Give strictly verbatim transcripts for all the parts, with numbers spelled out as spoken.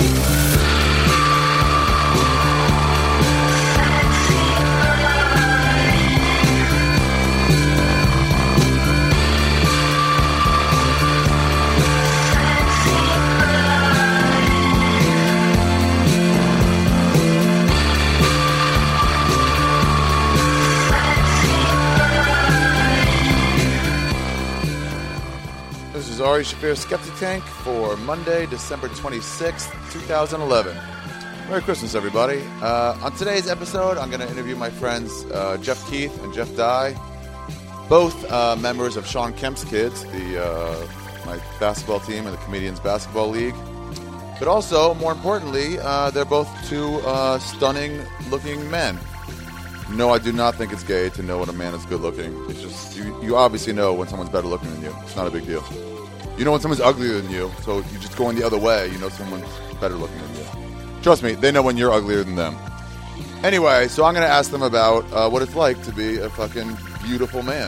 Ari Shaffir Skeptic Tank for Monday, December twenty-sixth, twenty eleven. Merry Christmas, everybody. Uh, on today's episode, I'm going to interview my friends uh, Jeff Keith and Jeff Dye, both uh, members of Sean Kemp's Kids, the uh, my basketball team in the Comedians Basketball League. But also, more importantly, uh, they're both two uh, stunning-looking men. No, I do not think it's gay to know when a man is good-looking. It's just, you, you obviously know when someone's better looking than you. It's not a big deal. You know when someone's uglier than you, so you're just going the other way. You know someone's better looking than you. Trust me, they know when you're uglier than them. Anyway, so I'm going to ask them about uh, what it's like to be a fucking beautiful man.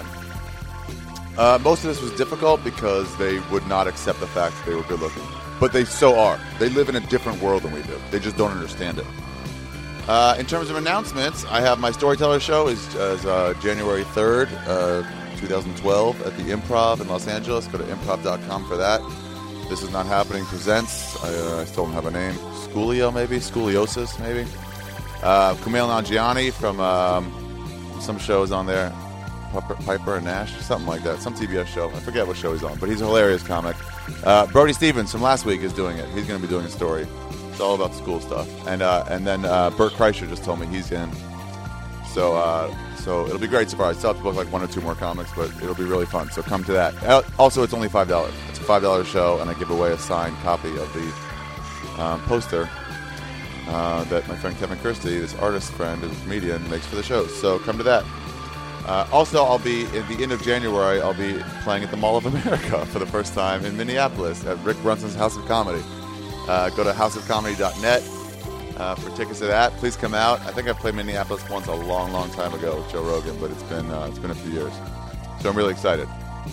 Uh, most of this was difficult because they would not accept the fact that they were good looking. But they so are. They live in a different world than we do. They just don't understand it. Uh, in terms of announcements, I have my Storyteller show is, is uh, January third, uh, twenty twelve at the Improv in Los Angeles. Go to improv dot com for that. This Is Not Happening presents, I, uh, I still don't have a name, Schoolio maybe? Scoliosis maybe? Uh, Kumail Nanjiani from um, some shows on there. Piper, Piper and Nash, something like that. Some T V S show. I forget what show he's on, but he's a hilarious comic. Uh, Brody Stevens from last week is doing it. He's going to be doing a story. It's all about school stuff. And uh, and then uh, Bert Kreischer just told me he's in. So uh, so it'll be a great surprise. Still have to book like one or two more comics, but it'll be really fun. So come to that. Also, it's only five dollars. It's a five dollars show, and I give away a signed copy of the um, poster uh, that my friend Kevin Kirsty, this artist friend and comedian, makes for the show. So come to that. Uh, also, I'll be, at the end of January, I'll be playing at the Mall of America for the first time in Minneapolis at Rick Brunson's House of Comedy. Uh, go to house of comedy dot net uh, for tickets to that. Please come out. I think I played Minneapolis once a long, long time ago with Joe Rogan, but it's been uh, it's been a few years. So I'm really excited.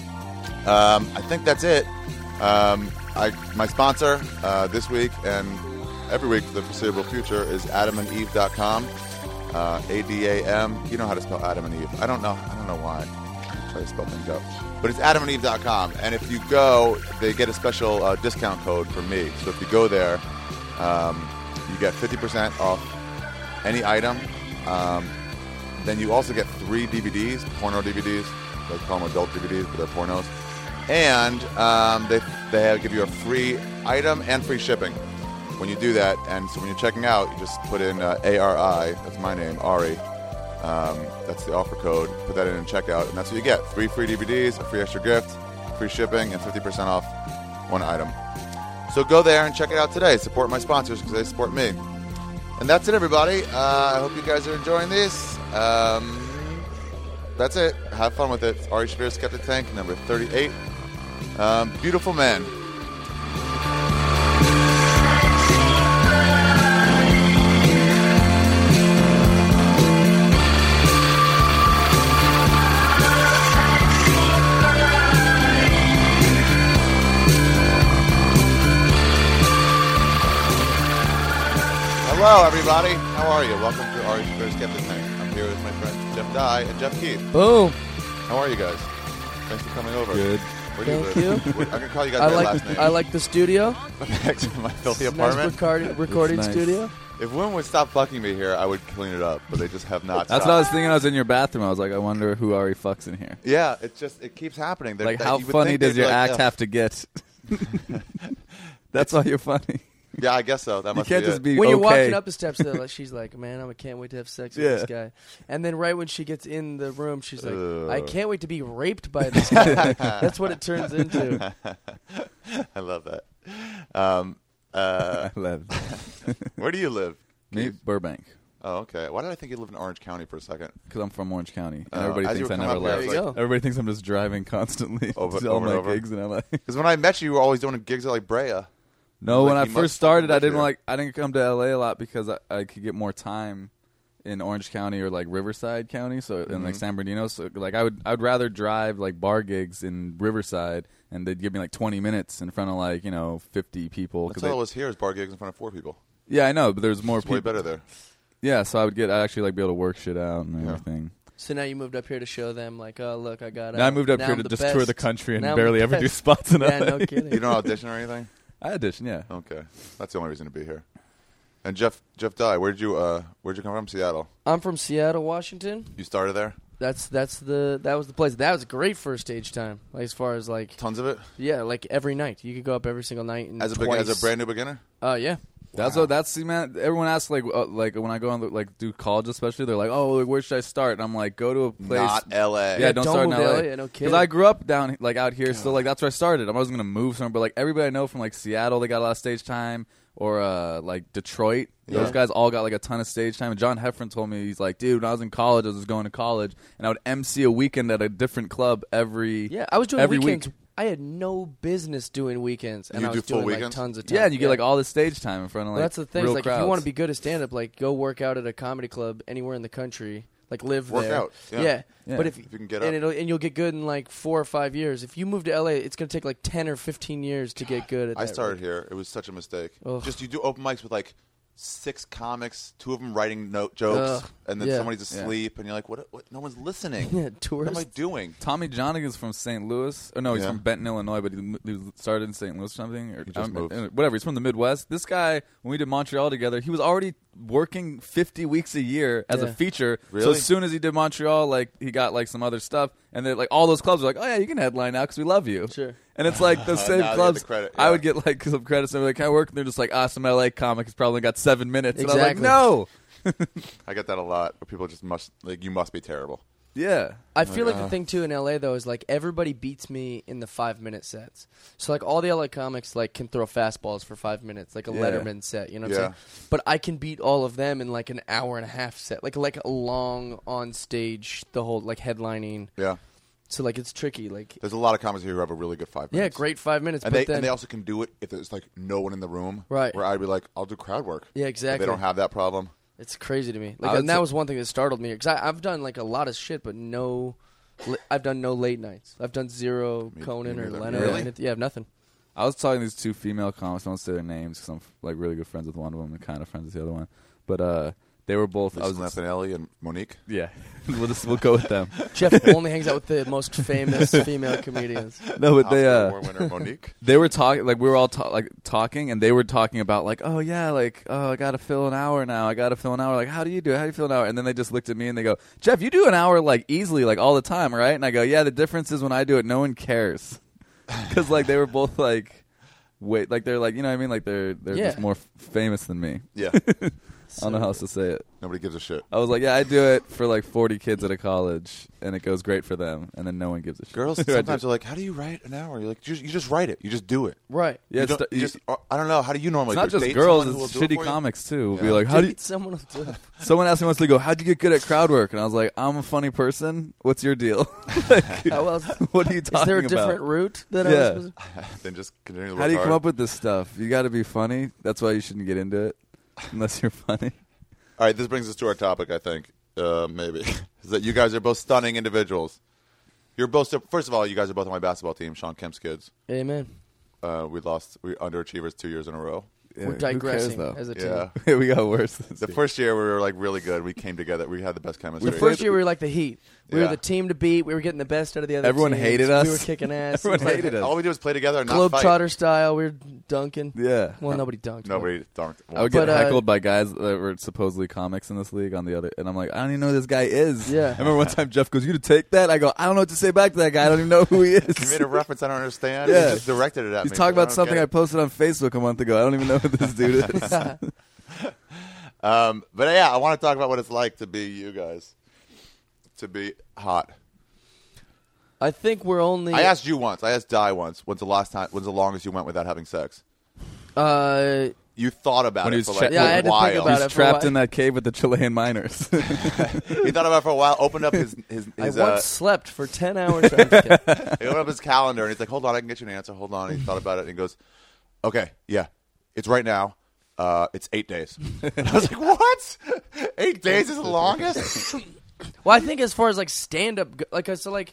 Um, I think that's it. Um, I, my sponsor uh, this week and every week for the foreseeable future is adam and eve dot com. Uh, A D A M. You know how to spell Adam and Eve. I don't know. I don't know why. I try to spell things out. But it's adam and eve dot com. And if you go, they get a special uh, discount code from me. So if you go there, um, you get fifty percent off any item. Um, then you also get three D V Ds, porno D V Ds. They call them adult D V Ds, but they're pornos. And um, they they give you a free item and free shipping when you do that. And so when you're checking out, you just put in uh, A R I, that's my name, Ari. Um, that's the offer code. Put that in and checkout, and that's what you get. Three free D V Ds, a free extra gift, free shipping, and fifty percent off one item. So go there and check it out today. Support my sponsors because they support me. And that's it, everybody. Uh, I hope you guys are enjoying this. Um, that's it. Have fun with it. It's Ari Shaffir Skeptic Tank, number thirty-eight. Um, beautiful man. Hello, everybody. How are you? Welcome to Ari Shaffir Skeptic Tank. I'm here with my friends Jeff Dye and Jeff Keith. Boom. How are you guys? Thanks for coming over. Good. Where do Thank you live? you. I can call you guys I by like last name. I like the studio. Next to my filthy It's a nice apartment. recording, recording nice. studio. If women would stop fucking me here, I would clean it up, but they just have not. That's stopped. what I was thinking. I was in your bathroom. I was like, I wonder who Ari fucks in here. Yeah, it just it keeps happening. They're, Like, that how you would funny think does they'd your be like, act "Ugh." have to get? That's why you're funny. Yeah, I guess so. That You must can't be just it. be When you're okay. walking up the steps, they're like, she's like, man, I can't wait to have sex with Yeah. this guy. And then right when she gets in the room, she's like, Ugh. I can't wait to be raped by this guy. That's what it turns into. I love that. Um, uh, I love it. where do you live? Me, Keith? Burbank, Oh, okay. Why did I think you live in Orange County for a second? because I'm from Orange County. And Oh, everybody as you thinks I were never coming up left. here, There you go. Everybody thinks I'm just driving constantly Over- to all over my and over? gigs in L A. Because when I met you, you were always doing gigs at like Brea. No, Like, when I he must first started, I live didn't here. like. I didn't come to L A a lot because I, I could get more time in Orange County or like Riverside County, so in like Mhm. San Bernardino. So like I would, I would rather drive like bar gigs in Riverside and they'd give me like twenty minutes in front of like you know fifty people. That's they, all it was here is bar gigs in front of four people. Yeah, I know, but there's more It's people. way better there. Yeah, so I would get, I'd actually like be able to work shit out and Yeah. everything. So now you moved up here to show them, like, oh, look, I got. Now I moved up now here I'm to the just tour the best. country and Now I'm barely the ever do best. spots in Yeah, L A. no kidding. You don't audition or anything? I audition, yeah. Okay, that's the only reason to be here. And Jeff, Jeff Dye, where'd you, uh, where'd you come from? Seattle. I'm from Seattle, Washington. You started there. That's that's the that was the place. That was a great first stage time. Like, as far as like, Tons of it. yeah, like every night you could go up every single night. And As a big, twice. as a brand new beginner. Uh, yeah. That's Wow. what that's see, man. Everyone asks like uh, like when I go on the, like do college especially, they're like, oh, like, where should I start? And I'm like, go to a place. Not L A. Yeah, don't, don't start move in to L A. L A, yeah, no kidding. Because I grew up down like out here, so like that's where I started. I wasn't gonna move somewhere, but like everybody I know from like Seattle, they got a lot of stage time, or uh like Detroit. Yeah. Those guys all got like a ton of stage time. And John Heffron told me, he's like, dude, when I was in college, I was going to college, and I would M C a weekend at a different club every Yeah, I was doing every weekends. week. I had no business doing weekends, and You I was do full doing like weekends? tons of time. Yeah, and you get like all the stage time in front of like Well, that's the thing. real Is, like, crowds. if you want to be good at stand up, like go work out at a comedy club anywhere in the country. Like live Work there. out, yeah. Yeah. But if, If you can get and up. it'll and you'll get good in like four or five years. If you move to L A, it's gonna take like ten or fifteen years to get good at. I that. started here. It was such a mistake. Ugh. Just you do open mics with like six comics, two of them writing note jokes, Ugh. and then Yeah. somebody's Yeah. asleep, and you're like, what? What? No one's listening. Yeah, What am tourists. I doing? Tommy Johnigan's from Saint Louis. Oh no, he's Yeah. from Benton, Illinois, but he, he started in Saint Louis or something. Or He just um, moved. uh, Whatever. He's from the Midwest. This guy, when we did Montreal together, he was already working fifty weeks a year as a Yeah. feature. So Really? as soon as he did Montreal, like he got like some other stuff, and then like all those clubs were like, oh yeah, you can headline now because we love you. Sure. And it's like the same Now they get clubs. the credit, I yeah. would get like some credits and be like, can I work? And they're just like, ah, some L A comic has probably got seven minutes. And Exactly. I was like, no. I get that a lot. Where people just must like, you must be terrible. Yeah. I feel like uh, the thing too in L A though is like everybody beats me in the five minute sets. So like all the L A comics like can throw fastballs for five minutes, like a Yeah. Letterman set. You know what Yeah. I'm saying? But I can beat all of them in like an hour and a half set, like like a long on stage, the whole like headlining. Yeah. So like it's tricky. Like There's a lot of comics here who have a really good five yeah, minutes. great five minutes. And but they then and they also can do it if there's like no one in the room. Right. Where I'd be like, I'll do crowd work. yeah, If exactly. they don't have that problem. It's crazy to me. I Like, would and that say- was one thing that startled me because I've done like a lot of shit, but no, li- I've done no late nights. I've done zero Me- Conan me or neither. Leonard. Really? and it- yeah, nothing. I was talking to these two female comics. I won't say their names because I'm like really good friends with one of them and kind of friends with the other one. But uh, they were both. I Lisa was Lampanelli and Monique. yeah. we'll just we'll go with them. Jeff only hangs out with the most famous female comedians. No, but they Oscar uh, Award winner Monique. they were talking like we were all ta- like talking, and they were talking about like, oh yeah, like oh I gotta fill an hour now. I gotta fill an hour. Like how do you do it? How do you fill an hour? And then they just looked at me and they go, Jeff, you do an hour like easily, like all the time, right? And I go, yeah. The difference is when I do it, no one cares, because like they were both like. Wait, like they're like you know what I mean, like they're they're Yeah. just more f- famous than me. Yeah. I don't know how else to say it. Nobody gives a shit. I was like, yeah, I do it for like forty kids at a college, and it goes great for them, and then no one gives a shit. Girls I do- sometimes are like, how do you write an hour? You're like, you just, you just write it. You just do it. Right. yeah, you it's don't, the- you just, uh, I don't know. How do you normally it's not do it? just Date girls; someone who it's will do it shitty for you? comics too. Will Yeah. be like, how do you, Date someone will do it. someone asked me once, they go, how'd you get good at crowd work? And I was like, I'm a funny person. What's your deal? Like, How else? what are you talking Is there a about? different route that Yeah. I was supposed to? Then just continue to work How do you hard. come up with this stuff? You got to be funny. That's why you shouldn't get into it unless you're funny. All right, this brings us to our topic, I think, uh, maybe, is that you guys are both stunning individuals. You're both, first of all, you guys are both on my basketball team, Sean Kemp's kids. Amen. Uh, we lost, we underachievers two years in a row. Yeah, We're who cares, digressing though? as a Yeah. team. we got worse. This The year. first year we were like really good. We came together. We had the best chemistry. The first year we were like the Heat. We Yeah. were the team to beat. We were getting the best out of the other Everyone teams. hated us. We were kicking ass. Everyone It was like hated us. All we did was play together and not fight. Globetrotter style. We were dunking. Yeah. Well, nobody dunked. Nobody dunked. I would get But, uh, heckled by guys that were supposedly comics in this league on the other, and I'm like, I don't even know who this guy is. Yeah. I remember one time Jeff goes, "You to take that?" I go, "I don't know what to say back to that guy. I don't even know who he You is." made a reference I don't understand. Yeah. You just directed it at He's me. talking I about don't something get I it. posted on Facebook a month ago. I don't even know who this dude is. Um, but yeah, I want to talk about what it's like to be you guys, to be hot. I think we're only. I asked you once. I asked Di once. When's the last time? When's the longest you went without having sex? Uh, You thought about When it he was for tra- like Yeah, I a had to think while. about He's it for a trapped while. in that cave with the Chilean miners. He thought about it for a while. Opened up his his, I his once uh, slept for ten hours. I'm just kidding. he opened up his calendar and he's like, "Hold on, I can get you an answer. Hold on." And he thought about it and he goes, "Okay, yeah, it's right now. Uh, it's eight days." And I was like, "What? Eight days is the longest?" Well, I think as far as like stand up, like so, like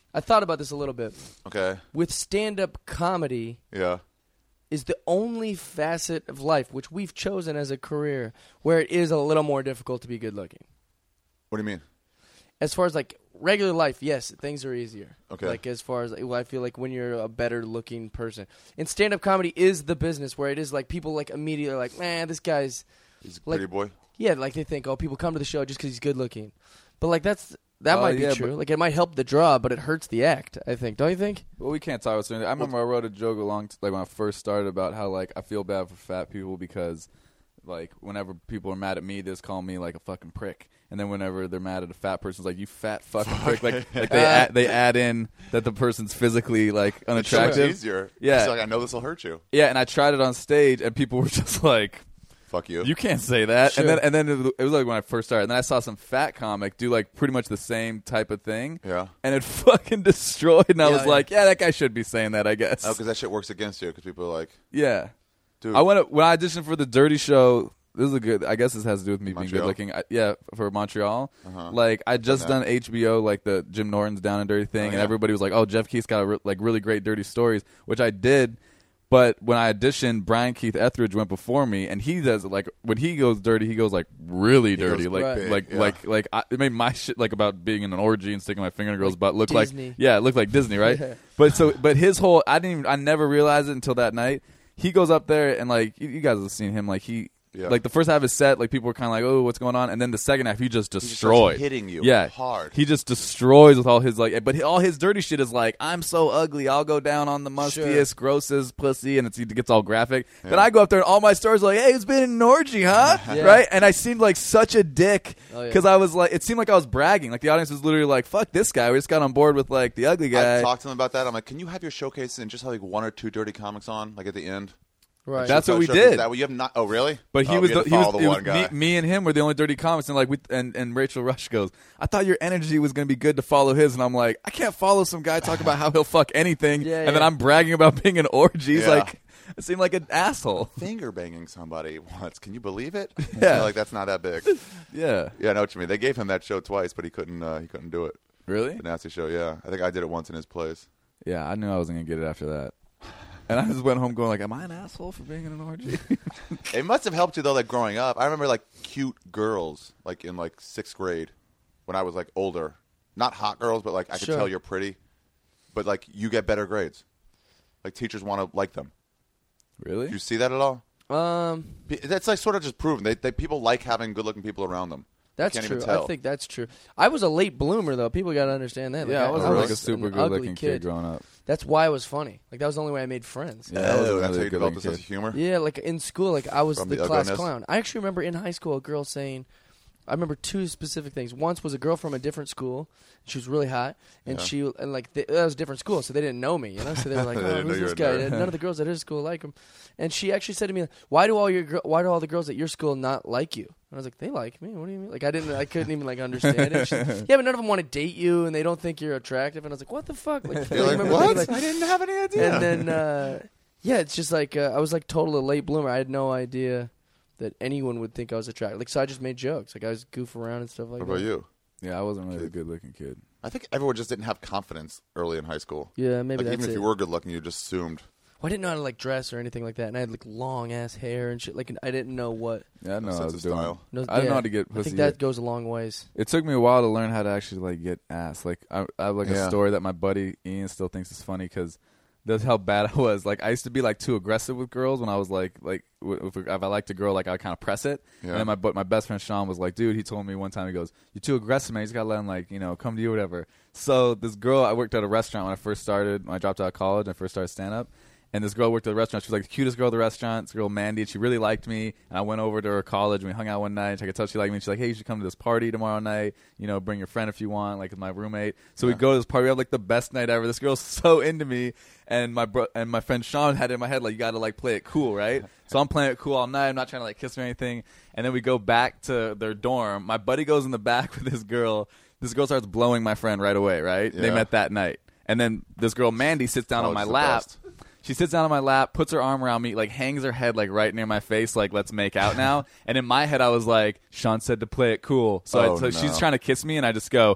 I thought about this a little bit. Okay. With stand-up comedy Yeah. is the only facet of life which we've chosen as a career where it is a little more difficult to be good-looking. What do you mean? As far as, like, regular life, yes, things are easier. Okay. Like, as far as, well, I feel like when you're a better-looking person. And stand-up comedy is the business where it is, like, people, like, immediately are like, man, this guy's... He's a like, pretty boy. Yeah, like, they think, oh, people come to the show just because he's good-looking. But, like, that's... That Oh, might be yeah, true. but- Like, it might help the draw, but it hurts the act, I think. Don't you think? Well, we can't talk about certain. I remember I wrote a joke along, t- like when I first started, about how like I feel bad for fat people because, like, whenever people are mad at me, they just call me like a fucking prick, and then whenever they're mad at a fat person, it's like you fat fucking prick. Like, like they Uh, add, they add in that the person's physically like It's so much unattractive. easier. Yeah. It's like, I know this will hurt you. Yeah, and I tried it on stage, and people were just like, Fuck you. "You can't say that." Sure. And then, and then it, it was like when I first started, and then I saw some fat comic do like pretty much the same type of thing. Yeah. And it fucking destroyed. And I Yeah, was yeah. like, "Yeah, that guy should be saying that, I guess." Oh, because that shit works against you because people are like, Yeah. dude. I went when I auditioned for the Dirty Show. This is a good. I guess this has to do with me being Montreal? good looking. I, yeah, for Montreal. Uh-huh. Like I just Done done H B O, like the Jim Norton's Down and Dirty thing, Oh, and yeah. everybody was like, "Oh, Jeff Keith's got a re- like really great dirty stories," which I did. But when I auditioned, Brian Keith Etheridge went before me, and he does like when he goes dirty, he goes like really dirty, goes like Right. big, like yeah. like like I, it made my shit like about being in an orgy and sticking my finger in a girl's Like butt look Disney. like yeah, it looked like Disney, right? Yeah. But so but his whole I didn't even, I never realized it until that night. He goes up there and like you, you guys have seen him like he. Yeah. Like the first half of his set, like people were kind of like, "Oh, what's going on?" And then the second half, he just He just destroyed, starts hitting you yeah, hard. He just destroys with all his like, but he, all his dirty shit is like, "I'm so ugly, I'll go down on the mustiest, grossest pussy," and it's, he gets all graphic. Yeah. Then I go up there and all my stories are like, "Hey, it's been in an orgy, huh?" Yeah. Right? And I seemed like such a dick Oh, yeah. because I was like, it seemed like I was bragging. Like the audience was literally like, "Fuck this guy, we just got on board with like the ugly guy." I talked to him about that. I'm like, can you have your showcase and just have like one or two dirty comics on, like at the end? Right. That's what we Showcase did. That way you have not. Oh, really? But he Oh, was you the, had to he was, follow it the was one guy. me, me and him were the only dirty comics, and like we and, and Rachel Rush goes, "I thought your energy was going to be good to follow his," and I'm like, I can't follow some guy talk about how he'll fuck anything, Yeah, and then yeah. I'm bragging about being in orgies. Yeah. Like, I seem like an asshole. Finger banging somebody once. Can you believe it? Yeah. like that's not that big. Yeah, Yeah, I know what you mean. They gave him that show twice, but he couldn't. Uh, he couldn't do it. really? The nasty show. Yeah, I think I did it once in his place. Yeah, I knew I wasn't going to get it after that, and I just went home going like, "Am I an asshole for being in an orgy?" It must have helped you though, like growing up. I remember like cute girls, like in like sixth grade, when I was like older. Not hot girls, but like I could Sure. tell you're pretty. But like you get better grades. Like teachers want to like them. Really? Do you see that at all? Um, P- That's like sort of just proven. They, they people like having good-looking people around them. that's can't true. even tell. I think that's true. I was a late bloomer though. People got to understand that. Like, Yeah, I was Oh, really? like a an super ugly good-looking kid growing up. That's why it was funny. Like that was the only way I made friends. Yeah, I wasn't Oh, that's really how a you developed a good-looking sense of humor. Yeah, like in school, like I was From the, the class ugliness? clown. I actually remember in high school a girl saying, I remember two specific things. Once was a girl from a different school. She was really hot, and Yeah. she and like they, that was a different school, so they didn't know me, you know. So they were like, They "Oh, didn't know who's you this were guy?" a nerd. And none of the girls at his school like him. And she actually said to me, "Why do all your gir- why do all the girls at your school not like you?" And I was like, "They like me. What do you mean?" Like I didn't, I couldn't even like understand it. She's, yeah, but none of them want to date you, and they don't think you're attractive. And I was like, "What the fuck?" Like, You're I like, remember what? thinking, like- I didn't have any idea. and then uh, yeah, it's just like uh, I was like total late bloomer. I had no idea that anyone would think I was attractive. Like so, I just made jokes. Like I was goof around and stuff like what that. about you? Yeah, I wasn't really a good-looking kid. I think everyone just didn't have confidence early in high school. Yeah, maybe Like that's even if it. you were good-looking, you just assumed. Well, I didn't know how to like dress or anything like that, and I had like long ass hair and shit. Like I didn't know what. Yeah, I know No what I sense was of doing. style. No, I didn't yeah, know how to get I pussy. think yet. that goes a long ways. It took me a while to learn how to actually like get ass. Like I, I have like Yeah. a story that my buddy Ian still thinks is funny because that's how bad I was. Like I used to be like too aggressive with girls when I was like like w- if, if I liked a girl, like I kind of press it. Yeah. And then my but my best friend Sean was like, dude, he told me one time, he goes, "You're too aggressive, man. You just gotta let him like you know come to you, or whatever." So this girl, I worked at a restaurant when I first started. When I dropped out of college, and I first started stand up. And this girl worked at the restaurant. She was like the cutest girl at the restaurant. This girl, Mandy, and she really liked me. And I went over to her college, and we hung out one night. And I could tell she liked me. And she's like, "Hey, you should come to this party tomorrow night. You know, bring your friend if you want, like my roommate." So we Yeah. go to this party. We have like the best night ever. This girl's so into me. And my bro- and my friend Sean had it in my head, like, you got to like play it cool, right? So I'm playing it cool all night. I'm not trying to like kiss her or anything. And then we go back to their dorm. My buddy goes in the back with this girl. This girl starts blowing my friend right away, right? They Yeah. met that night. And then this girl, Mandy, sits down Oh, on my it's the lap. best. She sits down on my lap, puts her arm around me, like hangs her head like right near my face, like let's make out now. And in my head, I was like, Sean said to play it cool. So, Oh, I, so she's no. trying to kiss me, and I just go,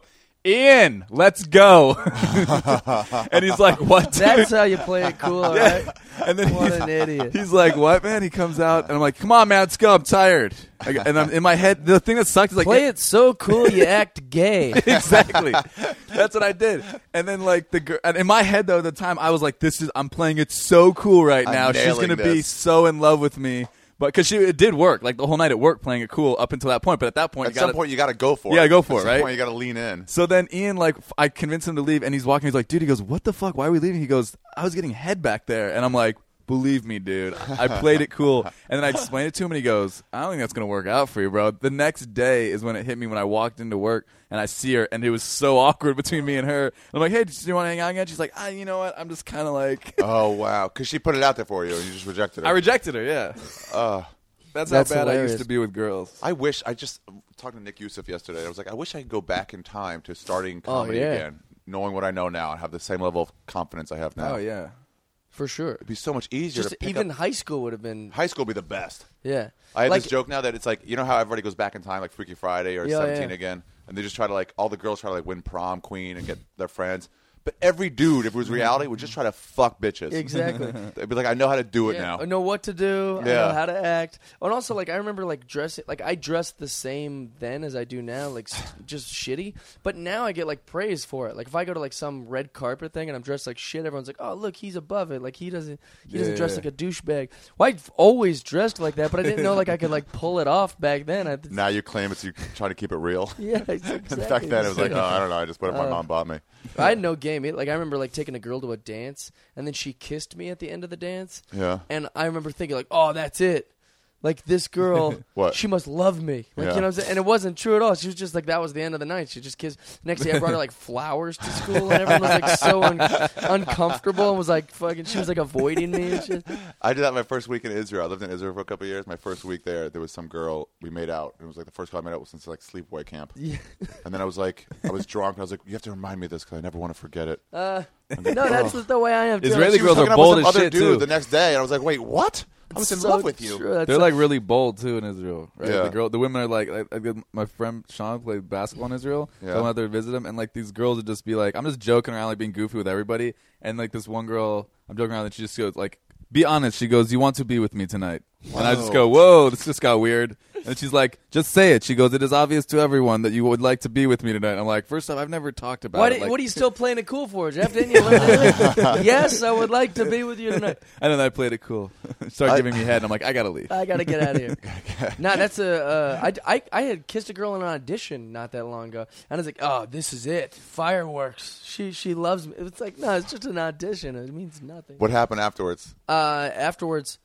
Ian, let's go. And he's like, what? Dude? That's how you play it cool, all Yeah. right? And then What he's, an idiot. he's like, what, man? He comes out, and I'm like, come on, man, let's go. I'm tired. Like, and I'm in my head. The thing that sucks is like, Play it so cool you act gay. exactly. That's what I did. And then like the girl, and in my head though, at the time I was like, this is I'm playing it so cool right I'm now. She's nailing gonna be this. so in love with me. But because she it did work, like the whole night it worked playing it cool up until that point. But at that point, At you some gotta, point, you got to go for it. Yeah, go for At it, some right? point, you got to lean in. So then Ian, like, f- I convinced him to leave, and he's walking. He's like, dude, he goes, what the fuck? Why are we leaving? He goes, I was getting head back there. And I'm like, believe me, dude. I played it cool. And then I explained it to him, and he goes, I don't think that's going to work out for you, bro. The next day is when it hit me when I walked into work, and I see her, and it was so awkward between me and her. And I'm like, hey, do you want to hang out again? She's like, ah, you know what? I'm just kind of like. Oh, wow. Because she put it out there for you, and you just rejected it. I rejected her, yeah. uh, That's, That's how bad I hilarious. used to be with girls. I wish, I just, talking to Nick Youssef yesterday, I was like, I wish I could go back in time to starting comedy yeah. again, knowing what I know now, and have the same level of confidence I have now. Oh, yeah. For sure. It'd be so much easier Just to pick even up. high school would have been. High school would be the best. Yeah. I have like, this joke now that it's like, you know how everybody goes back in time, like Freaky Friday or Yeah, seventeen yeah. again, and they just try to like, all the girls try to like win prom queen and get their friends. But every dude, if it was reality, would just try to fuck bitches. Exactly. They'd be like, I know how to do it Yeah, now. I know what to do. I Yeah. know how to act. And also, like, I remember, like, dressing. Like, I dressed the same then as I do now, like, s- just shitty. But now I get, like, praise for it. Like, if I go to, like, some red carpet thing and I'm dressed like shit, everyone's like, oh, look, he's above it. Like, he doesn't he doesn't Yeah, dress yeah. like a douchebag. Well, I've always dressed like that, but I didn't know, like, I could, like, pull it off back then. I, Now you claim it's you trying to keep it real. yeah, exactly. And back then, it was like, oh, I don't know, I just what if my Uh, mom bought me. I had no game. It, like, I remember, like, taking a girl to a dance, and then she kissed me at the end of the dance. Yeah. And I remember thinking, like, oh, that's it. Like, this girl, What? she must love me. Like, Yeah. you know what I'm saying? And it wasn't true at all. She was just like, that was the end of the night. She just kissed. Next day, I brought her, like, flowers to school, and everyone was, like, so un- uncomfortable and was, like, fucking, she was, like, avoiding me and shit. I did that my first week in Israel. I lived in Israel for a couple of years. My first week there, there was some girl we made out. It was like the first girl I made out with since like sleepaway camp. Yeah. And then I was like, I was drunk. And I was like, you have to remind me of this because I never want to forget it. Uh, no, that's just the way I am, too. Israeli She was girls are hooking up bold with as some other shit, dude too. the next day, and I was like, wait, what? I was in So love with you. true. That's They're so- like really bold too in Israel, right? Yeah. The girl, the women are like, like, like my friend Sean played basketball in Israel. Yeah. So I went out there to visit him, and like these girls would just be like, I'm just joking around, like being goofy with everybody, and like this one girl, I'm joking around, and she just goes like, be honest. She goes, you want to be with me tonight? And I just go, whoa, this just got weird. And she's like, just say it. She goes, it is obvious to everyone that you would like to be with me tonight. I'm like, first off, I've never talked about Why it. did, Like, what are you still playing it cool for, Jeff? Didn't you learn it? Yes, I would like to be with you tonight. and then I played it cool. Started I- giving me head, and I'm like, I gotta leave. I gotta get out of here. Nah, that's a. Uh, I, I I had kissed a girl in an audition not that long ago, and I was like, oh, this is it, fireworks. She she loves me. It's like, no, it's just an audition. It means nothing. What happened afterwards? Uh, afterwards,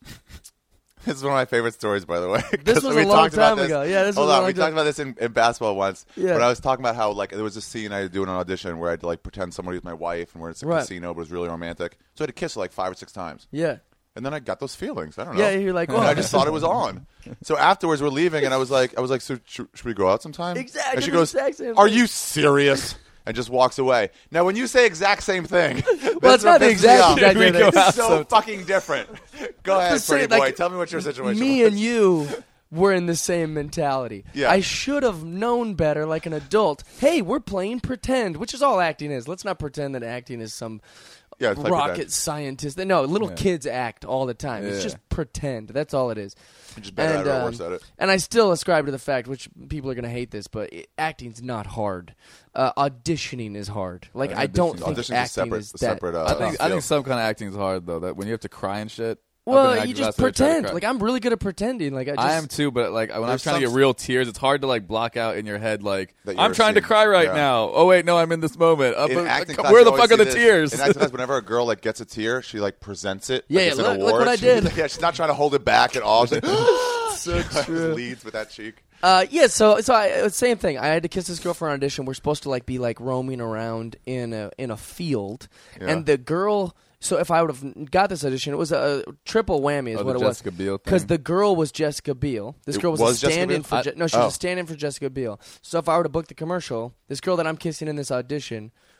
This is one of my favorite stories, by the way. This 'cause was we a long talked about time this. ago. Yeah, this Hold was a on, long we time- talked about this in, in basketball once. Yeah. But I was talking about how like there was a scene I had to do in an audition where I had to like pretend somebody was my wife and we're at a Right. casino, but it was really romantic. So I had to kiss her like five or six times. yeah, And then I got those feelings. I don't know. yeah. You're like, And oh, I just thought it was on. So afterwards, we're leaving, and I was like, I was like, so should, should we go out sometime? Exactly And she the goes, exact same "Are thing." you serious?" And just walks away. Now, when you say exact same thing, Well, it's not the exact exact We same go thing. out It's so sometime. fucking different. Go ahead, The same- pretty boy. like, Tell me what your situation me was. and you were in the same mentality. Yeah. I should have known better like an adult. Hey, we're playing pretend, which is all acting is. Let's not pretend that acting is some Yeah, it's like rocket pretend. scientist. No, little Yeah. kids act all the time. It's Yeah. just pretend. That's all it is. You're just better at it or um, worse at it. and I still ascribe to the fact, which people are going to hate this, but it, acting's not hard. Uh, auditioning is hard. Like, Yeah, I don't auditioning- think auditioning's a acting separate- is a that. separate, uh, I think I field. think some kind of acting is hard though. That when you have to cry and shit. I've been Well, an you actor, just that's why I try to pretend. cry. Like, I'm really good at pretending. Like, I just. I am too, but like when I'm There's trying to some- get real tears, it's hard to like block out in your head. Like That I'm you're trying to seeing- cry right yeah. now. Oh wait, no, I'm in this moment. Uh, In but- acting uh, class, where you the always fuck are see the this. tears? In acting class, whenever a girl like gets a tear, she like presents it. Yeah, like yeah, it's an look- look award. what I She- did. yeah, she's not trying to hold it back at all. She's like, so she true. leads with that cheek. Uh, yeah, so so I uh, same thing. I had to kiss this girl for an audition. We're supposed to like be like roaming around in a in a field, Yeah. and the girl. So if I would have got this audition, it was a, a triple whammy, is Oh, the what it Jessica was. Biel thing? Because the girl was Jessica Biel. This It girl was, was a Jessica stand-in Biel? for I- Je- no, she was oh. a stand-in for Jessica Biel. So if I were to book the commercial, this girl that I'm kissing in this audition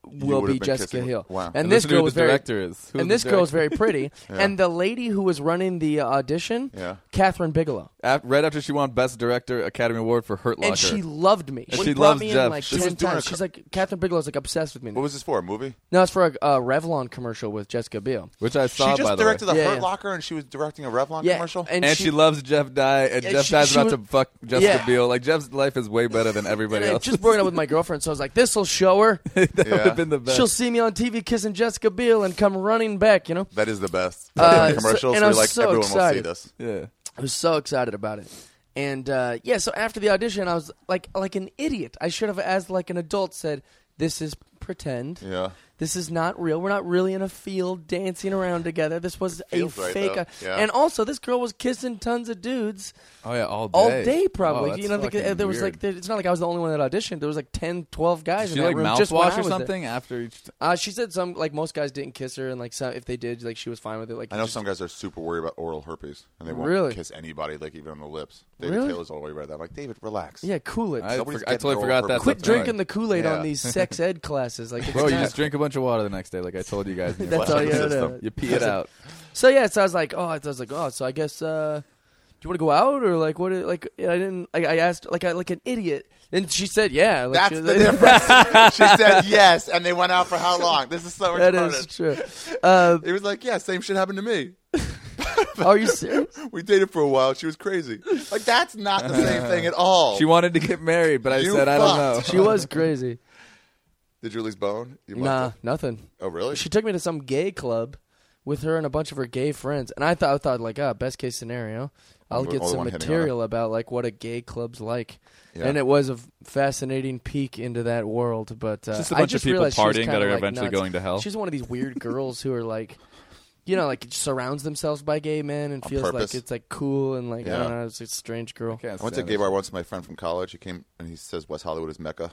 will would have be been Jessica kissing- Hill. Wow. And, And this listen to girl who was the very director is. Who's and the this girl was director? very pretty. Yeah. And the lady who was running the uh, audition, Yeah. Catherine Bigelow, Af- right after she won Best Director Academy Award for Hurt Locker. and she loved me. And She, she brought loves me Jeff. in like She was ten doing times. a- She's like Catherine Bigelow's like obsessed with me. Now. What was this for? A movie? No, it's for a uh, Revlon commercial with Jessica Biel. which I She saw, by just the directed way. the Yeah, Hurt yeah. Locker, and she was directing a Revlon Yeah, commercial. and, And she, loves Jeff Dye, and Yeah, Jeff she- Dye's she about was- to fuck Jessica Yeah. Biel. Like, Jeff's life is way better than And everybody I else. just broke it up with my girlfriend, so I was like, "This will show her. that would Yeah. have been the best. She'll see me on T V kissing Jessica Biel and come running back." You know, That is the best. Uh, Like commercials, so- and so I you're was like, so everyone excited. will see this. yeah. I was so excited about it. And uh, yeah, so after the audition, I was like, like an idiot. I should have, as like an adult, said, "This is pretend. Yeah. This is not real. We're not really in a field dancing around together. This was a Feels right, fake." though. uh, Yeah. And also, this girl was kissing tons of dudes Oh, yeah, all day. all day, probably. Oh, that's you know, like, fucking uh, there was weird. like, there, it's not like I was the only one that auditioned. There was like ten, twelve guys Did she in that like room. Just when mouthwash I or was there. something after each. T- Uh, she said some, like most guys didn't kiss her, and like some, if they did, like she was fine with it. Like I know just- some guys are super worried about oral herpes, and they won't Really? kiss anybody, like even on the lips. David Really? Taylor's all worried about that. I'm like, David, relax. Yeah, cool it. I, Nobody's for- I getting totally oral forgot that. herpes. Quit stuff tonight. drinking the Kool-Aid Yeah. on these sex ed classes. Like, it's Bro, you not- just drink a bunch of water the next day, like I told you guys. in your That's all you flash gotta system. do. You pee it out. So yeah, so I was like, oh, I was like, oh, so I guess, uh, do you want to go out or like what? Like I didn't. Like, I asked, like I like an idiot, and she said, yeah. Like, That's she, the difference. She said yes, and they went out for how long? This is so That retarded. is true. Uh, It was like, yeah, same shit happened to me. are you serious? We dated for a while. She was crazy. Like, that's not the same thing at all. She wanted to get married, but I You said I don't know. fucked. She was crazy. Did you lose bone? You must Nah, have. nothing. Oh, really? She took me to some gay club with her and a bunch of her gay friends, and I thought, I thought like, ah, best case scenario, I'll I'm the get only some one hitting on material about like what a gay club's like. Yeah. And it was a f- fascinating peek into that world, but uh, Just a I bunch just of people realized she was partying that kinda, are like, eventually nuts. going to hell. She's one of these weird girls who are like, you know, like surrounds themselves by gay men and On feels purpose. like it's like cool and like I Yeah. don't know, it's a strange girl. Can't I went to a stand gay it. bar once with my friend from college. He came and he says West Hollywood is Mecca.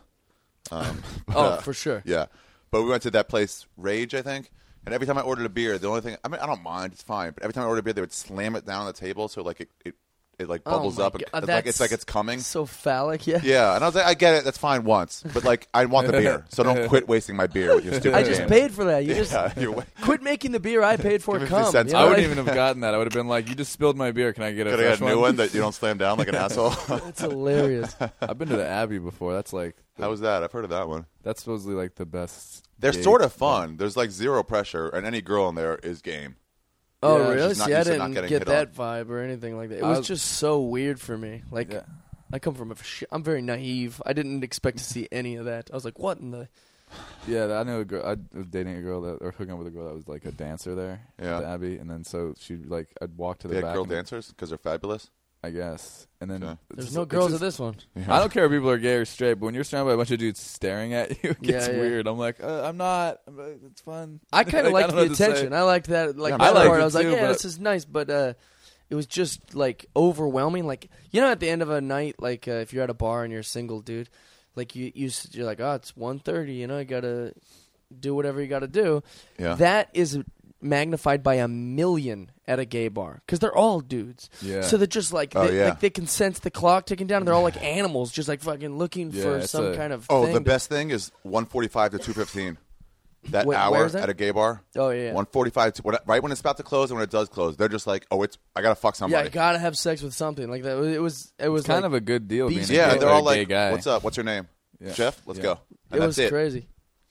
Um, but, Oh, uh, for sure. Yeah. But we went to that place, Rage, I think. And every time I ordered a beer, the only thing, I mean, I don't mind, it's fine. But every time I ordered a beer, they would slam it down on the table so like it, it, it like Oh bubbles my up. And, God, it's like that's it's like it's coming. So phallic, yeah. Yeah. And I was like, I get it. That's fine once. But like, I want the beer. So don't quit wasting my beer with your stupid I just games. paid for that. You just Yeah, you're wa- quit making the beer I paid for Give me fifty come. cents. You I know, wouldn't like- even have gotten that. I would have been like, "You just spilled my beer. Can I get a Could I fresh get a new one that you don't slam down like an asshole? It's hilarious. I've been to the Abbey before. That's like How was that? I've heard of that one. that's supposedly like the best. They're gay sort of bar. fun. There's like zero pressure, and any girl in there is game. Oh, Yeah, really? she's not See, I used to not didn't getting get hit that vibe or anything like that. It I was was- just so weird for me. Like, Yeah. I come from a. Sh- I'm very naive. I didn't expect to see any of that. I was like, what in the? Yeah, I knew a girl. I was dating a girl that, or hooking up with a girl that was like a dancer there Yeah. at the Abbey, and then so she like I'd walk to the They had back. girl and- dancers because they're fabulous. I guess, and then Okay. it's There's just- no it's girls just- at this one. I don't care if people are gay or straight, but when you're surrounded by a bunch of dudes staring at you, it gets Yeah, yeah. weird. I'm like, uh, I'm not. I'm, uh, it's fun. I kind of Like, liked I don't the know what to say. attention. I liked that. Like Yeah, that I liked part. it I was like, too, yeah, but- this is nice, but uh, it was just like overwhelming. Like you know, at the end of a night, like uh, if you're at a bar and you're a single dude, like you you s- you're like, oh, it's one thirty. You know, you gotta do whatever you gotta do. Yeah. That is magnified by a million at a gay bar because they're all dudes. Yeah. So they're just like, Oh, they, yeah. like they can sense the clock ticking down, and they're all like animals, just like fucking looking Yeah, for it's some a- kind of. Oh, thing the to- best thing is one forty-five to two fifteen. That Wait, hour where's that? at a gay bar. Oh yeah. one forty-five to when, right when it's about to close and when it does close, they're just like, "Oh, it's I gotta fuck Yeah, somebody." I gotta have sex with something like that. It was. It was It's kind like, of a good deal. Being beast- a yeah, gay, they're or all a gay like, guy. "What's up? What's your name?" Yeah. Jeff. Let's Yeah. go. It And that's was it. crazy.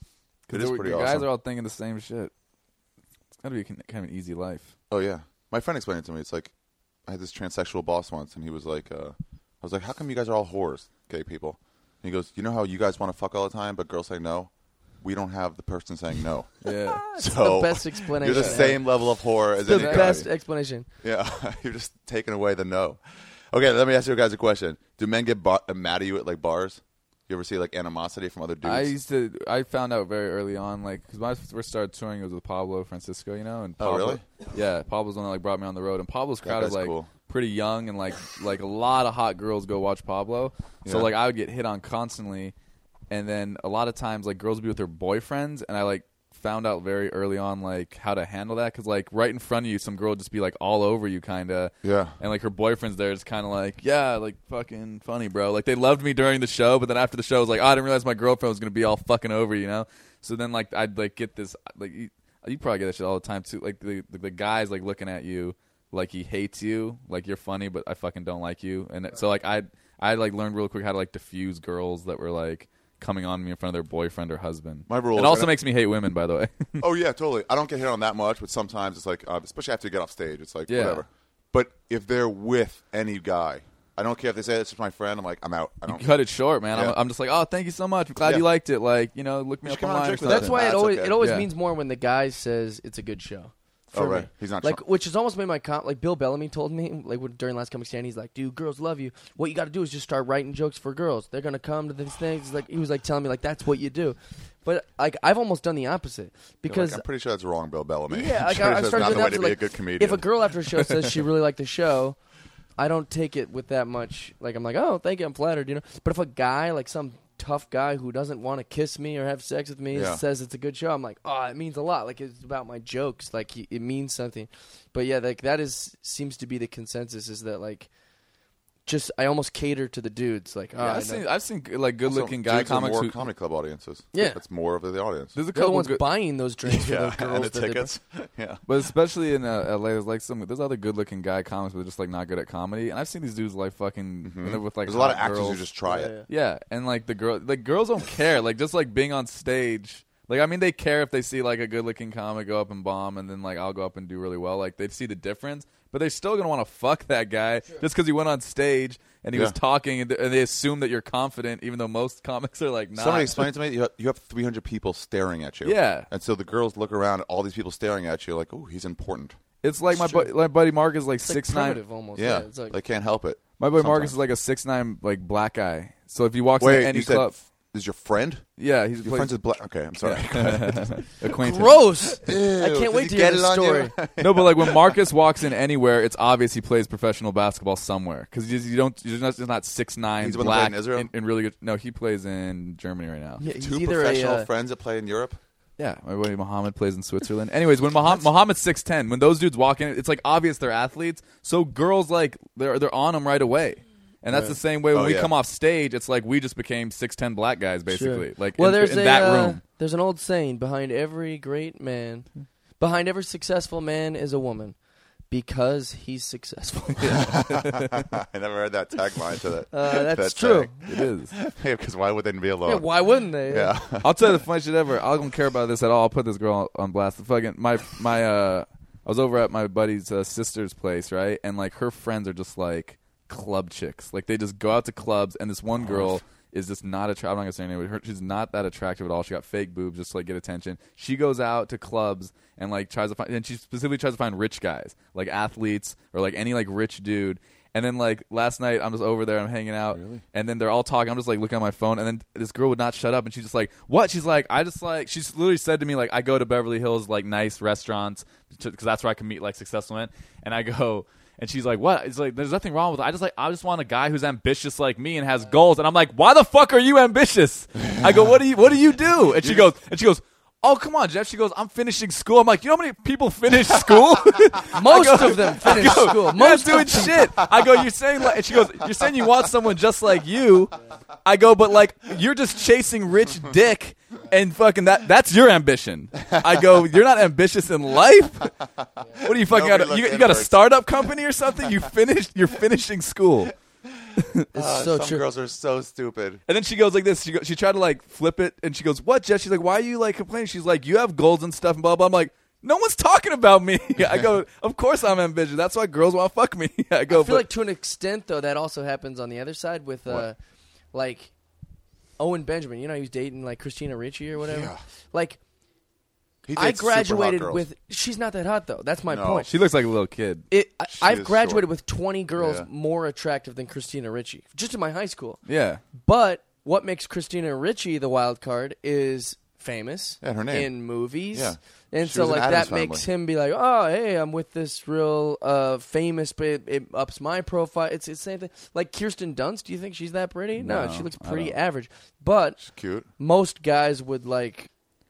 It is The- pretty the awesome. guys are all thinking the same shit. It's gotta be kind of an easy life. Oh yeah, my friend explained it to me. It's like I had this transsexual boss once, and he was like, uh, "I was like, how come you guys are all whores, gay people?" And he goes, "You know how you guys want to fuck all the time, but girls say no. We don't have the person saying no. Yeah. so the best explanation. you're the same level of whore as The any guy. best explanation. Yeah, you're just taking away the no. Okay, let me ask you guys a question. Do men get bar- mad at you at like bars? You ever see like animosity from other dudes? I used to. I found out very early on, like, because when I first started touring, it was with Pablo Francisco, you know. And Oh, Pablo, really? Yeah, Pablo's the one that like brought me on the road, and Pablo's That crowd is guy's like cool. pretty young, and like like a lot of hot girls go watch Pablo. So Yeah. like I would get hit on constantly, and then a lot of times like girls would be with their boyfriends, and I like found out very early on like how to handle that because like right in front of you, some girl would just be like all over you, kind of. Yeah. And like her boyfriend's there, it's kind of like, yeah, like fucking funny, bro. Like they loved me during the show, but then after the show, I was like, oh, I didn't realize my girlfriend was gonna be all fucking over, you know. So then like I'd like get this like you, you probably get that shit all the time too. Like the the, the guy's like looking at you like he hates you, like you're funny, but I fucking don't like you. And so like I I like learned real quick how to like diffuse girls that were like coming on me in front of their boyfriend or husband. My rule. It also makes me hate women, by the way. Oh yeah, totally. I don't get hit on that much, but sometimes it's like, uh, especially after you get off stage, it's like Yeah. whatever. But if they're with any guy, I don't care if they say it's just my friend. I'm like, I'm out. I You don't. cut it short, man. Yeah. I'm, I'm just like, oh, thank you so much. I'm glad Yeah. you liked it. Like, you know, look me You up should come on online. and or drink with That's us. why it That's always okay. it always Yeah. means more when the guy says it's a good show. Oh For right, me. he's not Like, try- which has almost made my com- like Bill Bellamy told me like when, during Last Comic Stand, he's like, dude, girls love you. What you got to do is just start writing jokes for girls. They're gonna come to these things. Like he was like telling me like that's what you do. But like I've almost done the opposite You're because like, I'm pretty sure that's wrong, Bill Bellamy. yeah, I'm like sure I, I that's started not doing the way that to to, be like, a good comedian. if a girl after a show says she really liked the show, I don't take it with that much. Like I'm like, oh, thank you, I'm flattered, you know. But if a guy like some tough guy who doesn't want to kiss me or have sex with me Yeah. says it's a good show, I'm like, oh, it means a lot. Like it's about my jokes. Like he, it means something. But yeah, like that is seems to be the consensus is that like. Just I almost cater to the dudes. Like, oh, Yeah, I I've know. seen I've seen like good looking Also, guy dudes are comics more who comedy club audiences. Yeah. That's more of the audience. there's a They're the couple ones good, buying those drinks for Yeah, those girls. and the that they- tickets. Yeah. but especially in uh, L A, there's like some there's other good looking guy comics but they're just like not good at comedy. And I've seen these dudes like fucking when they're with like There's a lot of hot actors girls. who just try Yeah, it. Yeah, and like the girl, like girls don't care. Like just like being on stage, like I mean they care if they see like a good looking comic go up and bomb, and then like I'll go up and do really well. Like they see the difference, but they're still gonna want to fuck that guy just because he went on stage and he Yeah. was talking, and, th- and they assume that you're confident, even though most comics are like not. Somebody explained to me you have, you have three hundred people staring at you. Yeah. And so the girls look around at all these people staring at you like, oh, he's important. It's like my It's true. bu- my buddy Mark is like It's like six nine. primitive almost. Yeah. it's like they can't help it. My buddy Marcus Sometimes. is like a six nine like black guy. So if he walks Wait, into any you said club, f- is your friend? yeah, he's Your plays- friend's is black. Okay, I'm sorry. acquaintance. gross. I Ew, can't does wait he to get hear it the on story. you? No, but like when Marcus walks in anywhere, it's obvious he plays professional basketball somewhere because you, you don't. You're not, you're not six nine He's the one that played black in Israel? and, and really good. No, he plays in Germany right now. Yeah, he's Two either professional a, uh, friends that play in Europe. Yeah, my buddy Muhammad plays in Switzerland. Anyways, when Muhammad, Muhammad's six ten, when those dudes walk in, it's like obvious they're athletes. So girls like they're they're on them right away. And that's Right. the same way when Oh, we yeah. come off stage. It's like we just became six ten black guys, basically. Sure. Like well, in, there's in a, that uh, room. There's an old saying: behind every great man, behind every successful man is a woman, because he's successful. I never heard that tagline to that. Uh, that's that true. It is. Yeah, because why would they be alone? Yeah, why wouldn't they? Yeah. I'll tell you the funniest shit ever. I don't care about this at all. I'll put this girl on blast. The fucking my my uh, I was over at my buddy's uh, sister's place, right? And like her friends are just like club chicks. Like they just go out to clubs, and this one girl is just not attractive. I'm not gonna say her name, but her, she's not that attractive at all. She got fake boobs just to like get attention. She goes out to clubs and like tries to find, and she specifically tries to find rich guys, like athletes or like any like rich dude. And then like last night, I'm just over there, I'm hanging out, and then they're all talking. I'm just like looking at my phone, and then this girl would not shut up, and she's just like, "What?" She's like, "I just like." She's literally said to me like, "I go to Beverly Hills like nice restaurants because that's where I can meet like successful men." And I go, and she's like, "What?" It's like, "There's nothing wrong with it. I just like, I just want a guy who's ambitious like me and has goals." And I'm like, "Why the fuck are you ambitious?" I go, "What do you What do you do?" And she goes, and she goes. Oh, come on, Jeff. She goes, I'm finishing school. I'm like, you know how many people finish school? Most I go- of them finish I go, school. "You're Most not doing shit. I go, you're saying like, and she goes, you're saying you want someone just like you. I go, but like, you're just chasing rich dick and fucking that, that's your ambition. I go, you're not ambitious in life. What are you fucking got? Nobody You, looks you got a inwards. startup company or something? You finished, you're finishing school. It's Uh, so some true. girls are so stupid. And then she goes like this. She go, she tried to like flip it, and she goes, "What, Jess?" She's like, "Why are you like complaining?" She's like, "You have goals and stuff and blah blah." I'm like, "No one's talking about me." I go, "Of course I'm ambitious. That's why girls want to fuck me." I go, I feel but like to an extent though that also happens on the other side with uh, like Owen Benjamin. You know, he was dating like Christina Ricci or whatever. Yeah. Like He I dates super hot graduated girls. with. She's not that hot though. That's my No. point. she looks like a little kid. It, I, She I've is graduated short. with twenty girls Yeah. more attractive than Christina Ricci, just in my high school. Yeah, But what makes Christina Ricci the wild card is famous Yeah, her name. in movies. Yeah. And She so was in like Addams that makes Family. him be like, oh, hey, I'm with this real uh, famous, but it, it ups my profile. It's the same thing. Like Kirsten Dunst, do you think she's that pretty? No, No, she looks I pretty don't. average. But She's cute. most guys would like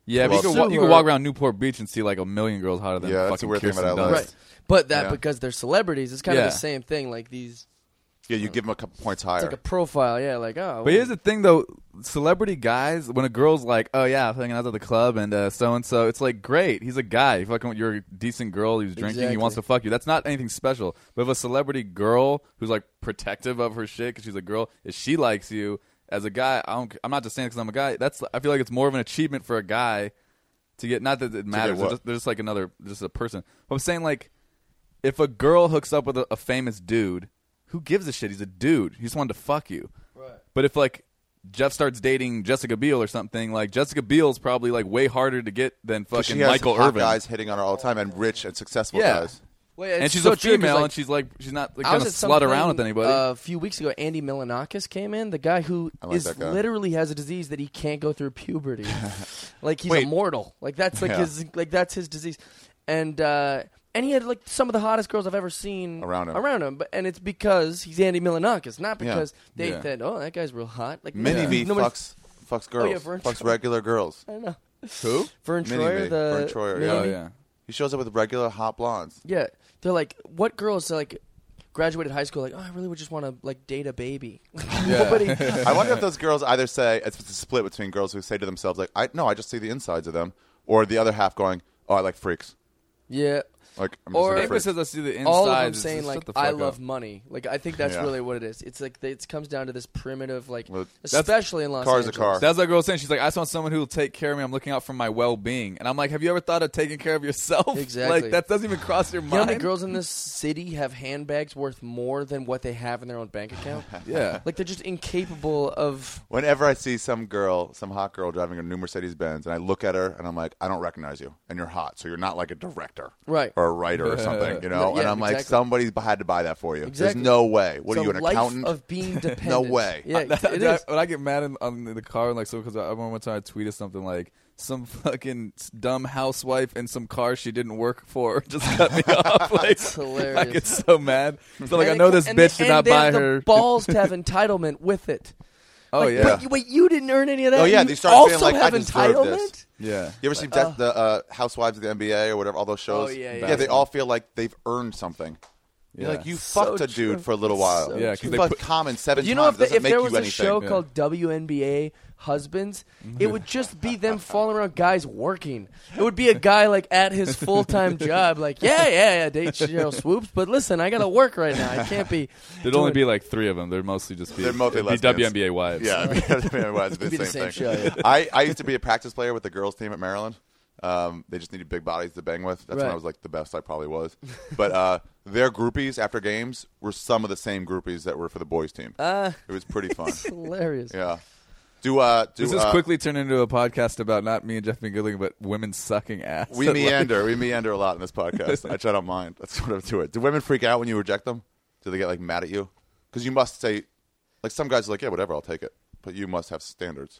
Yeah, but you Well, can, wa- you can Sue walk her- around Newport Beach and see like a million girls hotter than Yeah, fucking that's the weird thing Kirsten about L A. Dunst. Right. But that Yeah. because they're celebrities, it's kind Yeah. of the same thing. Like these, Yeah, you give them a couple points it's higher. like a profile. Yeah, like oh. But here's the thing, though: celebrity guys, when a girl's like, "Oh yeah, I'm hanging out at the club and uh, so and so," it's like, great, he's a guy. You fucking, you're a decent girl. He was drinking. He Exactly. wants to fuck you. That's not anything special. But if a celebrity girl who's like protective of her shit because she's a girl, if she likes you as a guy, I don't. I'm not just saying because I'm a guy. That's. I feel like it's more of an achievement for a guy to get. Not that it matters. what? They're just, they're just like another, just a person. But I'm saying like, if a girl hooks up with a, a famous dude, who gives a shit? He's a dude. He just wanted to fuck you. Right. But if like Jeff starts dating Jessica Biel or something, like Jessica Biel's probably like way harder to get than 'Cause fucking she has Michael hot Irvin. guys hitting on her all the time, and rich and successful Yeah. guys. Well, yeah, And it's she's so a true 'cause, female, like, and she's like she's not like, I was gonna at slut around something, with anybody. Uh, a few weeks ago, Andy Milanakis came in, the guy who I like is that guy. literally has a disease that he can't go through puberty. Like he's Wait. immortal. Like that's like Yeah. his like that's his disease. And uh and he had like some of the hottest girls I've ever seen Around him. Around him, but and it's because he's Andy Milanakis, not Yeah. because they Yeah. said, "Oh, that guy's real hot." Like Mini Yeah. V nobody- fucks fucks girls. Oh, yeah, Vern fucks Troyer. regular girls. I don't know. Who? Vern Mini Troyer, Me. the Vern Troyer, Mini yeah. Oh Me? yeah. He shows up with regular hot blondes. Yeah, they're like, what girls are like graduated high school? Like, oh, I really would just want to like date a baby. Yeah. Nobody. I wonder if those girls either say it's a split between girls who say to themselves like, "I no, I just see the insides of them," or the other half going, "Oh, I like freaks." Yeah. Like, I'm Or- just Maybe into it says I see the insides. All of them It's saying just, like, shut the fuck "I up. love money." Like, I think that's Yeah. really what it is. It's like they, it comes down to this primitive, like, Well, especially in Los car's a Angeles. car. That's like a girl saying. She's like, I just want someone who will take care of me. I'm looking out for my well-being. And I'm like, have you ever thought of taking care of yourself? Exactly. Like that doesn't even cross your You mind. know how many girls in this city have handbags worth more than what they have in their own bank account? Yeah. Like they're just incapable of. Whenever I see some girl, some hot girl driving a new Mercedes Benz, and I look at her and I'm like, I don't recognize you, and you're hot, so you're not like a director, Right. or a writer or something, you know. Right, yeah, and I'm like, exactly. somebody's had to buy that for you. Exactly. There's no way. What It's are you, a an life accountant? of being dependent. No way. Yeah, That- it that- is. When I get mad in, on the car, and like, so because I remember one time I tweeted something like, some fucking dumb housewife in some car she didn't work for just cut me off. Like, It's hilarious. I get so mad. So like, And I they know ca- this and bitch they, did not and they buy have her. the balls to have entitlement with it. Oh Like, yeah, But you, wait, you didn't earn any of that? Oh, yeah, You they start also feeling like, have I deserve entitlement? this. yeah. You ever see uh, that- the uh, Housewives of the N B A or whatever, all those shows? Oh, yeah, yeah. Yeah, they all feel like they've earned something. You're Yeah. like, you So fucked a true. dude for a little while. So Yeah, 'cause you they fucked put- Common seven You know, times. if, the, doesn't if make there you was a anything. show Yeah. called W N B A Husbands, it would just be them falling around guys working. It would be a guy like at his full time job, like, yeah, yeah, yeah, date Cheryl Swoops, but listen, I gotta work right now. I can't be. There'd doing- only be like three of them. They'd mostly just be. They're mostly it'd be lesbians. W N B A wives. Yeah, I mean, it was the It'd be same, the same thing. show, yeah. I, I used to be a practice player with the girls' team at Maryland. Um, they just needed big bodies to bang with. That's when Right. I was like the best I probably was. But uh, their groupies after games were some of the same groupies that were for the boys' team. Uh, It was pretty fun. hilarious. Yeah. Do uh, do Does this uh, quickly turn into a podcast about not me and Jeff being good looking, but women sucking ass? We Like- meander. We meander a lot in this podcast. I try not mind. That's what I'm doing. Do women freak out when you reject them? Do they get like mad at you? Because you must say, like some guys are like, yeah, whatever, I'll take it. But you must have standards.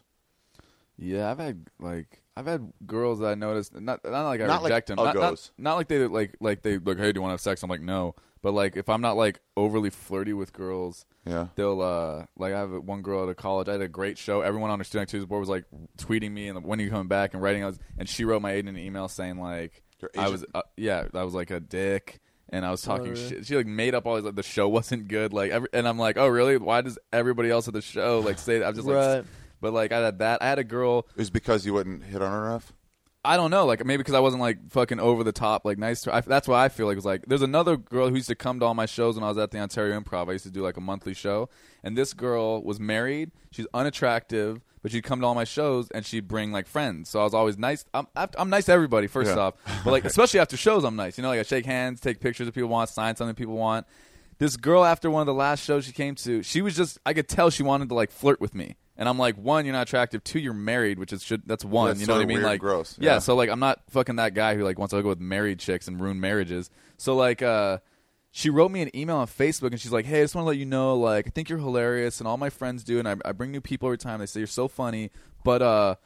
Yeah, I've had like I've had girls that I noticed not not like I Not like reject them, not, not uggos. not like they like like they like, hey, do you want to have sex? I'm like, no. But like if I'm not like overly flirty with girls, Yeah. they'll uh like I have one girl at college. I had a great show. Everyone on our student activities board was like tweeting me and when are you coming back and writing. I was, and she wrote my agent an email saying like Your I agent? was uh, yeah I was like a dick. And I was talking really? shit. She like made up all these like the show wasn't good. Like every, and I'm like, oh really? Why does everybody else at the show like say that? I'm just like, Right. but like I had that. I had a girl. It was because you wouldn't hit on her enough? I don't know, like maybe because I wasn't like fucking over the top, like nice. To her. I, that's why I feel like it was like. There's another girl who used to come to all my shows when I was at the Ontario Improv. I used to do like a monthly show, and this girl was married. She's unattractive, but she'd come to all my shows and she'd bring like friends. So I was always nice. I'm I'm nice to everybody first Yeah. off, but like especially after shows, I'm nice. You know, like I shake hands, take pictures if people want, sign something people want. This girl after one of the last shows she came to, she was just I could tell she wanted to like flirt with me. And I'm like, one, you're not attractive. Two, you're married, which is should that's one. That's you know what I sorta mean? weird, Like, gross. Yeah, Yeah. So like, I'm not fucking that guy who like wants to go with married chicks and ruin marriages. So like, uh, she wrote me an email on Facebook and she's like, hey, I just want to let you know, like, I think you're hilarious and all my friends do, and I, I bring new people every time. They say you're so funny, but uh,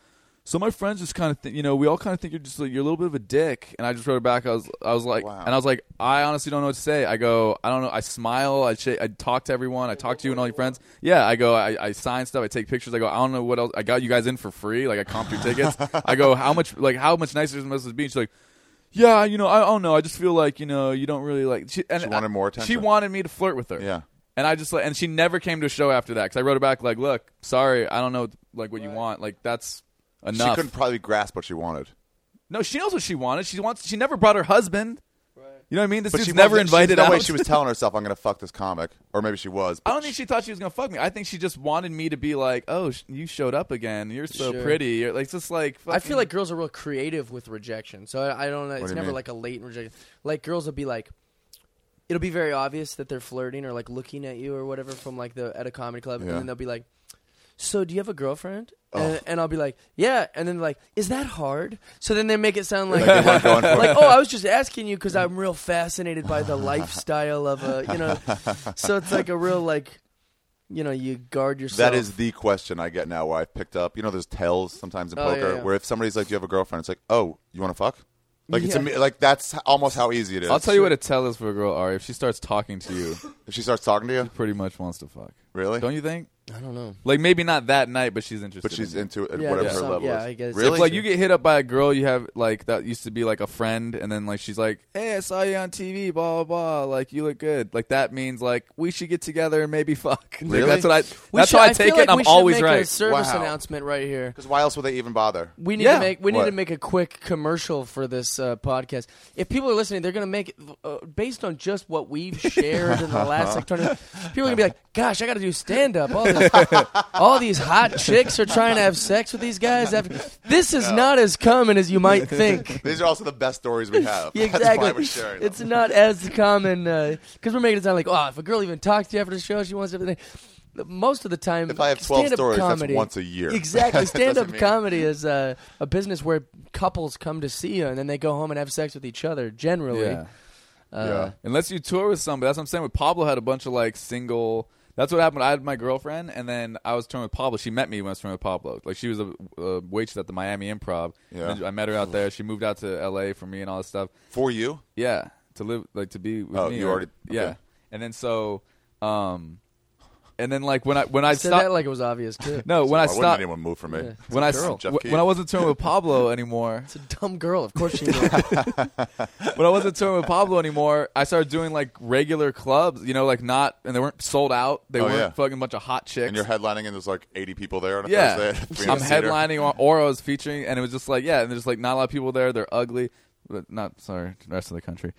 so my friends just kind of think, you know, we all kind of think you're just like, you're a little bit of a dick. And I just wrote her back. I was, I was like, Wow. and I was like, I honestly don't know what to say. I go, I don't know. I smile. I sh- I talk to everyone. I talk to you and all your friends. Yeah. I go, I, I sign stuff. I take pictures. I go, I don't know what else. I got you guys in for free. Like I comped your tickets. I go, how much, like how much nicer must this be? And she's like, yeah, you know, I don't know. I just feel like, you know, you don't really like. She, and She wanted more attention. She wanted me to flirt with her. Yeah. And I just like, and she never came to a show after that because I wrote her back like, look, sorry, I don't know like what you want. Like that's enough. She couldn't probably grasp what she wanted. No, she knows what she wanted. She wants. She never brought her husband. Right. You know what I mean? This But dude's she never wasn't- invited no out. way she was telling herself, I'm going to fuck this comic. Or maybe she was. I don't think she thought she was gonna fuck me. I think she just wanted me to be like, oh, sh- you showed up again. You're so Sure. pretty. You're like just like. I feel like girls are real creative with rejection. So I, I don't know. It's do you never mean? like a latent rejection. Like girls will be like, it'll be very obvious that they're flirting or like looking at you or whatever from like the at a comedy club, Yeah. and then they'll be like, so do you have a girlfriend? And, and I'll be like, yeah. And then they're like, is that hard? So then they make it sound like, Like they weren't going for it. like, oh, I was just asking you because I'm real fascinated by the lifestyle of a, you know. So it's like a real like, you know, you guard yourself. That is the question I get now where I've picked up. You know, there's tells sometimes in Oh, poker yeah, yeah. where if somebody's like, do you have a girlfriend? It's like, oh, you want to fuck? Like, it's Yeah. imme- like that's almost how easy it is. I'll tell you what a tell is for a girl, Ari. If she starts talking to you, If she starts talking to you, pretty much wants to fuck. really? Don't you think? I don't know. Like maybe not that night, but she's interested. But she's in you. into it at Yeah, whatever yeah. her Some- level yeah, is. I guess. Really? If like you get hit up by a girl you have like that used to be like a friend, and then like she's like, "Hey, I saw you on T V, blah blah blah. Like you look good." Like that means like we should get together and maybe fuck. Like, Really? that's what I. We That's should- how I I take feel it. like and we I'm should always make right. a service Wow. announcement right here. Because why else would they even bother? We need Yeah. to make we need What? to make a quick commercial for this uh, podcast. If people are listening, they're going to make it uh, based on just what we've shared in the last like twenty. People are going to be like, "Gosh, I got to do stand up. All, this, all these hot chicks are trying to have sex with these guys. This is not as common as you might think." These are also the best stories we have. Yeah, That's why exactly. we're sharing It's them. not as common because we're making it sound like, oh, if a girl even talks to you after the show, she wants everything. Most of the time, If I have twelve stand-up stories, that's comedy, once a year. Exactly, That stand-up doesn't mean- comedy is uh, a business where couples come to see you and then they go home and have sex with each other. Generally, Yeah. uh, Yeah. Unless you tour with somebody. That's what I'm saying. With Pablo, had a bunch of like single. That's what happened. I had my girlfriend, and then I was touring with Pablo. She met me when I was touring with Pablo. Like she was a, a waitress at the Miami Improv. Yeah. And I met her out there. She moved out to L A for me and all this stuff. For you? Yeah, to live like to be with Oh, me. you or- already- yeah. okay. And then so, um, and then like when I when I said stopped. that like it was obvious too. no, when Why I wouldn't stopped. anyone move for me? Yeah. When I, girl. Jeff w- Keith. when I wasn't touring with Pablo anymore, It's a dumb girl. Of course she knew. when I wasn't touring with Pablo anymore, I started doing like regular clubs, you know, like not, and they weren't sold out. They Oh, weren't yeah. fucking bunch of hot chicks. And you're headlining, and there's like eighty people there on a yeah, Thursday. at three I'm in the theater. headlining, or, or I was featuring, and it was just like, yeah, and there's like not a lot of people there. They're ugly, but not sorry, the rest of the country,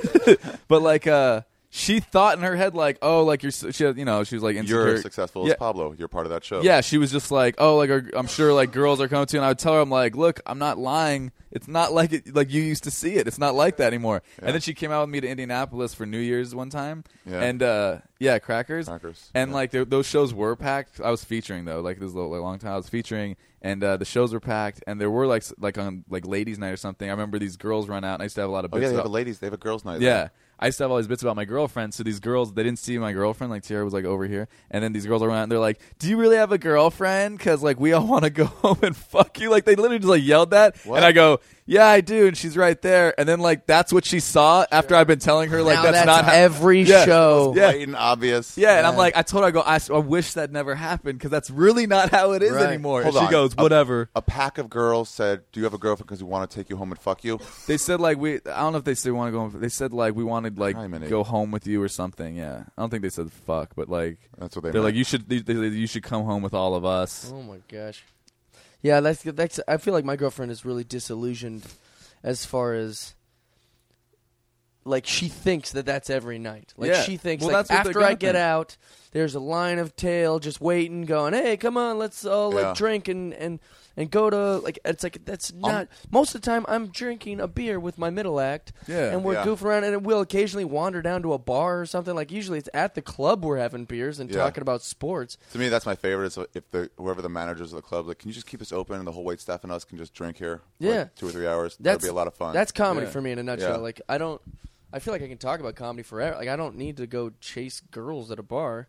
but like, uh, she thought in her head like, oh, like you're, s- she, had, you know, she was like insecure. You're as successful Yeah. as Pablo. You're part of that show. Yeah, she was just like, oh, like are- I'm sure like girls are coming to you, and I would tell her, I'm like, look, I'm not lying. It's not like it, like you used to see it. It's not like that anymore. Yeah. And then she came out with me to Indianapolis for New Year's one time, Yeah. and uh, yeah, crackers, Crackers, and yeah. like th- those shows were packed. I was featuring though, like this was a like, long time I was featuring, and uh, the shows were packed, and there were like s- like on like ladies' night or something. I remember these girls run out, and I used to have a lot of Oh bits yeah, they have about- a ladies. They have a girls' night. yeah. I used to have all these bits about my girlfriend. So these girls, they didn't see my girlfriend. Like Tiara was like over here, and then these girls are around. And they're like, "Do you really have a girlfriend? Because like we all want to go home and fuck you." Like they literally just like yelled that, What? and I go, "Yeah, I do." And she's right there. And then like that's what she saw after I've been telling her like Now that's, that's not how- every Yeah. show. Yeah. Blatant, obvious. Yeah, and I'm Yeah. like, I told her, I go, I, s- I wish that never happened because that's really not how it is Right. anymore. Hold and she on. goes, A- whatever. A pack of girls said, "Do you have a girlfriend because we want to take you home and fuck you?" They said like we. I don't know if they still want to go. They said like we wanted like Hi, Minnie. go home with you or something. Yeah, I don't think they said fuck, but like That's what they. they're meant. like you should. They, they, you should come home with all of us. Oh my gosh. Yeah, that's that's. I feel like my girlfriend is really disillusioned, as far as. Like she thinks that that's every night. Like Yeah. she thinks Well, like that's what they're after I gonna get think. out, there's a line of tail just waiting, going, "Hey, come on, let's all like Yeah. drink and, and and go to like." It's like that's not. Most of the time, I'm drinking a beer with my middle act, Yeah. and we're Yeah. goofing around, and we'll occasionally wander down to a bar or something. Like usually, it's at the club we're having beers and Yeah. talking about sports. To me, that's my favorite. Is if the whoever the managers of the club, like, can you just keep this open and the whole wait staff and us can just drink here? for, Yeah. like, two or three hours. That's That'd be a lot of fun. That's comedy Yeah. for me in a nutshell. Yeah. Like I don't, I feel like I can talk about comedy forever. Like I don't need to go chase girls at a bar.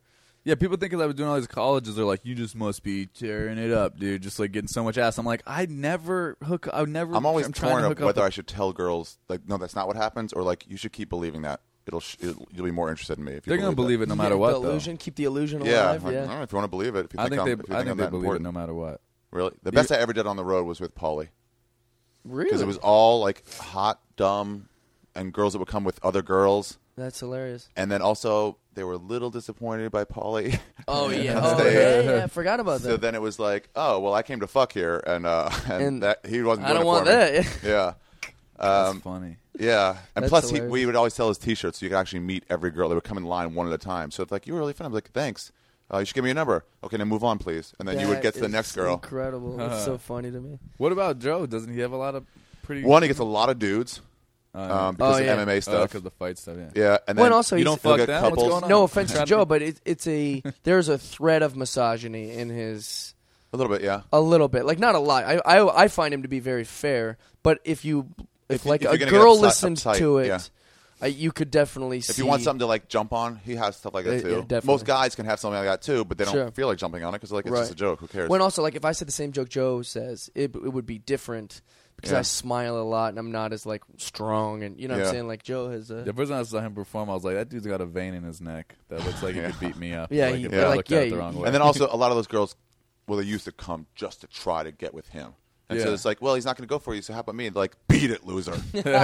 Yeah, people think 'cause I was doing all these colleges, they're like, you just must be tearing it up, dude. Just like getting so much ass. I'm like, I never hook. I never. I'm always I'm trying torn to up hook up whether with- I should tell girls like, no, that's not what happens, or like, you should keep believing that. It'll, sh- it'll you'll be more interested in me if you They're gonna believe believe that. it no matter Yeah, what. the though. illusion, keep the illusion Yeah, alive. like, Yeah, I don't know, if you want to believe it. If you I think, think I'm, they. if you I think think I'm they that believe important. it no matter what. Really, the best I ever did on the road was with Pauly really. because it was all like hot, dumb, and girls that would come with other girls, That's hilarious. and then also they were a little disappointed by Pauly. Oh yeah, On oh stage. yeah, yeah. I forgot about So that. then it was like, oh well, I came to fuck here, and uh, and, And that he wasn't. I doing don't it for want me. that. Yeah. That's Um, funny. yeah, and That's plus he, hilarious. we would always sell his T-shirts, so you could actually meet every girl. They would come in line one at a time. So it's like, you were really fun. I'm like, thanks. Uh, you should give me your number. Okay, now move on, please. And then you would That get to the is next girl. Incredible. It's so funny to me. What about Joe? Doesn't he have a lot of pretty? One, he gets a lot of dudes Oh, yeah. um, because Oh, of yeah. M M A Oh, stuff. because the fight stuff. Yeah. yeah, and Well, then and also You he's- don't he'll fuck get them? What's couples. going on? No offense to Try Joe, but it, it's a there's a thread of misogyny in his A little bit, yeah. a little bit, like not a lot. I I, I find him to be very fair, but if you if, If you- like if a you're gonna get girl upset- listened uptight, to it, yeah. uh, you could definitely see. If you want something to like jump on, he has stuff like that Uh, too. yeah, definitely. Most guys can have something like that too, but they don't Sure. feel like jumping on it because like it's Right. just a joke. Who cares? When also like if I said the same joke Joe says, it it would be different because Yeah. I smile a lot and I'm not as like strong and you know what Yeah. I'm saying, like Joe has a The first time I saw him perform, I was like, that dude's got a vein in his neck that looks like he Yeah. could beat me up. Yeah, like, he- if yeah, I like, looked yeah, at it the you- wrong way. and then also a lot of those girls, well, they used to come just to try to get with him. And so Yeah. it's like, well, he's not going to go for you, so how about me? Like, beat it, loser.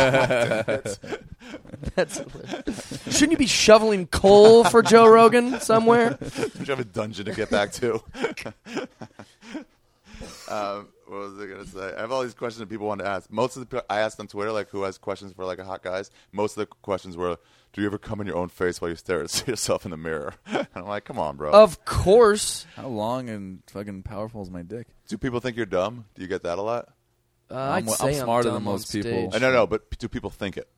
that's shouldn't you be shoveling coal for Joe Rogan somewhere? You have a dungeon to get back to. um, what was I going to say? I have all these questions that people want to ask. Most of the pe- I asked on Twitter, like, who has questions for like a hot guys. Most of the questions were, do you ever come in your own face while you stare at yourself in the mirror? And I'm like, come on, bro. Of course. How long and fucking powerful is my dick? Do people think you're dumb? Do you get that a lot? Uh, I'm- I'd I'm say smarter dumb than most on people. stage. Uh, no, no, but do people think it?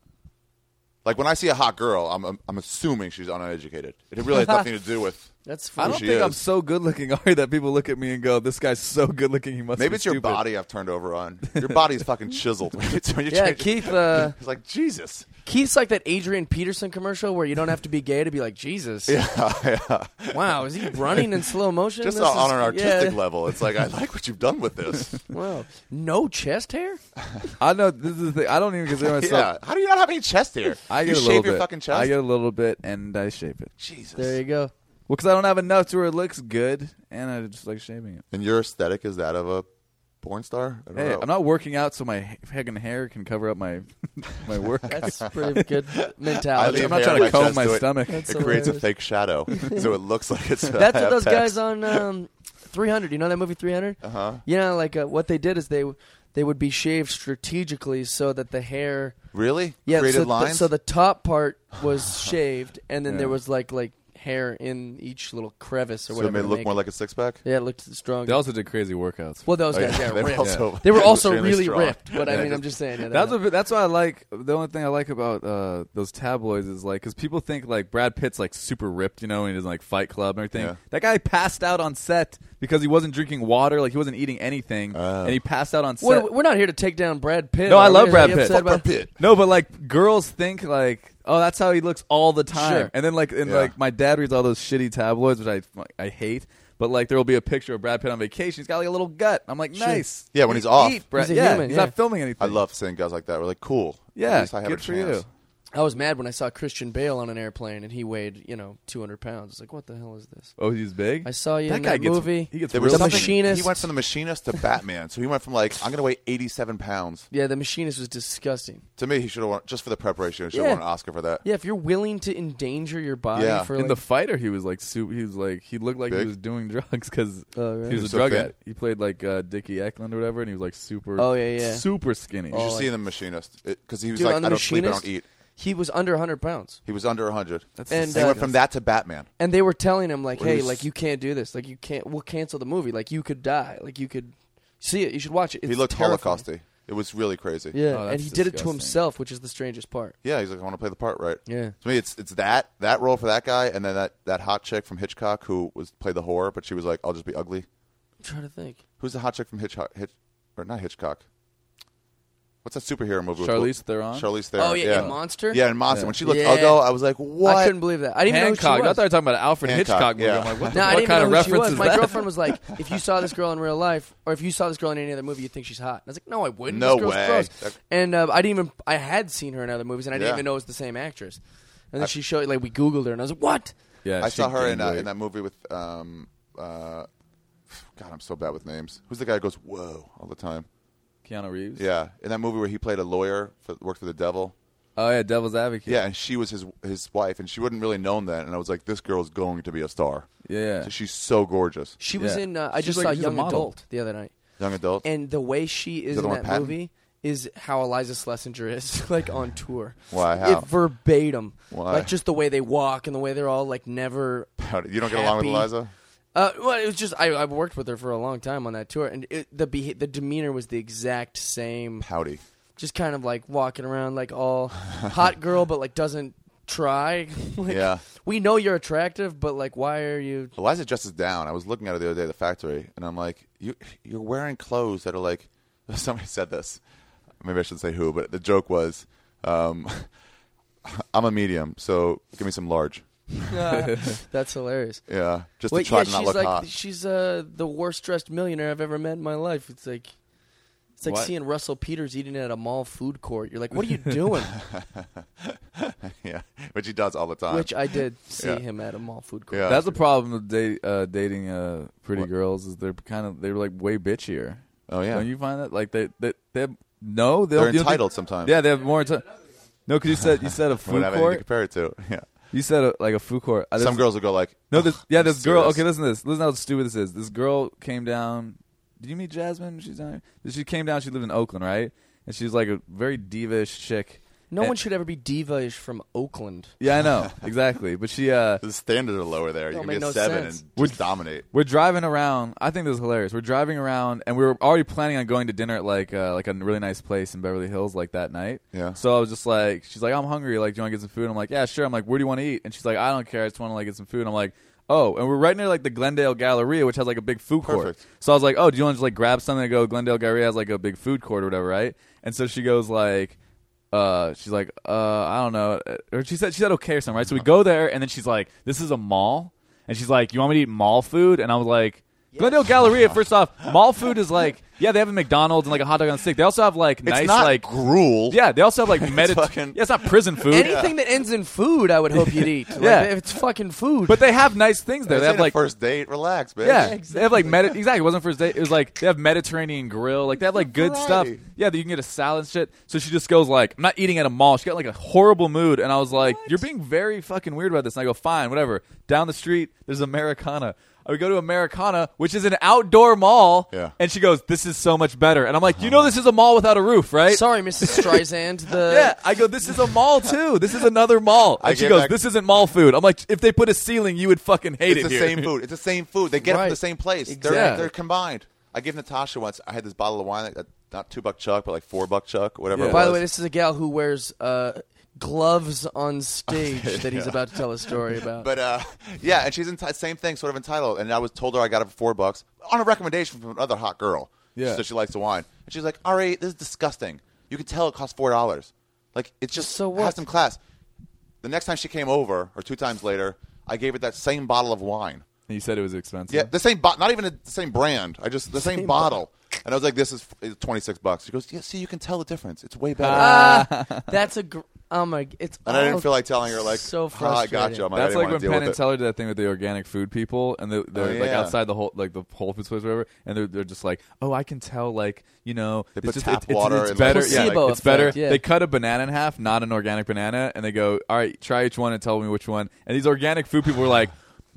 Like when I see a hot girl, I'm I'm, I'm assuming she's uneducated. It really has nothing to do with. That's I funny. don't she think I'm is. so good looking, Ari, that people look at me and go, "This guy's so good looking. He must." Maybe be it's your stupid." body I've turned over on. Your body's fucking chiseled. When you- when you Yeah, change- Keith. Uh, It's like Jesus. Keith's like that Adrian Peterson commercial where you don't have to be gay to be like Jesus. Yeah, yeah. Wow, is he running in slow motion? Just This on, on is- an artistic yeah. level, it's like I like what you've done with this. Wow, no chest hair. I know this is the thing. I don't even consider myself. Yeah. How do you not have any chest hair? I you get a shave little your bit. fucking chest. I get a little bit, and I shave it. Jesus. There you go. Well, because I don't have enough to where it looks good, and I just like shaving it. And your aesthetic is that of a porn star? I don't Hey, know. I'm not working out so my fucking hair can cover up my my work. That's pretty good I mentality. leave I'm not hair trying on to comb chest my so it- stomach. That's It creates a hilarious. fake shadow, so it looks like it's. That's what those guys on um, three hundred. You know that movie three hundred? Uh huh. Yeah, like uh, what they did is they they would be shaved strategically so that the hair. Really? Yeah, Created so, the, lines. so the top part was shaved, and then Yeah. there was like like hair in each little crevice or so it whatever. made it to look make more it- like a six pack. Yeah, it looked strong. They also did crazy workouts. Well, those Oh, guys, yeah, yeah, they were ripped. also- They were also extremely really strong. ripped. But I Yeah, mean, I'm just- just saying. Yeah, That's that- what, that's why I like. The only thing I like about uh, those tabloids is like because people think like Brad Pitt's like super ripped, you know, and he's in like Fight Club and everything. Yeah. That guy passed out on set because he wasn't drinking water, like he wasn't eating anything, Oh. and he passed out on set. We're, we're not here to take down Brad Pitt. No, I are we? love Are Brad you Pitt. upset Fuck about- Brad Pitt. No, but like girls think like, oh, that's how he looks all the time. Sure. And then like, and Yeah. like my dad reads all those shitty tabloids, which I I hate. But like, there will be a picture of Brad Pitt on vacation. He's got like a little gut. I'm like, Sure. nice. Yeah, when he's Eat, off. Brad. He's a yeah, human, he's yeah. not filming anything. I love seeing guys like that. We're like, cool. Yeah, At least I have good a for chance. you. I was mad when I saw Christian Bale on an airplane and he weighed, you know, two hundred pounds. It's like, what the hell is this? Oh, he's big. I saw you that in guy that gets, movie. He gets There real was The something- Machinist. He went from the machinist to Batman. So he went from like, I'm going to weigh eighty-seven pounds. Yeah, The Machinist was disgusting. To me, he should have won, just for the preparation, he should have Yeah. won an Oscar for that. Yeah, if you're willing to endanger your body Yeah. for in like, the fighter. He was like, su- he was like, he looked like Big? he was doing drugs because Oh, really? he was He a was so drug thin? addict. He played like uh, Dickie Eklund or whatever, and he was like super. Oh, yeah, yeah. super skinny. You Oh, should like- see in the machinist. Because he was Dude, like, on I The don't sleep, I Machinist? don't eat. he was under one hundred pounds. He was under one hundred. That's And, They uh, went from that to Batman. And they were telling him like, Well, he "Hey, was- like you can't do this. Like you can't. We'll cancel the movie. Like you could die. Like you could see it. You should watch it." It's he looked terrifying. Holocausty. It was really crazy. Yeah, Oh, and that's he did it to disgusting. himself, which is the strangest part. Yeah, he's like, I want to play the part right. Yeah. To me, it's it's that that role for that guy, and then that, that hot chick from Hitchcock who was played the whore, but she was like, I'll just be ugly. I'm trying to think. Who's the hot chick from Hitchcock? Hitch, or not Hitchcock? what's that superhero movie? Charlize with, Theron. Charlize Theron. Oh yeah, yeah. in Monster. Yeah, in Monster. Yeah. When she looked Yeah. ugly, I was like, what? I couldn't believe that. I didn't even Hancock. know who she I was. thought you were talking about an Alfred Hancock, Hitchcock movie. yeah. I'm like, what, No, the, I what didn't kind know of who reference she was. is My that? girlfriend was like, if you saw this girl in real life, or if you saw this girl in any other movie, you'd think she's hot. And I was like, no, I wouldn't. No this girl's way. gross. That- And uh, I didn't even. I had seen her in other movies, and I didn't Yeah. even know it was the same actress. And then I- she showed, like, we Googled her, and I was like, what? Yeah, I she saw her in gained uh, weight. in that movie with um uh God, I'm so bad with names. Who's the guy who goes whoa all the time? Keanu Reeves. Yeah, in that movie where he played a lawyer, for, worked for the devil. Oh yeah, Devil's Advocate. Yeah, and she was his his wife, and she wouldn't really known that. And I was like, this girl's going to be a star. Yeah. So she's so gorgeous. She was Yeah. in. Uh, I She's just like- saw she's a Young model. Adult the other night, Young adult. and the way she is the in one that with Patton? movie is how Eliza Schlesinger is, like on tour. Why? How? It verbatim. Why? Like just the way they walk and the way they're all like never. You don't get along with happy. Eliza? Uh, well, it was just I I worked with her for a long time on that tour, and it, the beha- the demeanor was the exact same. Pouty. Just kind of like walking around like all hot girl, but like doesn't try. Like, Yeah. we know you're attractive, but like, why are you? Eliza dresses down. I was looking at her the other day at the factory, and I'm like, you, you're wearing clothes that are like, somebody said this. Maybe I shouldn't say who, but the joke was, um, I'm a medium, so give me some large. That's hilarious. Yeah, just Wait, to try yeah, to not she's look like hot. she's uh, the worst dressed millionaire I've ever met in my life. It's like it's like What? seeing Russell Peters eating at a mall food court. You're like, what are you doing? Yeah, which he does all the time. Which I did see Yeah. him at a mall food court. Yeah. That's the problem with date, uh, dating uh, pretty What? girls is they're kind of they're like way bitchier. oh yeah, Don't you find that? Like they they they have, no they'll, they're you'll entitled think- sometimes. Yeah, they have more entitled. No, because you said you said a we food don't have anything to court. compare it to. Yeah, You said a, like a food court. Uh, some there's- girls will go like, No, this, "Ugh, yeah, I'm this girl. serious." Okay, listen to this. Listen how stupid this is. This girl came down. Did you meet Jasmine? She's down here? She came down. She lived in Oakland, right? And she's like a very diva-ish chick. No And- one should ever be diva-ish from Oakland. Yeah, I know exactly. But she, uh, The standards are lower there. You Don't can make be a no seven sense. and just dominate. we're driving around. I think this is hilarious. We're driving around, and we were already planning on going to dinner at like uh, like a really nice place in Beverly Hills, like that night. Yeah. So I was just like, she's like, I'm hungry. Like, do you want to get some food? I'm like, yeah, sure. I'm like, where do you want to eat? And she's like, I don't care. I just want to like get some food. I'm like, oh, and we're right near like the Glendale Galleria, which has like a big food court. Perfect. So I was like, oh, do you want to just like grab something and go? Glendale Galleria has like a big food court or whatever, right? And so she goes like, uh, she's like, uh, I don't know, or she said she said okay or something, right? So we go there, and then she's like, this is a mall, and she's like, you want me to eat mall food? And I was like, Glendale Galleria. First off, mall food is like, yeah, they have a McDonald's and like a hot dog on a stick. They also have like It's nice not like. gruel. Yeah, they also have like medit. fucking- Yeah, it's not prison food. Anything that ends in food, I would hope you'd eat. Like, Yeah. if it's fucking food. But they have nice things there. This They have ain't a like first date. Relax, bitch. yeah, they have like Medi- exactly. It wasn't first date. It was like they have Mediterranean grill. Like they have like good stuff. Variety. Yeah, that you can get a salad and shit. So she just goes like, I'm not eating at a mall. She got like a horrible mood, and I was like, you're being very fucking weird about this. And I go, fine, whatever. Down the street, there's Americana. I would go to Americana, which is an outdoor mall. Yeah. And she goes, this is so much better. And I'm like, you know, this is a mall without a roof, right? Sorry, Missus Streisand. The Yeah, I go, this is a mall too. This is another mall. I And she gave goes, back- this isn't mall food. I'm like, if they put a ceiling, you would fucking hate It's it the here. same food. It's the same food. They get it Right. from the same place. They're, Exactly. they're combined. I gave Natasha once. I had this bottle of wine, like, that, not two buck chuck, but like four buck chuck, whatever. Yeah. It By was. the way, this is a gal who wears uh, gloves on stage that he's about to tell a story about. But uh, yeah, and she's enti- same thing, sort of entitled. And I was told her I got it for four bucks on a recommendation from another hot girl. Yeah. So she likes the wine, and she's like, "Ari, this is disgusting. You can tell it costs four dollars. Like it's just So has what? some class." The next time she came over, or two times later, I gave her that same bottle of wine. And you said it was expensive. Yeah, the same bottle, not even the same brand. I just the same, Same bottle. And I was like, "This is twenty six bucks." She goes, "Yeah, see, you can tell the difference. It's way better." Ah, that's a gr- oh my! It's and I didn't all feel like telling her like, so "Ah, I frustrating. got you." I'm like, That's I like didn't when want to deal Penn with and it. Teller did that thing with the organic food people, and they're, they're Oh, like yeah. outside the whole like the Whole Foods place, or whatever, and they're they're just like, oh, I can tell, like you know, They it's put just, tap it's, water it's, it's and, better, like, yeah, placebo it's better. effect, yeah. They cut a banana in half, not an organic banana, and they go, all right, try each one and tell me which one. And these organic food people were like.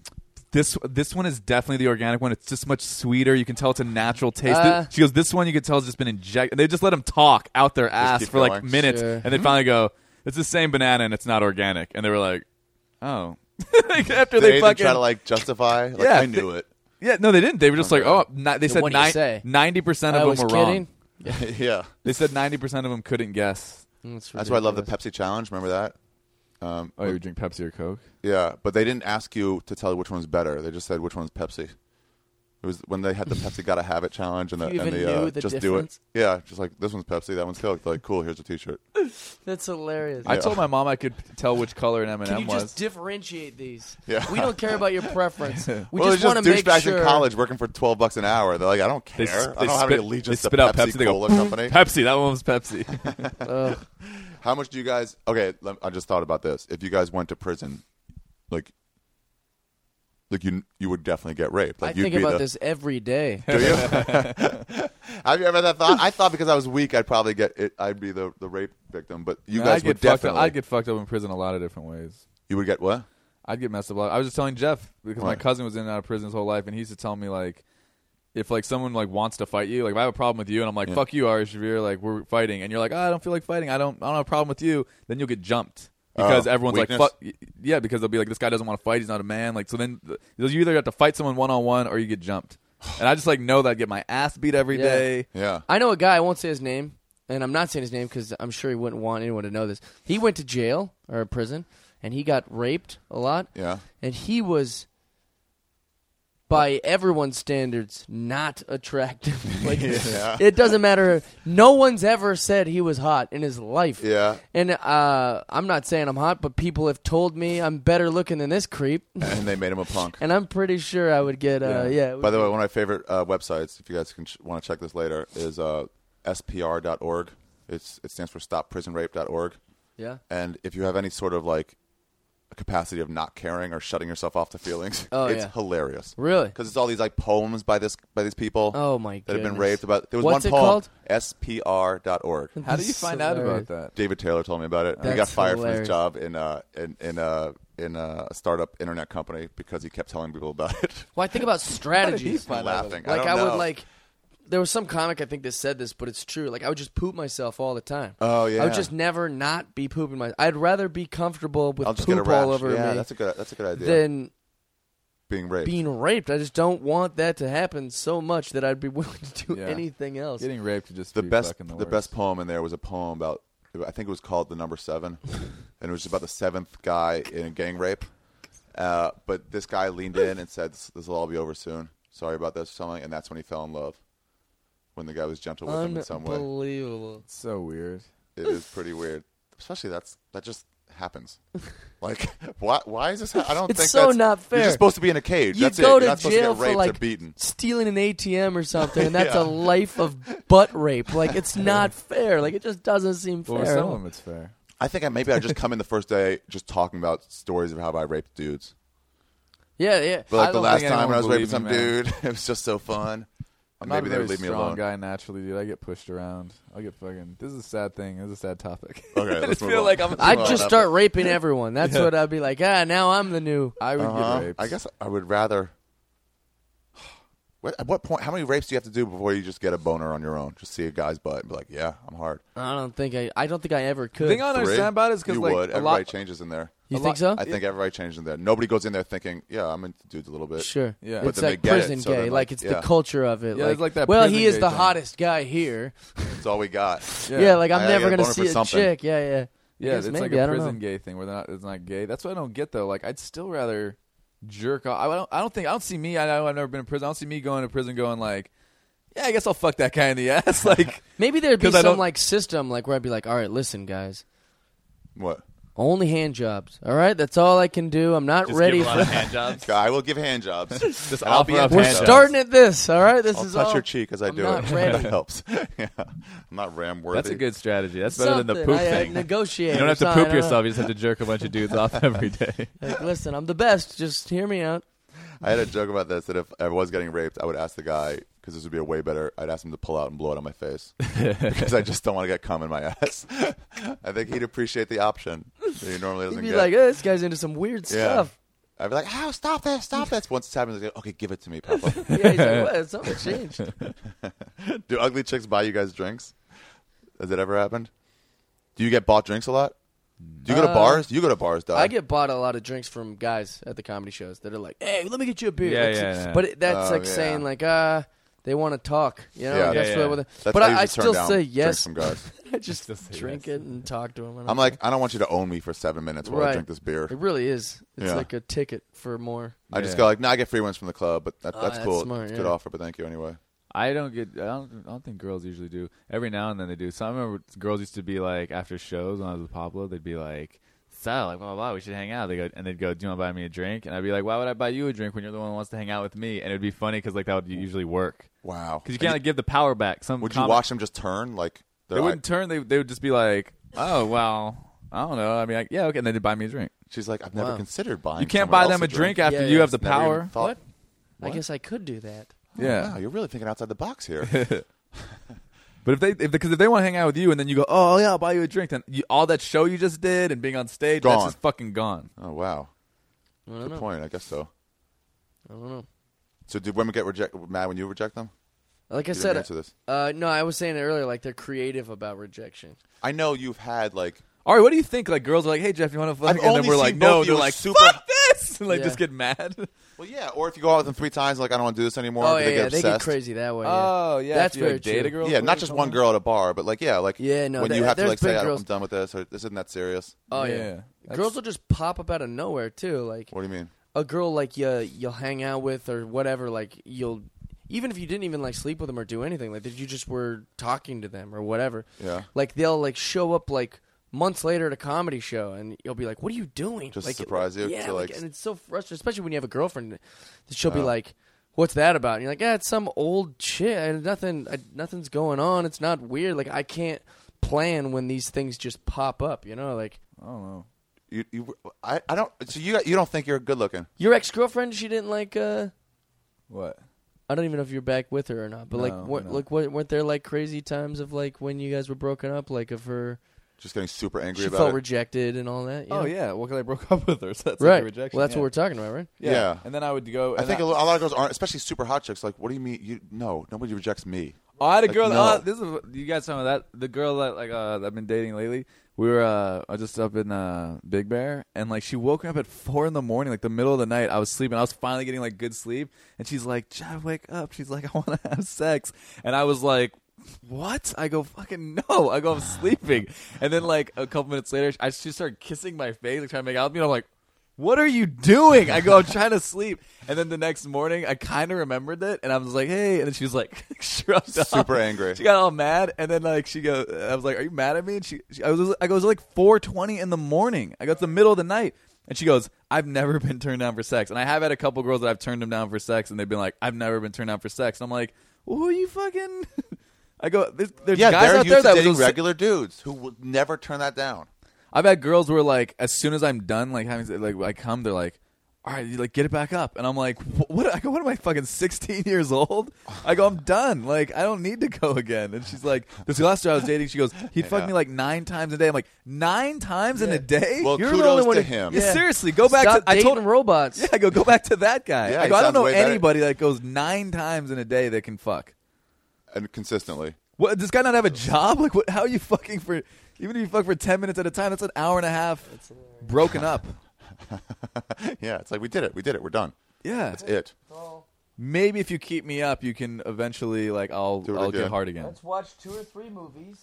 This this one is definitely the organic one. It's just much sweeter. You can tell it's a natural taste. Uh, she goes, this one you can tell has just been injected. They just let them talk out their ass keep for like going. minutes, Sure. and they finally go, it's the same banana and it's not organic. And they were like, oh. Like, after They, they, they fucking try to like justify. Like, Yeah, I knew they- it. yeah, no, they didn't. They were just like, oh, ni- they Then said what do you ni- say? ninety percent of I them was were kidding. wrong. yeah. They said ninety percent of them couldn't guess. That's, That's why I love the ridiculous. Pepsi challenge. Remember that? Um, Oh, you drink Pepsi or Coke? yeah, but they didn't ask you to tell which one's better. They just said which one's Pepsi. It was when they had the Pepsi Gotta Have It challenge and the, You and even the, uh, knew the just difference? do it. Yeah, just like this one's Pepsi, that one's Coke. They're like, cool, here's a T-shirt. That's hilarious. I Yeah. told my mom I could tell which color an M and Can M you was. just differentiate these? Yeah. We don't care about your preference. We well, just it's want to make douchebags sure. in college working for twelve bucks an hour. They're like, I don't care. They s- I they don't have any spit- allegiance they to spit out Pepsi, Pepsi, they go, Cola Company. Pepsi. That one was Pepsi. Ugh. How much do you guys? Okay, lem- I just thought about this. If you guys went to prison, like, like you you would definitely get raped. Like I you'd think be about the, this every day. Do you? Have you ever had that thought? I thought because I was weak, I'd probably get it. I'd be the, the rape victim. But you No, guys I'd would get fucked definitely. up. I'd get fucked up in prison a lot of different ways. you would get what? I'd get messed up a lot. I was just telling Jeff because my What? cousin was in and out of prison his whole life, and he used to tell me like, if like someone like wants to fight you, like if I have a problem with you, and I'm like, Yeah. "Fuck you, Ari Shavir," like we're fighting, and you're like, oh, "I don't feel like fighting. I don't. I don't have a problem with you." Then you'll get jumped because Oh, everyone's weakness? like, "Fuck." Yeah, because they'll be like, "This guy doesn't want to fight. He's not a man." Like so, then th- you either have to fight someone one on one or you get jumped. And I just like know that I get my ass beat every Yeah. day. Yeah. I know a guy. I won't say his name, and I'm not saying his name because I'm sure he wouldn't want anyone to know this. He went to jail or prison, and he got raped a lot. Yeah. And he was, by everyone's standards, not attractive. Like Yeah. it doesn't matter. No one's ever said he was hot in his life. Yeah. And uh, I'm not saying I'm hot, but people have told me I'm better looking than this creep, And they made him a punk. and I'm pretty sure I would get. Uh, yeah. By the way, one of my favorite uh, websites, if you guys can ch- want to check this later, is uh, S P R dot org. It's it stands for stop prison rape dot org. yeah. And if you have any sort of like capacity of not caring or shutting yourself off to feelings, Oh, it's yeah. hilarious. Really? Because it's all these like poems by this by these people Oh my god. that have been raped. About there was What's one it poem, called? S P R dot org. How do you That's find out hilarious. about that? David Taylor told me about it. he got That's fired from hilarious. his job in uh, in in uh, in uh, a startup internet company because he kept telling people about it. Well, I think about strategies. find I'm out laughing. Like I, I, don't would know. like. There was some comic I think that said this, but it's true. Like I would just poop myself all the time. Oh yeah. I would just never not be pooping my. I'd rather be comfortable with I'll just get a poop rash. all over yeah, me that's a good that's a good idea. than Being raped. being raped. I just don't want that to happen so much that I'd be willing to do Yeah. anything else. Getting raped would just the be best fucking the, the worst. best poem in there was a poem about I think it was called The Number Seven, and it was about the seventh guy in a gang rape. Uh, but this guy leaned in and said, "This will all be over soon. Sorry about this," or something, and that's when he fell in love. When the guy was gentle with him in some way. Unbelievable. It's so weird. It is pretty weird, especially that's that just happens. Like, why? Why is this? Ha- I don't It's think so that's, not fair. You're just supposed to be in a cage. You that's go it. to You're not supposed jail to get raped for like or beaten. stealing an A T M or something, and that's Yeah. a life of butt rape. Like it's not fair. Like it just doesn't seem Well, fair. with at some all. of them it's fair. I think I, maybe I just come in the first day just talking about stories of how I raped dudes. Yeah, yeah. But like I the don't last think time when I was anyone raping some would believe me, dude, it was just so fun. I'm And not maybe a they very would leave me strong alone. guy naturally, dude. I get pushed around. I get fucking. This is a sad thing. This is a sad topic. Okay, I let's just move feel on. like I'm. I'd Well, just that- start raping everyone. That's Yeah. what I'd be like. Ah, now I'm the new. I would Uh-huh. get raped. I guess I would rather. What, at what point? How many rapes do you have to do before you just get a boner on your own? Just see a guy's butt and be like, "Yeah, I'm hard." I don't think I. I don't think I ever The could. thing I don't Three? understand about it is because you like would. a Everybody lot. changes in there. you a think lot- so? I think everybody changes in there. Nobody goes in there thinking, "Yeah, I'm into dudes a little bit." Sure. Yeah. But It's then like they get it, prison so gay. then, Like, like, it's yeah. the culture of it. Yeah, like, it's like that well, prison he is gay the thing. hottest guy here. That's all we got. Yeah, like I'm I- I never get a gonna boner see for a something. chick. Yeah, yeah. Yeah, guess it's maybe, like I a don't prison know. gay thing where they're not, it's not gay. That's what I don't get though. Like I'd still rather jerk off. I don't. I don't think. I don't see me. I know I've never been in prison. I don't see me going to prison going like, yeah, I guess I'll fuck that guy in the ass. Like Maybe there'd be 'Cause I some don't- like system like where I'd be like, all right, listen, guys, What? only hand jobs. All right, that's all I can do. I'm not Just ready give a lot for. of hand jobs. I will give hand jobs. just And I'll offer be up in We're hand jobs. jobs. starting at this. All right, this I'll is touch all. your cheek as I I'm do not it. ready. That helps. Yeah. I'm not ram worthy. That's a good strategy. That's better than the Something. poop I, I thing. negotiate. You don't have to or something. poop I don't know. yourself. You just have to jerk a bunch of dudes off every day. Like, listen, I'm the best. Just hear me out. I had a joke about this that if I was getting raped, I would ask the guy because this would be a way better. I'd ask him to pull out and blow it on my face because I just don't want to get cum in my ass. I think he'd appreciate the option that he normally He'd doesn't be get. like, oh, this guy's into some weird Yeah. stuff. I'd be like, "Oh, stop this, stop this!" Once it's happened, he's like, "Okay, give it to me, Papa." Yeah, he's like, what? Something changed. Do ugly chicks buy you guys drinks? Has it ever happened? Do you get bought drinks a lot? Do you go to Uh, bars? You go to bars, dog. I get bought a lot of drinks from guys at the comedy shows that are like, "Hey, let me get you a beer." Yeah, Like, yeah, yeah. But it, that's Oh, like yeah. saying like, uh, They want to talk. You know, Yeah, that's yeah, what- yeah. what- That's but how I, you I usually turn still down say drinks yes. from guys. I just Still say drink yes. it and talk to them. I don't I'm like, I don't want you to own me for seven minutes while I Right. drink this beer. it really is. It's Yeah. like a ticket for more. I just Yeah. go like, no, I get free ones from the club, but that, Oh, that's that's cool. smart, It's a good yeah. offer, but thank you anyway. I don't get. I don't. I don't think girls usually do. Every now and then they do. So I remember girls used to be like after shows when I was with Pablo, they'd be like, "So like blah blah blah, we should hang out." They go and they'd go, "Do you want to buy me a drink?" And I'd be like, "Why would I buy you a drink when you're the one who wants to hang out with me?" And it'd be funny because like that would usually work Wow. because you can't like give the power back. Some Would you comic- watch them just turn like? They they're wouldn't turn. They they would just be like, "Oh well, I don't know." I mean, like, yeah, okay. And then they'd buy me a drink. She's like, I've never Wow. considered buying. You can't someone buy else them a drink Yeah, after yeah, you have the Never even power. thought- What? I What? guess I could do that. Oh, Yeah. wow, you're really thinking outside the box here. But if they, if because if they want to hang out with you and then you go, oh yeah, I'll buy you a drink, then you, all that show you just did and being on stage, Gone. that's just fucking gone. Oh wow. I don't Good know. point. I guess so. I don't know. So did women get reject mad when you reject them? Like I You didn't said, answer this. uh, no, I was saying it earlier. Like they're creative about rejection. I know you've had like. All right, what do you think? Like girls are like, hey Jeff, you want to fuck? I've And then only we're seen like, both no. of you They're with like, super- fuck this, and like Yeah. just get mad. Well, yeah. Or if you go out with them three times, like I don't want to do this anymore. Oh do yeah, they yeah, get they obsessed? get crazy that way. Yeah. Oh yeah, That's if you, very like, date true. a girl. Yeah, for not a just couple one months? girl at a bar, but like yeah, like Yeah, no, when there- you have to there's like say been I don't- girls- I'm done with this or this isn't that serious. Oh yeah. Yeah. That's- Girls will just pop up out of nowhere too. Like What do you mean? a girl like you you'll hang out with or whatever. Like you'll even if you didn't even like sleep with them or do anything, like that you just were talking to them or whatever. Yeah. Like they'll like show up like months later at a comedy show, and you'll be like, "What are you doing?" Just like, surprise you Yeah, to, like, like- and it's so frustrating, especially when you have a girlfriend. That she'll be Oh. like, "What's that about?" And you're like, "Yeah, it's some old shit. I, nothing, I, nothing's going on. It's not weird. Like I can't plan when these things just pop up. You know, like I don't know. You, you, I, I don't. So you, you don't think you're good looking? your ex girlfriend. She didn't like. uh What? I don't even know if you're back with her or not. But like, No, what, no. like, what, weren't there like crazy times of like when you guys were broken up? Like of her, Just getting super angry she about felt it. rejected and all that. you Oh know? yeah, well, because I broke up with her, so that's right. like a rejection. Well, that's yeah. what we're talking about, right? Yeah. Yeah. And then I would go. I and think a, lo- a lot of girls aren't, especially super hot chicks. Like, what do you mean? You no, nobody rejects me. Oh, I had a Like, girl. no. Uh, this is you guys talking about that. The girl that like uh, that I've been dating lately. We were uh, I was just up in uh, Big Bear, and like she woke me up at four in the morning, like the middle of the night. I was sleeping. I was finally getting like good sleep, and she's like, "Chad, wake up." She's like, "I want to have sex," and I was like, "What?" I go, "Fucking no!" I go, "I'm sleeping," and then like a couple minutes later, I she started kissing my face, like trying to make out with me. And I'm like, "What are you doing?" I go, "I'm trying to sleep." And then the next morning, I kind of remembered it, and I was like, "Hey," and then she was like, shrugged off. Super angry. She got all mad, and then like she goes, I was like, "Are you mad at me?" And she, she I was, I go, "It was like four twenty in the morning." I go, "It's the middle of the night," and she goes, "I've never been turned down for sex," and I have had a couple girls that I've turned them down for sex, and they've been like, "I've never been turned down for sex," and I'm like, well, "Who are you fucking?" I go, "There's, there's Yeah, guys they're out used there to that dating will." regular dudes who would never turn that down. I've had girls where like as soon as I'm done, like having like I come, they're like, "All right, you like get it back up," and I'm like, "Wh- "What?" I go, "What am I fucking sixteen years old?" I go, "I'm done. Like I don't need to go again." And she's like, "This last girl I was dating, she goes, he'd fuck Yeah. me like nine times a day." I'm like, nine times in a day? Well, You're the kudos only one to who- him. Yeah, yeah. seriously, go back Stop to. I dating told robots. Yeah, I go go back to that guy. Yeah, I he go, I don't sounds know way better. anybody that goes nine times in a day that can fuck. And consistently. What, does this guy not have a job? Like, what? How are you fucking for? Even if you fuck for ten minutes at a time, that's an hour and a half broken up. Yeah, it's like we did it. We did it. We're done. Yeah, That's it. maybe if you keep me up, you can eventually like I'll Do it I'll again. get hard again. Let's watch two or three movies.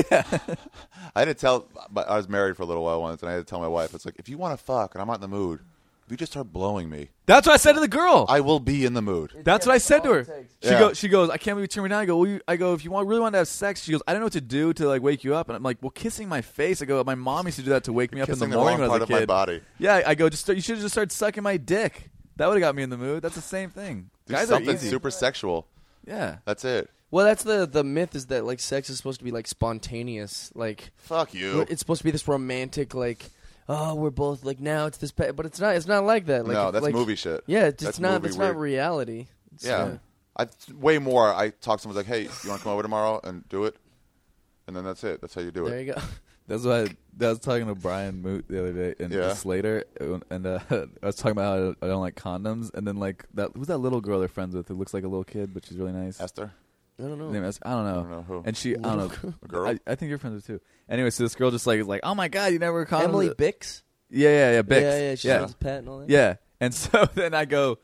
I had to tell. but I was married for a little while once, and I had to tell my wife, "It's like if you want to fuck and I'm not in the mood, if you just start blowing me, That's what I said to the girl. I will be in the mood." That's what I said to her. She Yeah. goes. She goes. I can't believe you turned me down. I go. Well, you, I go. If you want, really want to have sex, she goes. I don't know what to do to like wake you up. And I'm like, well, kissing my face. I go. My mom used to do that to wake me up in Kissing the the morning wrong when I part was a of kid. my body. Yeah. I go. Just start, you should have just started sucking my dick. That would have got me in the mood. That's the same thing. Do Guys are something easy. super sexual. Yeah. That's it. Well, that's the the myth is that like sex is supposed to be like spontaneous, like Fuck you. it's supposed to be this romantic, like oh we're both like now it's this, pa-. but it's not. It's not like that. Like, no, that's like, movie shit. Yeah, it's That's not. movie It's weird. not reality. It's, Yeah. uh, I way more. I talk to someone like, "Hey, you want to come over tomorrow and do it?" And then that's it. That's how you do there it. you go. That's why I, I was talking to Brian Moot the other day and Yeah. Slater, and uh, I was talking about how I don't like condoms, and then like that who's that little girl they're friends with who looks like a little kid, but she's really nice. Esther, I don't know. Name is- I don't know. I don't know who. And she, I don't know. A girl? I, I think you're friends with too. Anyway, so this girl just like is like, oh my god, you never condoms. Emily Bix. Yeah, yeah, yeah. Bix. Yeah, yeah. She yeah. has pet and all that. Yeah. And so then I go,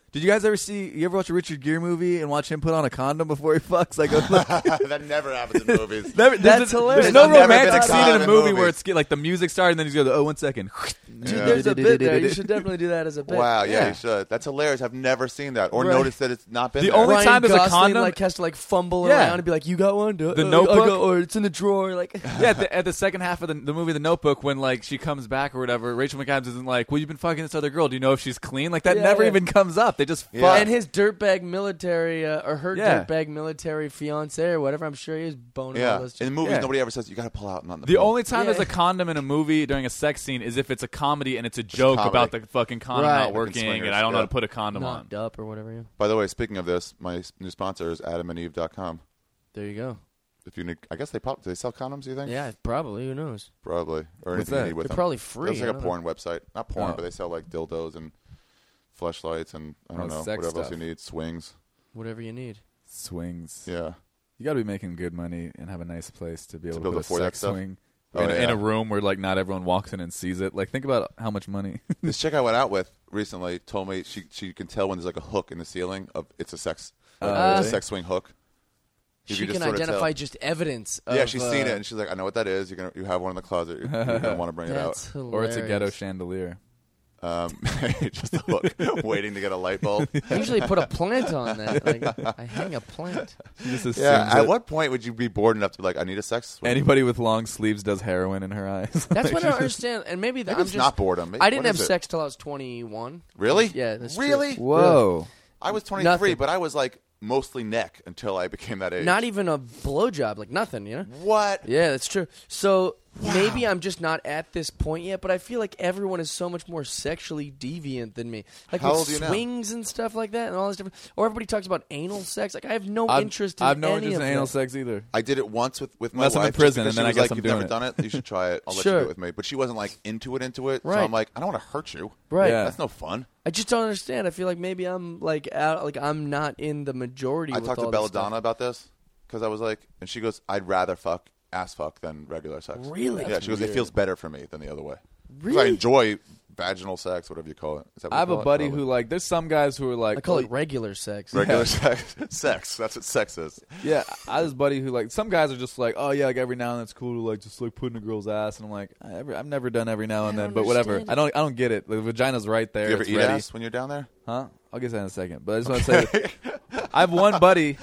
Did you guys ever see? You ever watch a Richard Gere movie and watch him put on a condom before he fucks? Like, That never happens in movies. never, That's there's, hilarious. There's no There's never romantic been a scene in condom a in movie movies. where it's like the music starts and then he's going, "Oh, one second." Dude, Yeah. there's a bit there. You should definitely do that as a bit. Wow, yeah, Yeah. you should. That's hilarious. I've never seen that or Right. noticed that it's not been The there. only Ryan time there's a Gosling, condom- like has to like fumble Yeah. around and be like, "You got one?" Do it. The Uh, I Notebook? got- or it's in the drawer. Like, Yeah, at the, at the second half of the, the movie, The Notebook, when like she comes back or whatever, Rachel McAdams isn't like, "Well, you've been fucking this other girl. Do you know if she's clean?" Like that Yeah, never yeah. even comes up. They just Yeah. fuck. and his dirtbag military uh, or her Yeah. dirtbag military fiance or whatever. I'm sure he was boning all Yeah, those. in movies, Yeah. nobody ever says you got to pull out. Not in the, The film. only time Yeah. there's a condom in a movie during a sex scene is if it's a comedy and it's a joke comedy. about the fucking condom Right. not Fucking working swingers, and I don't know yeah. how to put a condom on. knocked up or whatever. Yeah. By the way, speaking of this, my s- new sponsor is adam and eve dot com. There you go. If you need, I guess they pop. Do they sell condoms? Do you think? Yeah, probably. Who knows? Probably. Or What's anything you that? need with They're them. probably free. It's I like a don't know. porn website. Not porn, Oh. but they sell like dildos and fleshlights and I don't Oh, know sex whatever else stuff. you need. Swings. Whatever you need. Swings. Yeah. You got to be making good money and have a nice place to be able To to, be able put to a afford that sex stuff? swing Oh, in, yeah. in a room where like not everyone walks in and sees it. Like think about how much money. This chick I went out with recently told me she she can tell when there's like a hook in the ceiling of it's a sex Oh, uh, really? a sex swing hook. You She just can sort of identify tell. just evidence. Of, Yeah, she's uh, seen it and she's like, I know what that is. You're gonna you have one in the closet. You're, you're gonna want to bring it out. That's Or it's a ghetto hilarious. chandelier. Um, just a hook, waiting to get a light bulb. I usually put a plant on that. Like, I hang a plant. She just assumes Yeah. At that what point would you be bored enough to be like, I need a sex swing? anybody with long sleeves does heroin in her eyes. That's Like, what I she's don't understand. And maybe, that Maybe I'm it's just, not boredom. Maybe- I didn't what have is it? sex till I was twenty-one. Really? Yeah, that's true. really. just- Whoa. I was twenty-three, Nothing. but I was like mostly neck until I became that age. Not even a blowjob, like nothing, you know? What? Yeah, that's true. So maybe I'm just not at this point yet, but I feel like everyone is so much more sexually deviant than me. Like How with old are you now? swings and stuff like that, and all this different. Or everybody talks about anal sex. Like I have no I've, interest in I've no any interest of in anal that. sex either. I did it once with, with my Unless I'm wife. in prison, just because and then she I was guess like, I'm You've doing never it." done it. You should try it. I'll let Sure. you do it with me. But she wasn't like into it, into it. So Right. I'm like, I don't want to hurt you. Right. Yeah. That's no fun. I just don't understand. I feel like maybe I'm like out. Like I'm not in the majority. I with talked to all this stuff. Belladonna about this because I was like, and she goes, I'd rather fuck ass fuck than regular sex. Really? Yeah. That's She goes, it weird. feels better for me than the other way. 'Cause Really? I enjoy vaginal sex, whatever you call it. Is that what I you have a call it? buddy Probably. who like. There's some guys who are like. I call oh, it regular sex. regular sex. Sex. That's what sex is. Yeah, I have this buddy who like some guys are just like, oh yeah, like every now and then it's cool to like just like put in a girl's ass, and I'm like, I ever, I've never done every now and I then, don't but whatever. understand I don't, I don't get it. The vagina's right there. Do you ever it's eat ready. ass when you're down there? Huh? I'll get to that in a second. But I just want to say, that I have one buddy.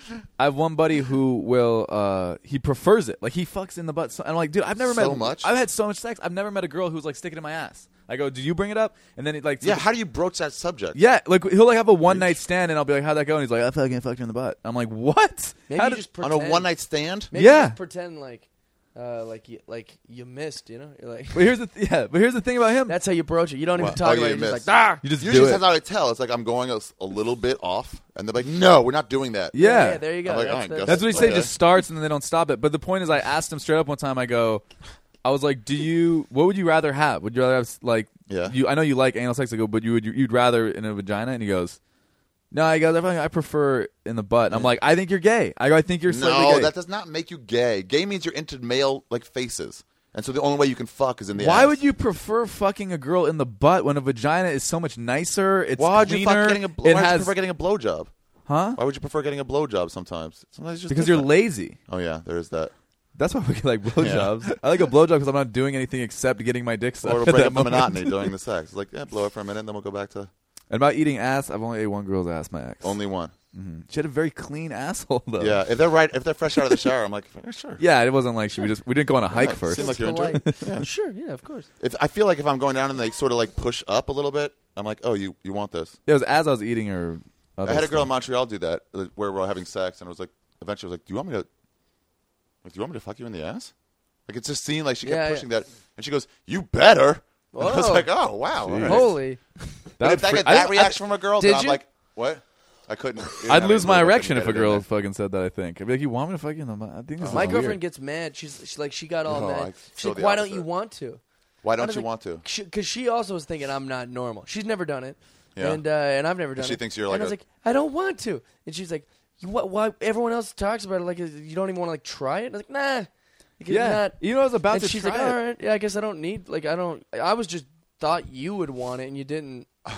I have one buddy who will. uh He prefers it. Like he fucks in the butt. So, and I'm like, dude, I've never So met. much? I've had so much sex. I've never met a girl who's like sticking in my ass. I go, do you bring it up? And then it like, Yeah. How do you broach that subject? yeah, like he'll like have a one night stand, and I'll be like, how'd that go? And he's like, I fucking fucked her in the butt. I'm like, what? Maybe How you did- just On pretend. a one night stand? Maybe Yeah. you just pretend like, uh, like you like you missed. You know, you're like But here's the th- yeah. But here's the thing about him. that's how you broach it. You don't even Well, talk oh, about yeah, it. you You're just missed. like ah. You just Usually do that's it. how I tell. It's like I'm going a, a little bit off, and they're like, "No, we're not doing that." Yeah. yeah, there you go. I'm like, that's, "Oh, I the- guess That's what he said. Okay. Just starts and then they don't stop it. But the point is, I asked him straight up one time. I go, I was like, "Do you? What would you rather have? Would you rather have like? Yeah. You? I know you like anal sex. I go, but you would you'd rather in a vagina?" And he goes, "No, I go. I prefer in the butt." And I'm like, "I think you're gay." I go, "I think you're slightly No, gay." that does not make you gay. Gay means you're into male like faces, and so the only way you can fuck is in the Why ass. would you prefer fucking a girl in the butt when a vagina is so much nicer? It's Why would you cleaner. fuck getting a? it Why would you has, prefer getting a blowjob? huh? Why would you prefer getting a blowjob sometimes? Sometimes it's just Because you're different. lazy. Oh yeah, there is that. That's why we like blowjobs. I like a blowjob because I'm not doing anything except getting my dick sucked. Or at to break that up the moment. monotony during the sex. It's like, yeah, blow it for a minute, and then we'll go back to And about eating ass, I've only ate one girl's ass. My ex. only one. hmm She had a very clean asshole though. Yeah, if they're right, if they're fresh out of the shower, I'm like, yeah, sure. Yeah, it wasn't like she we just we didn't go on a hike Yeah, first. seemed like you're into it. Polite. Sure, yeah, of course. If I feel like if I'm going down and they sort of like push up a little bit, I'm like, oh, you you want this? It was as I was eating her. I had a girl in Montreal do that, uh, where we're all having sex, and it was like, eventually, I was like, do you want me to, like, do you want me to fuck you in the ass? Like, it just seemed like she kept Yeah, yeah. pushing that, and she goes, you better. And I was Whoa. like, oh wow, all right. Holy. But if I get that reaction from a girl, Did then I'm you? like, what? I couldn't. I'd lose my erection if a a girl fucking said that. I think I'd be like, "You want me to fucking?" in the butt?" I think this My is girlfriend weird. gets mad. She's, she's like, she got all No, I mad. She's feel like, the why don't opposite. you want to? Why I don't was you like, want to? Because she also was thinking I'm not normal. She's never done it, Yeah. and uh, and I've never done And she it. thinks you're and like I was a- like, I don't want to, and she's like, you, what? Why? Everyone else talks about it like you don't even want to like try it. And I was like, nah. Like, Yeah, Not. you know, I was about And to she's try like, it. all right, yeah, I guess I don't need. Like, I don't. I was just thought you would want it, and you didn't.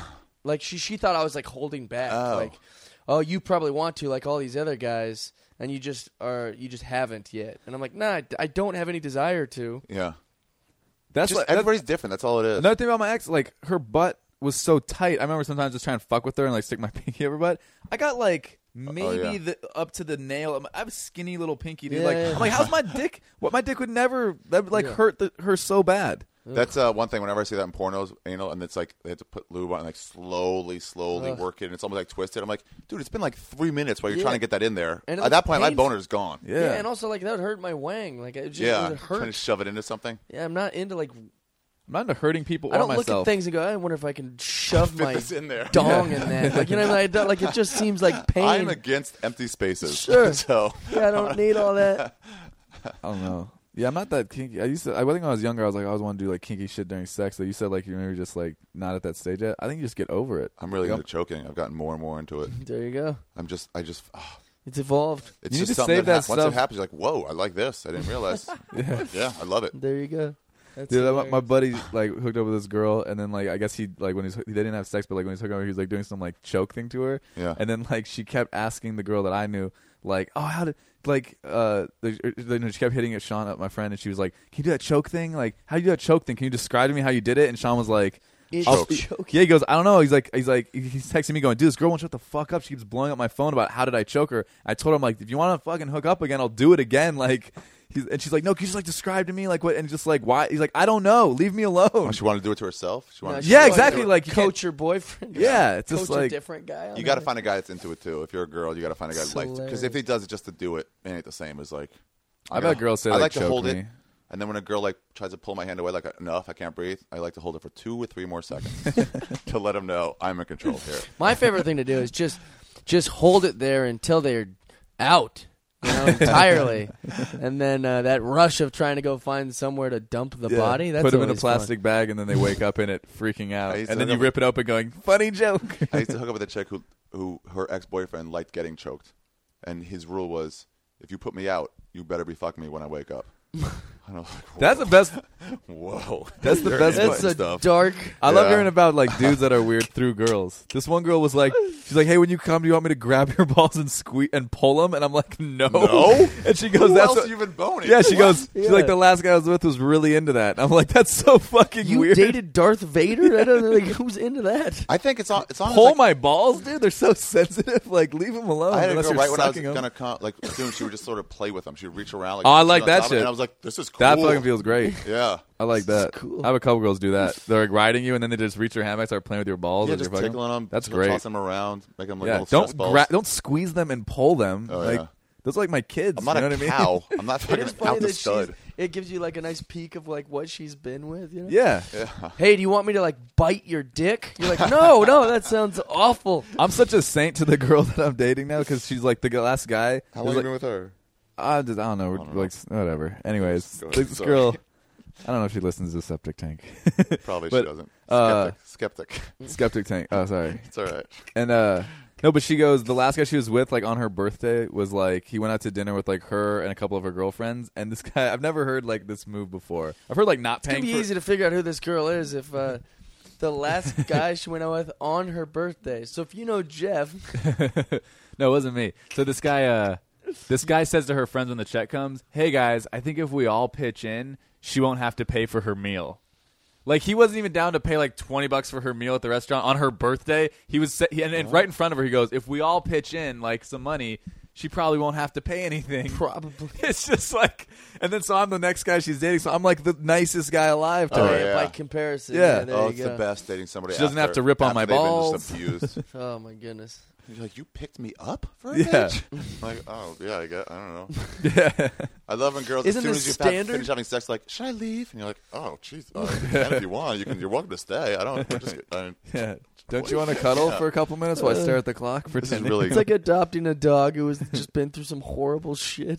Like she she thought I was like holding back. Oh. Like, oh, you probably want to like all these other guys, and you just are you just haven't yet. And I'm like, nah, I, I don't have any desire to. Yeah. That's Just like, everybody's different. That's all it is. another thing about my ex. Like her butt was so tight. I remember sometimes just trying to fuck with her and like stick my pinky up her butt. I got like maybe yeah. the up to the nail. I have a skinny little pinky, dude. Yeah, like yeah. I'm like, how's my dick? What my dick would never that would, like Yeah. hurt the, her so bad. That's uh, one thing. Whenever I see that in pornos, anal, and it's like they have to put lube on, and like slowly, slowly Ugh. work it, and it's almost like twisted. I'm like, dude, it's been like three minutes while you're Yeah. trying to get that in there. And it At that looks point, my painful. boner's gone. Yeah. Yeah, and also like that would hurt my wang. Like it just Yeah, it would trying to hurt. shove it into something. Yeah, I'm not into like. I'm not into hurting people I or don't look myself. at things and go, I wonder if I can shove Fit my this in there. dong in that. Like you know, what I mean? I don't, like it just seems like pain. I'm against empty spaces. Sure. so yeah, I don't need all that. I don't know. Yeah, I'm not that kinky. I used to. I think when I was younger, I was like, I always want to do like kinky shit during sex. So you said like you're maybe just like not at that stage yet. I think you just get over it. I'm really Yep. into choking. I've gotten more and more into it. There you go. I'm just, I just, oh, It's evolved. it's You need just to something save that, that hap- once stuff. it happens, you're like, whoa, I like this. I didn't realize. Yeah. yeah, I love it. There you go. That's Dude, my, my hilarious. buddy like hooked up with this girl, and then like I guess he like when he's he didn't have sex, but like when he's hooking up, he was like doing some like choke thing to her, Yeah. and then like she kept asking the girl that I knew like, oh, how did like uh the, then she kept hitting at Sean, at my friend, and she was like, can you do that choke thing? Like, how do you do that choke thing? Can you describe to me how you did it? And Sean was like, It's I'll- choking. yeah, he goes, I don't know. He's like, he's like, he's texting me going, dude, this girl won't shut the fuck up. She keeps blowing up my phone about how did I choke her. I told him like, if you want to fucking hook up again, I'll do it again. Like, he's, and she's like, no, can you just like describe to me like what? And just like, why? He's like, I don't know. Leave me alone. Oh, she wanted to do it to herself. She wanted No, to she Yeah, wanted exactly, to like, you coach your boyfriend. Yeah, it's coach just a like- different guy. on You got to that. find a guy that's into it too. If you're a girl, you got to find a guy That's that likes it. Because if he does it just to do it, it ain't the same as like. I've had girls say I like, like to choke hold me. it, and then when a girl like tries to pull my hand away, like enough, I can't breathe. I like to hold it for two or three more seconds to let them know I'm in control here. My favorite thing to do is just just hold it there until they're out, you know, entirely, and then uh, that rush of trying to go find somewhere to dump the Yeah. body. That's Put them in a always fun. plastic bag, and then they wake up in it, freaking out, I used and to then you hook up- rip it open, going, "Funny joke." I used to hook up with a chick who, who her ex boyfriend liked getting choked, and his rule was, if you put me out, you better be fucking me when I wake up. And I was like, whoa. That's the best. Whoa. That's the You're best into That's it a stuff. dark. I love Yeah. hearing about like dudes that are weird through girls. This one girl was like, she's like, "Hey, when you come, do you want me to grab your balls and squeeze and pull them?" And I'm like, "No." No? And she goes, Who "That's else what- you been boning? yeah." She What? goes, "She's Yeah. like the last guy I was with was really into that." And I'm like, "That's so fucking You weird." dated Darth Vader? I don't know, like, who's into that? I think it's on. It's on. Pull like, my balls, dude. They're so sensitive. Like, leave them alone. I had a unless girl you're right when I was sucking 'em. gonna come, like soon she would just sort of play with them. She would reach around. Like, Oh, I sit like on that top of it, shit. And I was like, this is cool. That fucking feels great. Yeah. I like that. cool. I have a couple girls do that. They're like riding you, and then they just reach their hand back, start playing with your balls. Yeah, as just you're fucking tickling them. That's great. Toss them around, make them like Yeah, little stress don't balls. gra- don't squeeze them and pull them. Oh, like yeah. those are like my kids. I'm not you know a what I mean? cow. I'm not It fucking is funny out the that she's, stud. it gives you like a nice peek of like what she's been with. You know? Yeah. Yeah. Hey, do you want me to like bite your dick? You're like, no, no, that sounds awful. I'm such a saint to the girl that I'm dating now because she's like the g- last guy. How was long like, you been with her? I just I don't know. We're, I don't know. Like whatever. Anyways, Go like, ahead. this Sorry. girl. I don't know if she listens to Septic Tank. Probably But, she doesn't. uh, Skeptic. Skeptic. Skeptic Tank. Oh, sorry. It's all right. And uh no, but she goes, the last guy she was with, like on her birthday, was like he went out to dinner with like her and a couple of her girlfriends, and this guy I've never heard like this move before. I've heard like not It's gonna paying be for easy to figure out who this girl is if uh, the last guy she went out with on her birthday. So if you know Jeff, No, it wasn't me. So this guy uh this guy says to her friends when the check comes, "Hey guys, I think if we all pitch in, she won't have to pay for her meal." Like he wasn't even down to pay like twenty bucks for her meal at the restaurant on her birthday. He was sa- he, and, and right in front of her he goes, "If we all pitch in like some money, she probably won't have to pay anything." probably. It's just like, and then so I'm the next guy she's dating, so I'm like the nicest guy alive to Oh, her. yeah. By comparison, Yeah. yeah, there Oh, you it's go. the best dating somebody. She doesn't after- have to rip on after my they've been balls. just abused. Oh my goodness. You're like, you picked me up for a Yeah. bitch? Like, oh yeah, I get. I don't know. Yeah. I love when girls Isn't as soon this as you have- standard? finish having sex, like, should I leave? And you're like, oh, jeez, uh, you can if you want. You can. You're welcome to stay. I don't. We're just. I, Yeah. Don't you want to cuddle Yeah. for a couple minutes while I stare at the clock for This ten is really- It's like adopting a dog who has just been through some horrible shit.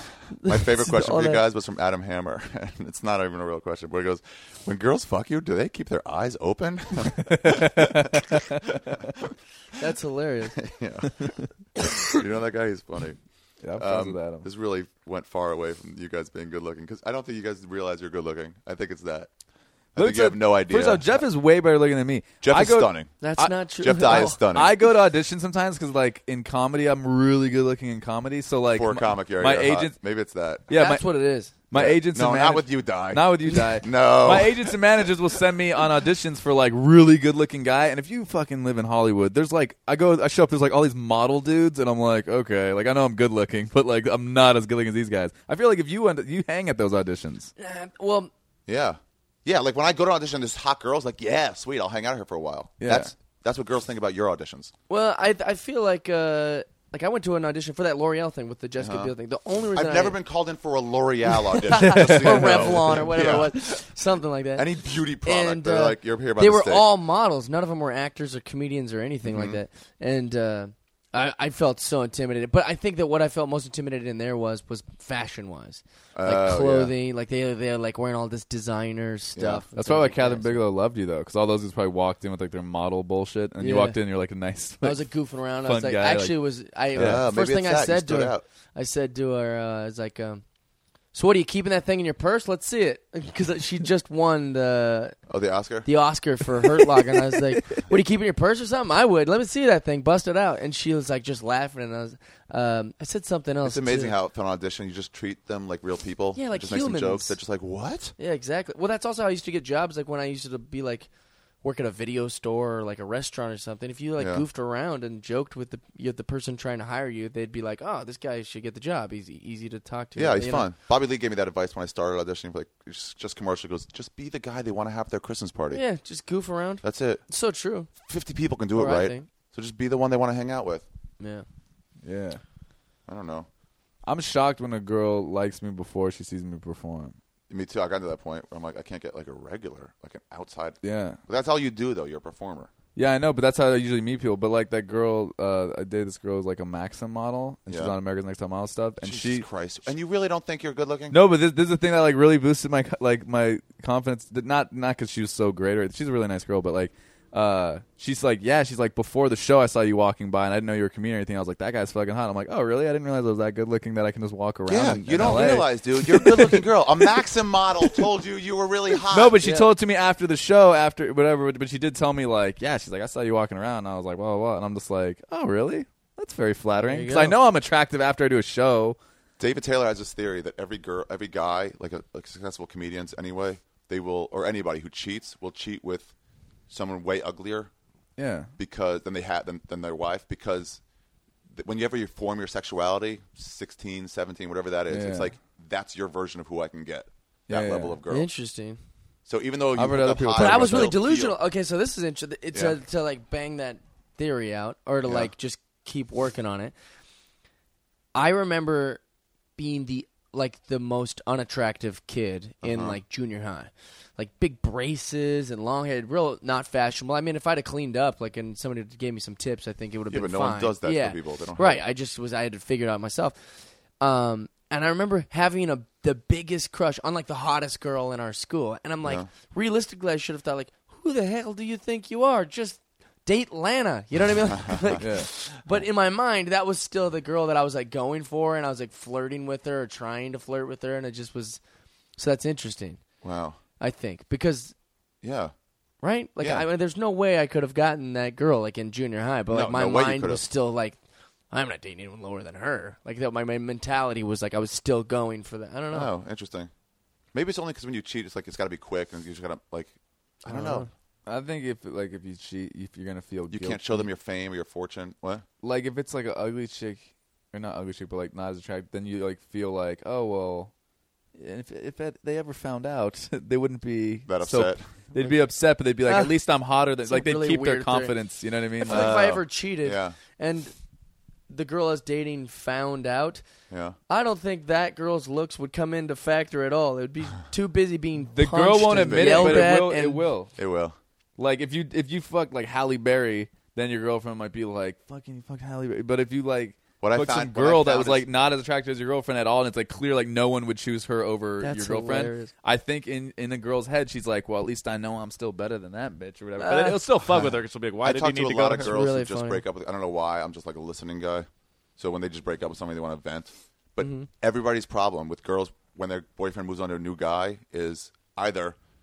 My favorite It's question all for you that- guys was from Adam Hammer, and it's not even a real question. But he goes, "When girls fuck you, do they keep their eyes open?" That's hilarious. yeah. You know that guy? He's funny. Yeah, I'm friends Um, with Adam. this really went far away from you guys being good looking because I don't think you guys realize you're good looking. I think it's that. I think you have no idea. First off, Jeff is way better looking than me. Jeff I is go, stunning. That's I- not true. Jeff Dye Oh. is stunning. I go to auditions sometimes because, like, in comedy, I'm really good looking in comedy. So, like, For a my, comic, you're, my you're hot. agents, Maybe it's that. yeah, That's my, what it is. my Yeah. agents, No, and not manag- with you, Die. Not with you, Die. No. My agents and managers will send me on auditions for like really good looking guy, and if you fucking live in Hollywood, there's like I go, I show up, there's like all these model dudes, and I'm like, okay, like I know I'm good looking, but like I'm not as good looking as these guys. I feel like if you end, you hang at those auditions, Uh, well, Yeah. Yeah, like when I go to audition, there's hot girls, like, yeah, sweet, I'll hang out here for a while. Yeah. That's that's what girls think about your auditions. well, I I feel like uh, like I went to an audition for that L'Oreal thing with the Jessica Uh-huh. Biel thing. The only reason I've I, never been called in for a L'Oreal audition. just so you or know. Revlon or whatever Yeah. it was, something like that. Any beauty product. And, They're uh, like, you're here by they were mistake. all models. None of them were actors or comedians or anything Mm-hmm. like that. And uh, I, I felt so intimidated. But I think that what I felt most intimidated in there was was fashion wise, like Oh, clothing. Like they they're like wearing all this designer stuff. and that's things probably why like Catherine that. Bigelow loved you though, because all those dudes probably walked in with like their model bullshit, and you Yeah. walked in, you're like a nice. I was like goofing around. I fun was like, guy, actually, it was I Yeah, uh, maybe first thing it's I that. You said to stood her. out. I said to her, uh, I was like, um, "So what are you keeping that thing in your purse? Let's see it," because she just won the Oh, the Oscar? the Oscar for Hurt Locker, and I was like, "What are you keeping in your purse or something?" I would. Let me see that thing. Bust it out. And she was like, just laughing, and I was, um, I said something else. It's amazing too. how for an audition you just treat them like real people. Yeah, like just make some humans. jokes. They're just like, what? Yeah, exactly. Well, that's also how I used to get jobs. Like when I used to be like work at a video store or like a restaurant or something. If you like Yeah. goofed around and joked with the you, the person trying to hire you, they'd be like, "Oh, this guy should get the job. He's e- easy to talk to." Yeah, he's You know? fun. Bobby Lee gave me that advice when I started auditioning for like just, just commercial. He goes, just be the guy they want to have at their Christmas party. Yeah, just goof around. That's it. It's so true. Fifty people can do Or it I right. think. So just be the one they want to hang out with. Yeah. yeah. I don't know. I'm shocked when a girl likes me before she sees me perform. Me too. I got to that point where I'm like, I can't get like a regular, like an outside. Yeah. But that's all you do, though. You're a performer. Yeah, I know, but that's how I usually meet people. But like that girl, uh, I dated this girl who's like a Maxim model, and she's Yeah. on America's Next Top Model stuff. And Jesus she, Christ. And you really don't think you're good looking? no, but this, this is the thing that like really boosted my co- like my confidence. That Not not because she was so great, or she's a really nice girl, but like, uh, she's like, yeah, she's like, before the show, I saw you walking by, and I didn't know you were a comedian or anything. I was like, that guy's fucking hot. I'm like, oh really? I didn't realize I was that good looking that I can just walk around. Yeah, in, you in don't L A. realize, dude. You're a good looking girl. A Maxim model told you you were really hot. No, but she Yeah. told it to me after the show, after whatever. But she did tell me like, yeah, she's like, I saw you walking around. And I was like, whoa, what? And I'm just like, oh, really? That's very flattering There you because I go. know I'm attractive after I do a show. David Taylor has this theory that every girl, every guy, like, a, like successful comedians anyway, they will, or anybody who cheats, will cheat with someone way uglier Yeah, because than they had than, than their wife because th- whenever you form your sexuality, sixteen, seventeen, whatever that is, Yeah. it's like that's your version of who I can get. That Yeah, yeah. level of girl. Interesting. So even though you I've heard hook other up people high, But I talk was about really they'll delusional. feel- Okay, so this is interesting. It's Yeah. to, to like bang that theory out or to Yeah. like just keep working on it. I remember being the like the most unattractive kid in Uh-huh. like junior high, like big braces and long hair, real not fashionable. I mean, if I'd have cleaned up, like, and somebody gave me some tips, I think it would have Yeah, been but no one fine. does that for yeah. people. They don't have right. it. I just was I had to figure it out myself. Um, and I remember having a the biggest crush on like the hottest girl in our school, and I'm like, Yeah. realistically, I should have thought like, who the hell do you think you are? Just date Lana. You know what I mean? Like, yeah. but in my mind, that was still the girl that I was like going for, and I was like flirting with her or trying to flirt with her, and it just was. So that's interesting, Wow. I think, because Yeah. right, like Yeah. I mean, there's no way I could have gotten that girl like in junior high, but No, like my no way you mind could've. was still like, I'm not dating anyone lower than her. Like that, my, my mentality was like I was still going for that. I don't know. Oh, interesting. Maybe it's only because when you cheat, it's like it's got to be quick, and you just got to like, I don't know. I think if like if you cheat, if you're gonna feel You guilty. can't show them your fame or your fortune. What? like if it's like an ugly chick or not ugly chick, but like not as attractive, then you like feel like, oh well. If if that, they ever found out, they wouldn't be That so- upset. they'd be upset, but they'd be like, Uh, at least I'm hotter than. it's Like a they'd really keep their weird theory. confidence. You know what I I mean? feel like if I Oh. ever cheated Yeah. and the girl I was dating found out, Yeah. I don't think that girl's looks would come into factor at all. It would be too busy being the girl punched won't and admit it, yelled but it at will. and It will. It will. Like if you if you fuck like Halle Berry, then your girlfriend might be like, "Fucking you fuck Halle Berry." But if you like What I fuck found- some what I girl that found was is- like not as attractive as your girlfriend at all, and it's like clear like no one would choose her over That's your girlfriend. hilarious. I think in in the girl's head, she's like, "Well, at least I know I'm still better than that bitch or whatever." Uh, but it'll still fuck with her because she'll be like, "Why I did talk you to need a to go lot to of her?" girls really who just funny. break up with. I don't know why. I'm just like a listening guy. So when they just break up with somebody, they want to vent. But everybody's problem with girls when their boyfriend moves on to a new guy is either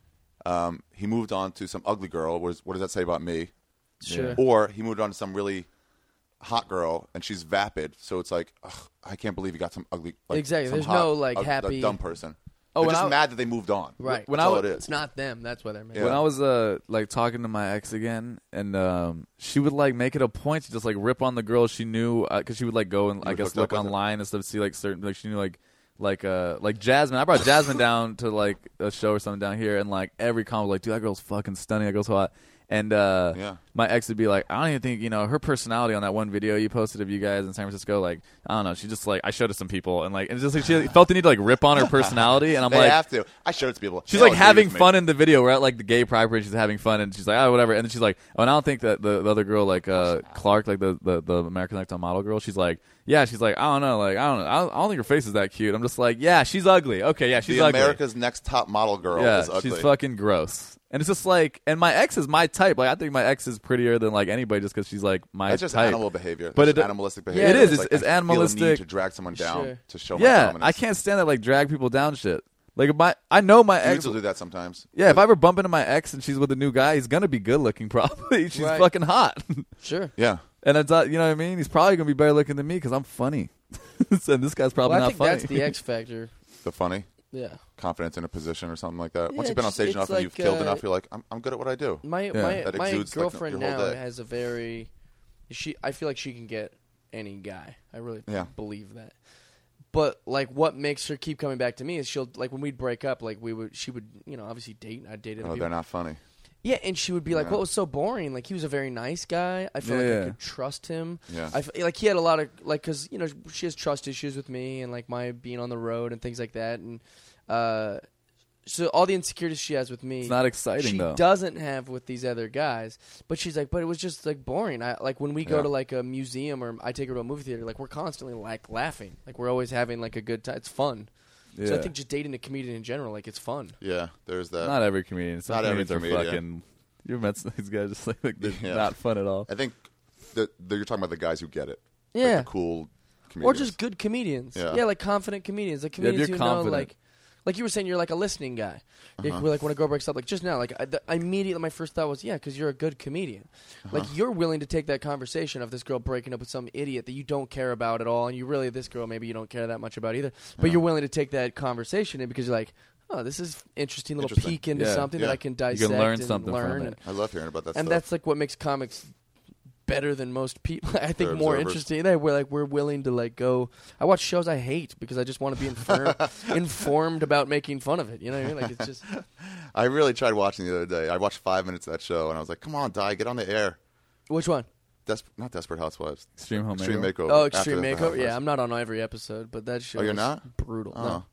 um, he moved on to some ugly girl. What, is, what does that say about me? Sure. Or he moved on to some really hot girl, and she's vapid. So it's like, ugh, I can't believe you got some ugly. Like, Exactly. some There's hot, no, like, ug- happy- dumb person. Oh, They're when just I- mad that they moved on. Right. When That's I all w- it is. It's not them. That's why they're mad. Yeah. When I was uh like talking to my ex again, and um she would like make it a point to just like rip on the girl she knew, because she would like go and You I were guess hooked look up with her? online and stuff, see like certain like she knew like like uh like Jasmine. I brought Jasmine down to like a show or something down here, and like every comment was like, dude, that girl's fucking stunning. That girl's so hot. And uh, Yeah. my ex would be like, I don't even think, you know, her personality on that one video you posted of you guys in San Francisco, like, I don't know, she just like, I showed it to some people, and like, and it's just like she felt the need to like rip on her personality, and I'm They like, have to. I showed it to people. she's They like all agree having with me. fun in the video. We're at like the gay pride parade, she's having fun, and she's like, oh, whatever, and then she's like, oh, and I don't think that the, the other girl, like uh, Clark, like the, the, the American Next Top Model girl, she's like, yeah, she's like, I don't know, like, I don't know, I don't, I don't think her face is that cute. I'm just like, yeah, she's ugly. Okay, yeah, she's the ugly. America's Next Top Model girl Yeah, is ugly. she's fucking gross. And it's just like, and my ex is my type. Like, I think my ex is prettier than like anybody just because she's like my That's just type. animal behavior. But That's it- just animalistic behavior. it is, it's- like, it's I feel a animalistic. need to drag someone down Sure. to show my Yeah, dominance. I can't stand that like drag people down shit. Like my, I know my Dudes ex. will do that sometimes. Yeah, if I ever bump into my ex and she's with a new guy, he's gonna be good looking. Probably, she's Right. fucking hot. Sure. Yeah. And it's not, you know what I mean? He's probably gonna be better looking than me because I'm funny. And this guy's probably Well, I not think funny. that's the X factor. The funny Yeah. confidence in a position or something like that. Yeah, Once you've been on it's- stage it's enough and like, you've killed uh, enough, you're like, I'm, I'm good at what I do. My Yeah. my That my exudes, like, girlfriend your whole now day. has a very she I feel like she can get any guy. I really Yeah. believe that. But like what makes her keep coming back to me is she'll like when we'd break up, like we would she would, you know, obviously date and I'd date other Oh, people. they're not funny. Yeah, and she would be like, Yeah. "What was so boring? Like he was a very nice guy. I felt Yeah, like yeah. I could trust him. Yeah. I f- like he had a lot of like because you know she has trust issues with me and like my being on the road and things like that, and uh, so all the insecurities she has with me, It's not exciting she though. doesn't have with these other guys. But she's like, but it was just like boring. I like when we go Yeah. to like a museum or I take her to a movie theater, like we're constantly like laughing, like we're always having like a good time. It's fun. Yeah. So I think just dating a comedian in general, like it's fun. Yeah, there's that. not every comedian. Some Not every comedians are comedian. fucking. You met some of these guys just like, like they're Yeah. not fun at all. I think that that you're talking about the guys who get it. Yeah. Like the cool Or comedians. just good comedians. Yeah. Yeah, like confident comedians. Like Yeah, if comedians you're who know, confident. like, like you were saying, you're like a listening guy. Like, Uh-huh. we're like when a girl breaks up, like just now, like I, the, immediately my first thought was, yeah, because you're a good comedian. Uh-huh. Like you're willing to take that conversation of this girl breaking up with some idiot that you don't care about at all, and you really this girl maybe you don't care that much about either, but Yeah. you're willing to take that conversation in because you're like, oh, this is interesting little Interesting. peek into Yeah. something Yeah. that I can You dissect can learn and something learn, from and, it. I love hearing about that and stuff. that's like what makes comics better than most people. I think They're more observers. interesting. They we're like we're willing to like go. I watch shows I hate because I just want to be informed, informed about making fun of it. You know what I mean? Like it's just I really tried watching the other day. I watched five minutes of that show, and I was like, come on, Di, get on the air. which one? Des- not Desperate Housewives. Extreme Home Extreme Makeover. Makeover. Oh, after Extreme the Makeover. Housewives. Yeah, I'm not on every episode, but that show Oh, you're is not? brutal. Oh. No.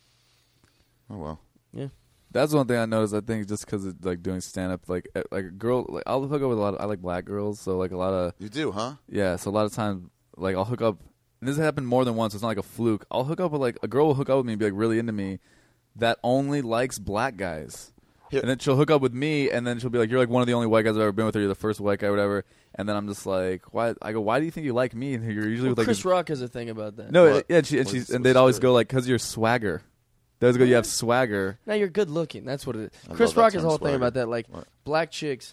Oh, well. That's one thing I noticed. I think just because it's like doing stand up, like uh, like a girl, like I'll hook up with a lot. Of, I like black girls, so like a lot of You do, huh? yeah. So a lot of times, like I'll hook up. And this has happened more than once. It's not like a fluke. I'll hook up with like a girl will hook up with me and be like really into me, that only likes black guys. Here- And then she'll hook up with me, and then she'll be like, "You're like one of the only white guys I've ever been with, or you're the first white guy, or whatever." And then I'm just like, "Why?" I go, "Why do you think you like me?" And you're usually Well, with like Chris this- Rock has a thing about that. no, What? yeah. And, she, and What's- she's what's and they'd the always story? go like, "Cause you're swagger." They always go, "You have swagger." Now you're good looking. That's what it I is. Chris love that Rock has a term, whole thing swagger. about that. Like What? black chicks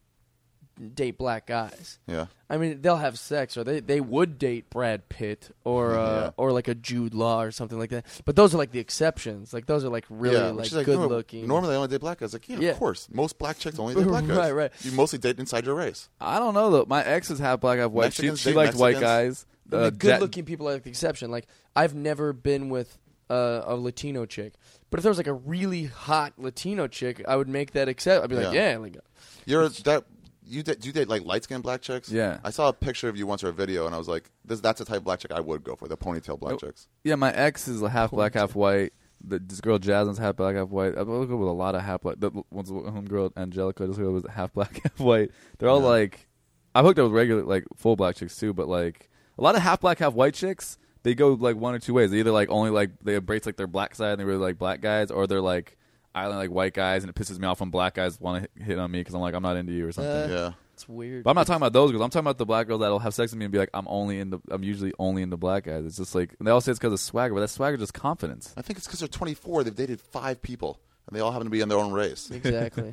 date black guys. Yeah. I mean, they'll have sex, or they, they would date Brad Pitt, or uh, Yeah. or like a Jude Law, or something like that. But those are like the exceptions. Like those are like really yeah. like She's like, good no, looking. Normally, I only date black guys. Like, yeah, Yeah. of course. Most black chicks only date black guys. Right, right. You mostly date inside your race. I don't know though. My ex is half black, half white. She, Mexicans she uh, date liked white Mexicans? guys. And the Ja- good looking people are like the exception. Like I've never been with uh, a Latino chick, but if there was like a really hot Latino chick, I would make that accept. I'd be like, Yeah. yeah, like You're that. You date, do you date like light skinned black chicks? Yeah. I saw a picture of you once or a video, and I was like, this, that's the type of black chick I would go for, the ponytail black Nope. chicks. Yeah, my ex is a half black, half white. The, this girl Jasmine's half black, half white. I hook up with a lot of half black. The one's home girl Angelica just was half black, half white. They're all Yeah. like, I've hooked up with regular like full black chicks too, but like a lot of half black, half white chicks. They go like one or two ways. They either like only like they embrace like their black side and they really like black guys, or they're like I only like white guys, and it pisses me off when black guys want to hit on me because I'm like I'm not into you or something. Uh, Yeah. it's weird. But I'm not talking about those girls. I'm talking about the black girls that'll have sex with me and be like, I'm only into. I'm usually only into black guys. It's just like and they all say it's because of swagger, but that swagger is just confidence. I think it's because they're twenty-four. They've dated five people. and they all happen to be in their own race. Exactly.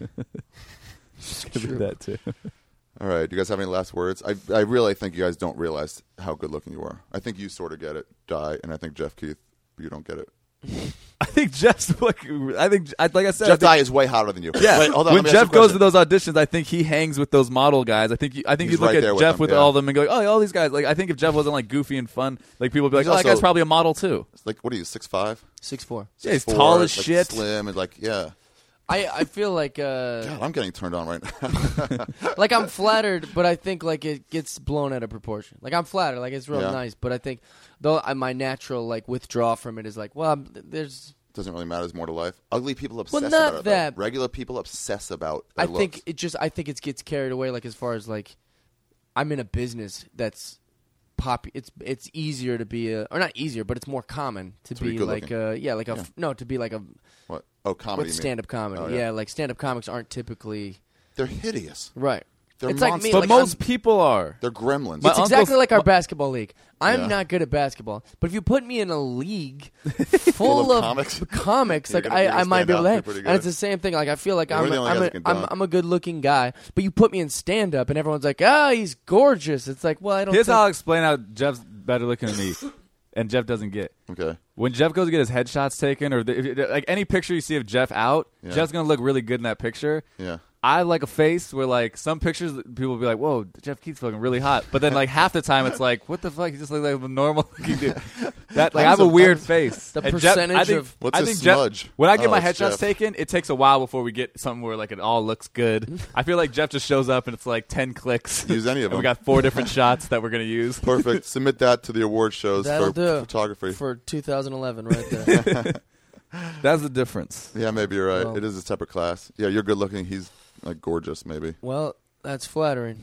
Could be that too. All right, do you guys have any last words? I I really think you guys don't realize how good looking you are. I think you sort of get it, Di, and I think Jeff Keith, you don't get it. I think Jeff's like. I think, like I said, Jeff I think, Dye is way hotter than you. Yeah, Wait, hold on, when let me ask Jeff you a goes to question. those auditions, I think he hangs with those model guys. I think you, I think He's you look right at there with Jeff them, with yeah. all of them and go, oh, all these guys. Like I think if Jeff wasn't like goofy and fun, like people would be like, He's oh, that also- guy's probably a model too. It's like, what are you, six five? Six four. Yeah, he's Four, tall as like, shit. slim, and like, yeah. I, I feel like uh God, I'm getting turned on right now. like I'm flattered, but I think like it gets blown out of proportion. Like I'm flattered, like it's real Yeah. nice, but I think though I, my natural like withdrawal from it is like, well, I'm, there's. Doesn't really matter. There's more to life. Ugly people obsess Well, about not it. though. that. Regular people obsess about their I think looks. it just I think it gets carried away. Like as far as like, I'm in a business that's pop. It's it's easier to be a or not easier, but it's more common to, To be be, good like looking. a yeah like a Yeah. f- no to be like a What? Oh, comedy. with you mean. stand up comedy. Oh, yeah. yeah. like stand up comics aren't typically They're hideous. right. They're it's like monsters. me. But like, most I'm- people are. They're gremlins. My It's uncle's- exactly like our my- basketball league. I'm Yeah. not good at basketball, but if you put me in a league Full full of of comics? comics, You're like gonna- you're I, gonna I might stand be able out to. and hang. do pretty And good. it's the same thing. Like I feel like Yeah, I'm, we're the a, only I'm, guys a, that can I'm, dunk. I'm a good looking guy, but you put me in stand up, and everyone's like, ah, he's gorgeous. It's like, well, I don't. Here's think- how I'll explain how Jeff's better looking than me, and Jeff doesn't get. Okay. When Jeff goes to get his headshots taken, or the, if, like any picture you see of Jeff out, Yeah. Jeff's gonna look really good in that picture. Yeah. I like a face where like some pictures people will be like, "Whoa, Jeff Keith's looking really hot," but then like half the time it's like, "What the fuck? He just looks like a normal looking dude." That like I have a weird face. The And Jeff- percentage I think, of- What's I a think Jeff- smudge? when I get Oh, my it's headshots Jeff. taken, it takes a while before we get something where like it all looks good. I feel like Jeff just shows up and it's like ten clicks. Use any of And them. we got four different shots that we're gonna use. Perfect. Submit that to the award shows That'll for do. photography. for two thousand eleven, right there. That's the difference. Yeah, maybe you're right. Well- It is a separate class. Yeah, you're good looking. He's like gorgeous. Maybe. Do Well, that's flattering.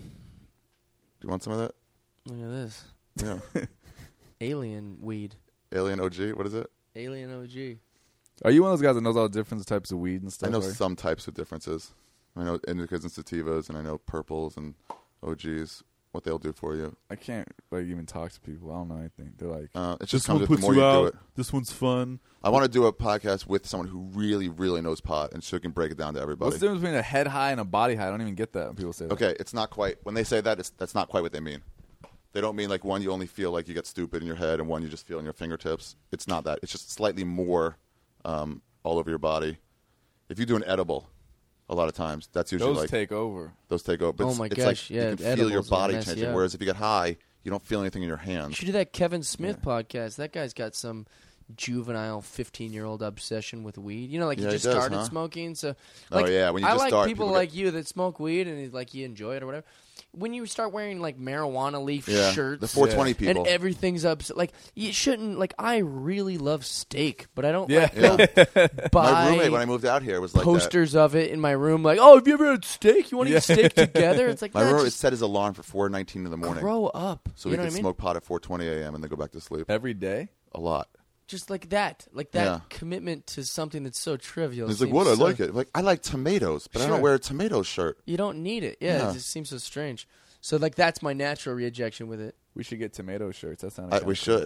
you want some of that? Look at this Yeah. alien weed, Alien O G. What is it? alien O G. Are you one of those guys that knows all the different types of weed and I stuff? know or- some types of differences. I know indicas and sativas, and I know purples and O Gs. What they'll do for you. I can't like even talk to people. I don't know anything. They're like, Uh, it just this comes one with the puts more you you out. do it. This one's fun. I want to do a podcast with someone who really, really knows pot, and so can break it down to everybody. What's the difference between a head high and a body high? I don't even get that when people say that. Okay, it's not quite. When they say that, it's, that's not quite what they mean. They don't mean like one you only feel like you get stupid in your head, and one you just feel in your fingertips. It's not that. It's just slightly more um, all over your body. If you do an edible, a lot of times that's usually Those like take over. those take over. But Oh it's, my it's gosh, like yeah, you can feel your edibles will body mess you changing. up. Whereas if you get high, you don't feel anything in your You hands. should do that Kevin Smith podcast. That guy's got some juvenile fifteen-year-old obsession with weed. You know, like Yeah, he he just does, started huh? smoking. So, Oh, like, yeah, when you I just like start, people people get- like you that smoke weed and like you enjoy it or whatever. When you start wearing like marijuana leaf Yeah, shirts, the four twenty Yeah. people. and everything's up, like you shouldn't. Like I really love steak, but I don't Yeah. like Yeah. go buy My roommate, when I moved out here, was like that. posters of it in my room. Like, oh, have you ever had steak? You want to Yeah. eat steak together? It's like My nah, roommate just set his alarm for four nineteen in the morning, grow up. so you we know could what I mean? smoke pot at four twenty a.m. and then go back to sleep. Every day? A lot. Just like that, like that Yeah. commitment to something that's so trivial. And he's like, seems "What? I so- like it. Like, I like tomatoes, but I Sure. don't wear a tomato shirt." You don't need it. Yeah, Yeah. it just seems so strange. So like that's my natural rejection with it. We should get tomato shirts. That sounds I, we should.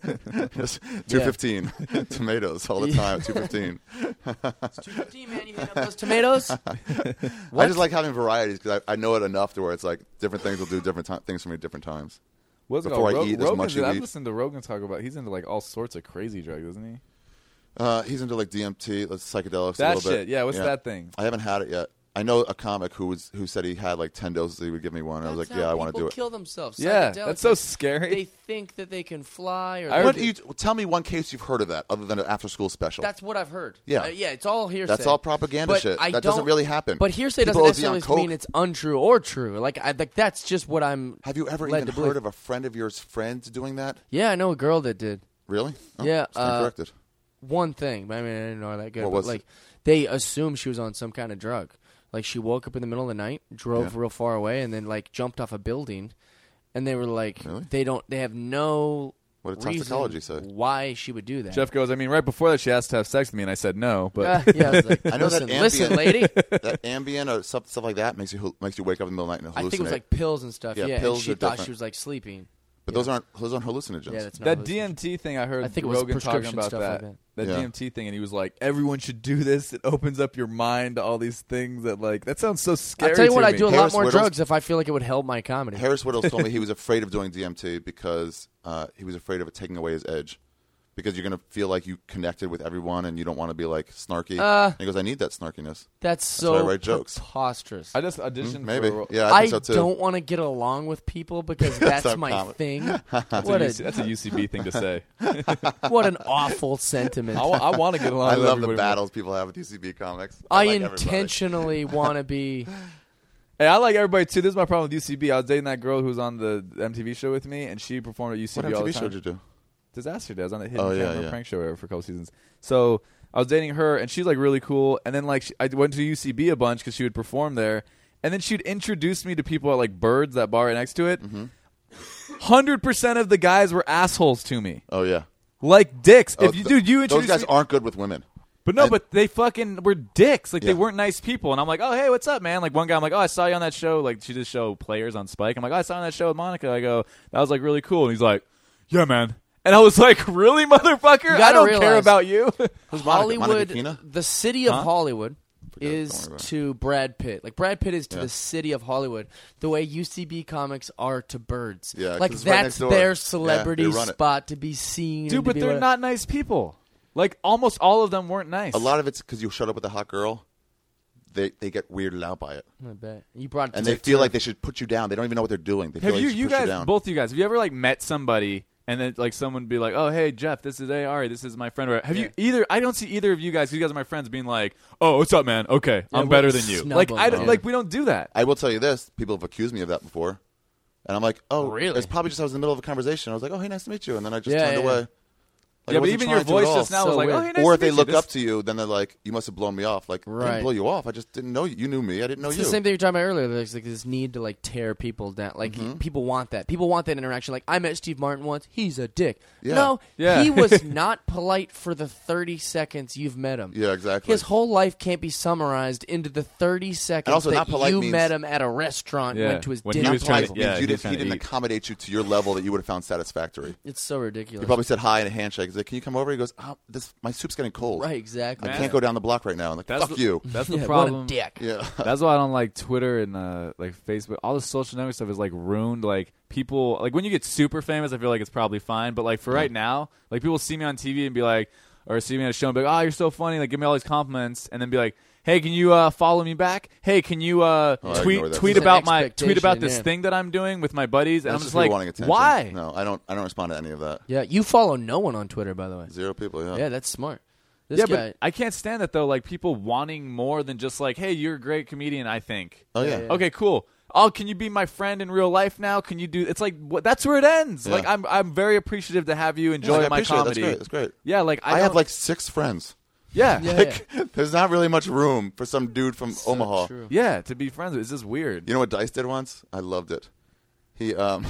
Two fifteen tomatoes all the time. Two fifteen. two fifteen, man. You hit up those tomatoes. I just like having varieties because I, I know it enough to where it's like different things will do different ti- things for me at different times. What's it Before called? I eat as Rogan's- much you I've eat. listened to Rogan talk about. He's into like all sorts of crazy drugs, isn't he? Uh, he's into like D M T, like psychedelics. a That little shit. bit. Yeah. What's that thing? I haven't had it yet. I know a comic who was who said he had like ten doses. He would give me one. I was That's like, how yeah, I want to people do it. Kill themselves. Yeah, Psychedelics, that's so like, scary. They think that they can fly. Or I they- What heard- you tell me one case you've heard of that other than an after school special? That's what I've heard. Yeah. Uh, yeah. It's all hearsay. That's all propaganda But shit. I That doesn't don't- really happen. But hearsay People doesn't O D on necessarily mean coke. it's untrue or true. Like, I, like that's just what I'm. Have you ever led even to heard believe. of a friend of yours friends doing that? Yeah, I know a girl that did. Really? Oh, Yeah, stand uh, corrected. One thing, but I mean, I didn't know that good. What but was like, it? they assumed she was on some kind of drug. Like, she woke up in the middle of the night, drove Yeah. real far away, and then like jumped off a building. And they were like, Really? they don't, they have no. What did reason toxicology say? Why she would do that? Jeff goes, I mean, right before that, she asked to have sex with me, and I said no. But Uh, yeah, I, was like, I know that listen, listen, Ambien- lady. That Ambien or stuff, stuff like that makes you hal- makes you wake up in the middle of the night and hallucinate. I think it was like pills and stuff. Yeah, Yeah, pills and she are thought different. she was like sleeping. but yeah. those aren't those aren't hallucinogens. Yeah, that's not that hallucination. D M T thing, I heard I think it was Rogan talking prescription about stuff that. like that. that Yeah. D M T thing, and he was like, "Everyone should do this. It opens up your mind to all these things that like that sounds so scary." I'll tell you to what, me. I do a lot Harris more Whittles- drugs if I feel like it would help my comedy. Harris Whittles told me he was afraid of doing D M T because uh, he was afraid of it taking away his edge. Because you're going to feel like you connected with everyone and you don't want to be like snarky. Uh, and he goes, I need that snarkiness. That's That's why I so write jokes. preposterous. I just auditioned Mm, maybe. for a role. Yeah, I I, think so too. don't want to get along with people because that's not my common. thing. That's, What a a U C, that's a U C B thing to say. what an awful sentiment. I, wa- I want to get along. I with love the everybody more. battles people have with U C B comics. I like everybody. intentionally want to be. Hey, I like everybody too. This is my problem with U C B. I was dating that girl who was on the M T V show with me, and she performed at U C B What all M T V the show time. did you do? Disaster Day. I was on the Hidden Oh, yeah, Camera yeah. prank show or whatever for a couple seasons. So I was dating her, and she's like really cool. And then like she, I went to U C B a bunch because she would perform there, and then she'd introduce me to people at like Birds, that bar right next to it. Mm-hmm. Hundred percent of the guys were assholes to me, Oh, yeah. like dicks. Oh, if you th- dude, you Those introduced guys me, aren't good with women. but no, and- but they fucking were dicks. Like Yeah. they weren't nice people. And I'm like, oh hey, what's up, man? Like one guy, I'm like, oh I saw you on that show. Like she did show Players on Spike. I'm like, oh, I saw you on that show with Monica. I go, that was like really cool. And he's like, yeah, man. And I was like, really, motherfucker? I gotta don't care realize- about you. Who's Monica? Hollywood, Monica Keena? the city of Huh? Hollywood, Forget it. Don't is worry about it. to Brad Pitt. Like Brad Pitt is to Yeah. the city of Hollywood the way U C B comics are to Birds. Yeah, 'cause like it's right that's next door. their Yeah, celebrity they run it. spot to be seen. Dude, and to but be they're whatever. not nice people. Like almost all of them weren't nice. A lot of it's because you showed up with a hot girl. They they get weirded out by it. I bet you brought it And to they the feel turf. like they should put you down. They don't even know what they're doing. They feel Have like you, they should you push guys, you down. both you guys, have you ever like met somebody and then like someone be like, oh hey Jeff, this is hey Ari, this is my friend. Or have Yeah. you either? I don't see either of you guys. You guys are my friends, being like, oh what's up, man? Okay, Yeah, I'm we're better than you. snub Like them, I don't- yeah. like we don't do that. I will tell you this. People have accused me of that before. And I'm like, oh, Really? It's probably just I was in the middle of a conversation. I was like, oh, hey, nice to meet you. And then I just Yeah, turned yeah. away. Like, I yeah, but wasn't even trying your to at voice all. just now So was like, weird. oh hey, nice Or to if they meet look you. up This- to you, then they're like, you must have blown me off. Like, I Right. didn't blow you off. I just didn't know you. You knew me. I didn't know It's you. the same thing you were talking about earlier. There's like this need to like tear people down. Like Mm-hmm. people want that. People want that interaction. Like I met Steve Martin once. He's a dick. Yeah. No, Yeah. he was not polite for the thirty seconds you've met him. Yeah, exactly. His whole life can't be summarized into the thirty seconds also that not polite you means- met him at a restaurant, Yeah. went to his When he dinner. Not was trying polite to- yeah, means he you was didn't, trying he to didn't eat. accommodate you to your level that you would have found satisfactory. It's so ridiculous. He probably said hi and a handshake. He's like, can you come over? He goes, oh, this, my soup's getting cold. right, exactly. I Man. can't go down the block right now. I'm like, That's fuck the- you. That's the Yeah, problem. What a dick. Yeah. That's why I don't like Twitter and uh, like Facebook. All the social network stuff is like ruined. Like people, like when you get super famous, I feel like it's probably fine. But like for right now, like people see me on T V and be like, or see me on a show and be like, oh, you're so funny. Like give me all these compliments, and then be like, hey, can you uh, follow me back? Hey, can you uh, Oh, I tweet ignore that. tweet It's an about my tweet expectation, about this yeah. thing that I'm doing with my buddies? And That's I'm just just people like, wanting attention. why? No, I don't. I don't respond to any of that. Yeah, you follow no one on Twitter, by the way. Zero people. Yeah. Yeah, that's smart. This Yeah, guy, but I can't stand that though. Like people wanting more than just like, hey, you're a great comedian. I think. Oh yeah. Yeah, yeah. Okay, cool. Oh, can you be my friend in real life now? Can you do? It's like what, that's where it ends. Yeah. Like I'm, I'm very appreciative to have you Yeah, enjoy I my appreciate it. comedy. That's great. That's great. Yeah, like I, I, have don't- like six friends. yeah, Yeah, like, yeah. There's not really much room for some dude from So Omaha. true. yeah, to be friends with. It's just weird. You know what Dice did once? I loved it. He um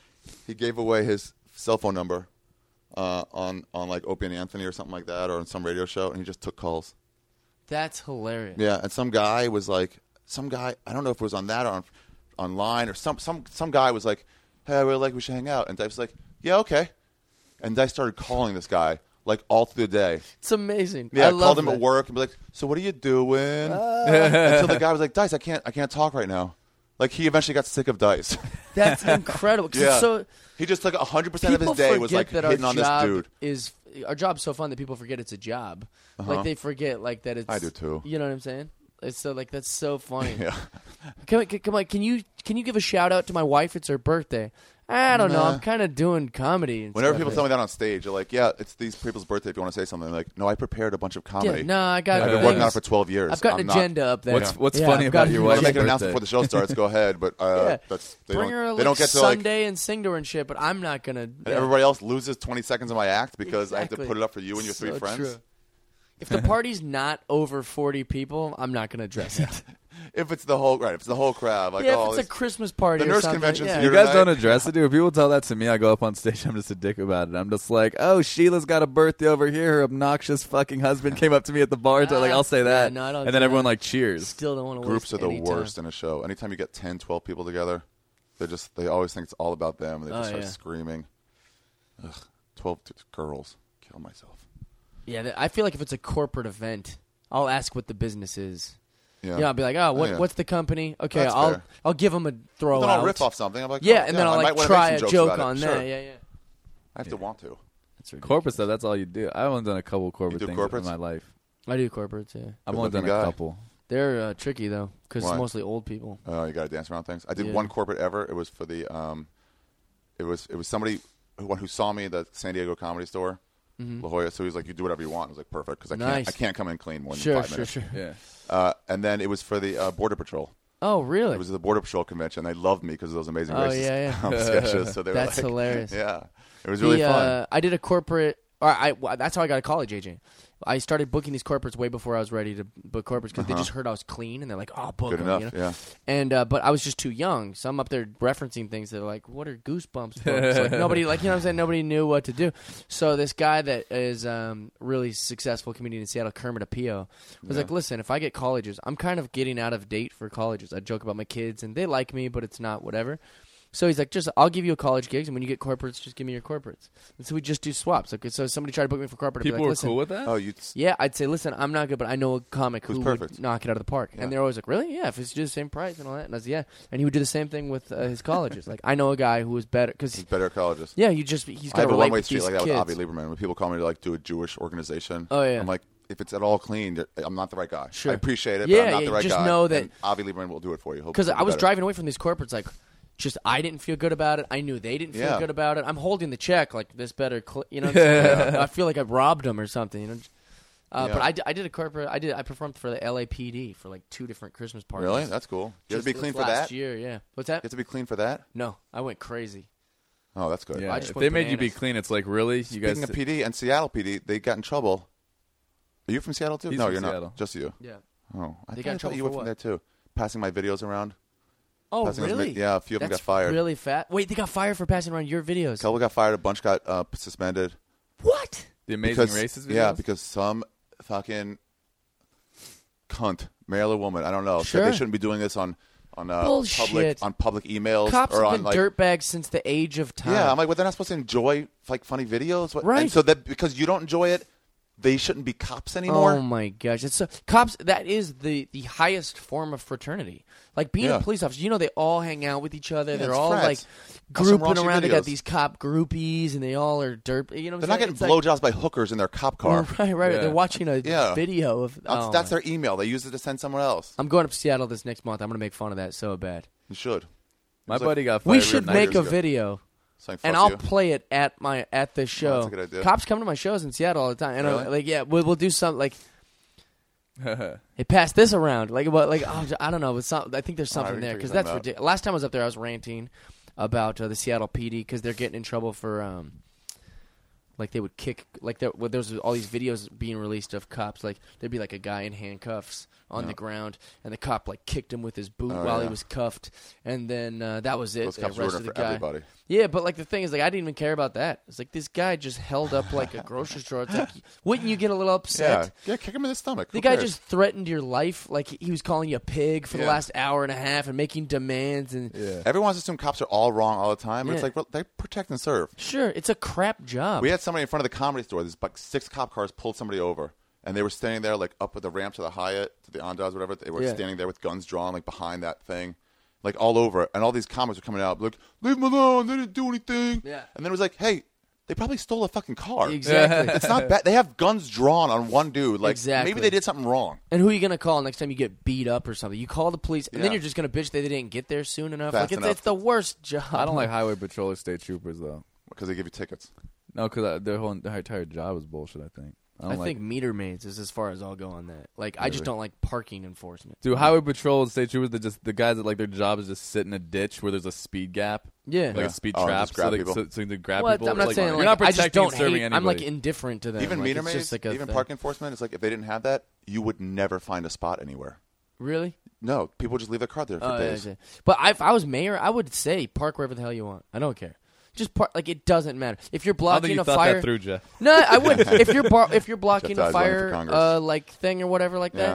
he gave away his cell phone number uh, on on like Opie and Anthony or something like that, or on some radio show, and he just took calls. That's hilarious. Yeah, and some guy was like, some guy, I don't know if it was on that or on online or some some some guy was like, hey, I really like we should hang out, and Dice was like, yeah, okay, and Dice started calling this guy like all through the day. It's amazing. Yeah, I I love called him that. at work and be like, so what are you doing? Until the guy was like, Dice, I can't I can't talk right now. Like he eventually got sick of Dice. That's incredible. 'Cause Yeah. it's so He just took one hundred percent of people his day forget was like that our hitting on this job dude. is our job's so fun that people forget it's a job. Uh-huh. Like they forget like that it's. I do too. You know what I'm saying? It's so like that's so funny. Yeah. Come on, come on, can you can you give a shout out to my wife? It's her birthday. I don't know. Nah. I'm kind of doing comedy. And Whenever stuff. people tell me that on stage, they're like, yeah, it's these people's birthday if you want to say something. I'm like, no, I prepared a bunch of comedy. Yeah, no, I got. I've been things. working on it for twelve years. I've got I'm an not- agenda up there. What's- what's Yeah, funny I've got about your You want wife's to make an birthday. announcement before the show starts, go ahead. But uh, Yeah. that's they Bring don't, her a they little don't get to like. Sunday and sing to her and shit, but I'm not gonna. And everybody else loses twenty seconds of my act because I have to Exactly. put it up for you and your So three friends. true. If the party's not over forty people, I'm not gonna address it. If it's the whole right, if it's the whole crowd, like yeah, oh, if it's a this- Christmas party, the or nurse something, convention's yeah. here You guys tonight. don't address it, dude. When people tell that to me, I go up on stage. I'm just a dick about it. I'm just like, oh, Sheila's got a birthday over here. Her obnoxious fucking husband came up to me at the bar. To, like, I'll say that, Yeah, no, I don't and do then everyone that. like cheers. Still don't want to. groups are the any worst Time. in a show. Anytime you get ten, twelve people together, they just they always think it's all about them and they just Oh, start yeah. screaming. Ugh, twelve t- girls, kill myself. Yeah, th- I feel like if it's a corporate event, I'll ask what the business is. Yeah. Yeah, I'll be like, oh, what, Oh, yeah. what's the company? Okay, That's I'll fair. I'll give them a throw Then out. I'll riff off something. I'm like, Yeah, oh, and then I'll I might like wanna try make a some jokes joke about it. on Sure. that. Yeah, yeah. I have to want to. That's ridiculous. Corporate stuff. That's all you do. I've only done a couple corporate do things corporates? in my life. I do corporates. Yeah, I've only done Good-looking a guy. couple. they're uh, tricky though because it's Why? mostly old people. Oh, you got to dance around things. I did Yeah. one corporate ever. It was for the. Um, it was it was somebody who who saw me at the San Diego Comedy Store, Mhm. La Jolla. So he was like, "You do whatever you want." I was like, "Perfect," because I Nice. can't I can't come in clean more than Sure, five sure, minutes. sure. Yeah. Uh, and then it was for the uh, Border Patrol. Oh, really? It was the Border Patrol convention. They loved me because of those amazing Oh, racist yeah, yeah. um, sketches. So they were That's like, hilarious. Yeah, it was really The, fun. uh, I did a corporate. Or I, well, that's how I got to college, A J. I started booking these corporates way before I was ready to book corporates because they just heard I was clean and they're like, "Oh, book Uh-huh. Good 'em," enough. you know? Yeah. And uh, but I was just too young, so I'm up there referencing things that are like, "What are goosebumps?" books? Like nobody, like you know what I'm saying, nobody knew what to do. So this guy that is um, really successful comedian in Seattle, Kermit Apio, was Yeah. like, "Listen, if I get colleges, I'm kind of getting out of date for colleges. I joke about my kids and they like me, but it's not whatever." So he's like, just I'll give you a college gigs, and when you get corporates, just give me your corporates. And so we just do swaps. Okay, so somebody tried to book me for corporate. I'd be People like, were "Listen, cool with that. Oh, you. yeah, I'd say, listen, I'm not good, but I know a comic Who's who perfect. would knock it out of the park. Yeah. And they're always like, really? Yeah, if it's just the same price and all that. And I was yeah. And he would do the same thing with uh, his colleges. Like, I know a guy who was better because He's better at colleges. yeah, you just he's I got have to a relate one-way with street these like that kids. with Avi Lieberman. When people call me to like do a Jewish organization, Oh, yeah. I'm like, if it's at all clean, I'm not the right guy. Sure. I appreciate it, Yeah, but I'm not yeah, the right just guy. know that- and Avi Lieberman will do it for you. He'll- Because he'll I do was better. driving away from these corporates, like, just I didn't feel good about it. I knew they didn't feel Yeah. good about it. I'm holding the check, like this better, cl- you know. What I'm saying? I feel like I robbed them or something, you know. Uh, Yeah. But I, d- I did a corporate. I did. I performed for the L A P D for like two different Christmas parties. Really? That's cool. You have Just to be this clean for last that? year, yeah. What's You that? have to be clean for that? No, I went crazy. Oh, that's good. Yeah. I just If went they made you be bananas. clean, it's like really you Speaking guys. of P D and Seattle P D, they got in trouble. Are you from Seattle too? He's no, from you're Seattle. not. Just you. Yeah. Oh, I They thought, got in I thought trouble you for were from what? there too. Passing my videos around. Oh, Passing those really? mi- yeah, a few of them That's got fired. really fat. Wait, they got fired for passing around your videos. A couple got fired. A bunch got uh, suspended. What? the amazing because, racist videos. Yeah, because some fucking cunt, male or woman, I don't know, Sure. said they shouldn't be doing this on on uh, Bullshit. public on public emails Cops or have on been like dirtbags since the age of time. yeah. I'm like, well, they're not supposed to enjoy like funny videos, what? Right. And so that because you don't enjoy it, they shouldn't be cops anymore. Oh my gosh! It's so, cops. That is the the highest form of fraternity. Like being Yeah. a police officer, you know, they all hang out with each other. Yeah, They're it's all frats. like Watch some grouping raunchy around. They got videos. these cop groupies, and they all are dirt. You know, what They're I'm not saying? getting It's like- blowjobs by hookers in their cop car. Right, right. Yeah. They're watching a Yeah. video of. That's, oh that's my- their email. They use it to send someone else. I'm going up to Seattle this next month. I'm going to make fun of that so bad. You should. My It's like- buddy got fired. We real should nice. make a years ago. video. Saying, And "Fuck I'll you." play it at my at the show. that's a good idea. Cops come to my shows in Seattle all the time, and I'm Really? like, yeah, we'll, we'll do something like, hey, pass this around, like, what, like, oh, I don't know, but some, I think there's All right, something we can there figure because something that's out. ridiculous. Last time I was up there, I was ranting about uh, the Seattle P D because they're getting in trouble for, um, like, they would kick, like, there, well, there's all these videos being released of cops, like, there'd be like a guy in handcuffs on Yeah. the ground, and the cop like kicked him with his boot Oh, while he yeah. was cuffed, and then uh, that was it. Those They cops ruin arrested it the for guy. everybody. Yeah, but like the thing is, like I didn't even care about that. It's like this guy just held up like a grocery store. It's like, wouldn't you get a little upset? Yeah, yeah, kick him in the stomach. The Who guy cares? just threatened your life. Like he was calling you a pig for the Yeah. last hour and a half and making demands. And Yeah. Everyone wants to assume cops are all wrong all the time, but it's Yeah. like, well, they protect and serve. sure, it's a crap job. We had somebody in front of the Comedy Store. There's like six cop cars pulled somebody over, and they were standing there like up at the ramp to the Hyatt, to the Andaz, whatever. They were Yeah. standing there with guns drawn, like behind that thing, like all over it. And all these comics were coming out, like, leave them alone. They didn't do anything. Yeah. And then it was like, hey, they probably stole a fucking car. Exactly. It's not bad. They have guns drawn on one dude. Like Exactly. maybe they did something wrong. And who are you gonna call next time you get beat up or something? You call the police, and then Yeah. you're just gonna bitch that they didn't get there soon enough. Fast like it's, enough. it's the worst job. I don't like highway patrol or state troopers though. Because they give you tickets. No, because their whole their entire job is bullshit. I think. I, I don't like, think meter maids is as far as I'll go on that. Like I just Really? don't like parking enforcement. dude, highway patrol and state troopers, they're just the guys that like their job is just sit in a ditch where there's a speed gap, Yeah. like Yeah. a speed Oh, trap, just grab so, they, people. so, so they grab Well, people. I'm not like, saying you're like not I just protecting don't and serving hate. anybody. I'm like indifferent to them. Even like, meter it's maids, just like a even thing. park enforcement, it's like if they didn't have that, you would never find a spot anywhere. Really? No, people just leave their car there for Oh, yeah, days. yeah. But I, if I was mayor, I would say park wherever the hell you want. I don't care. Just park. Like it doesn't matter if you're I don't think blocking you a thought fire. that through, Jeff. No, I would. if you're bar- if you're blocking Jeff a Dye's running for fire Congress. uh, like thing or whatever like Yeah. that,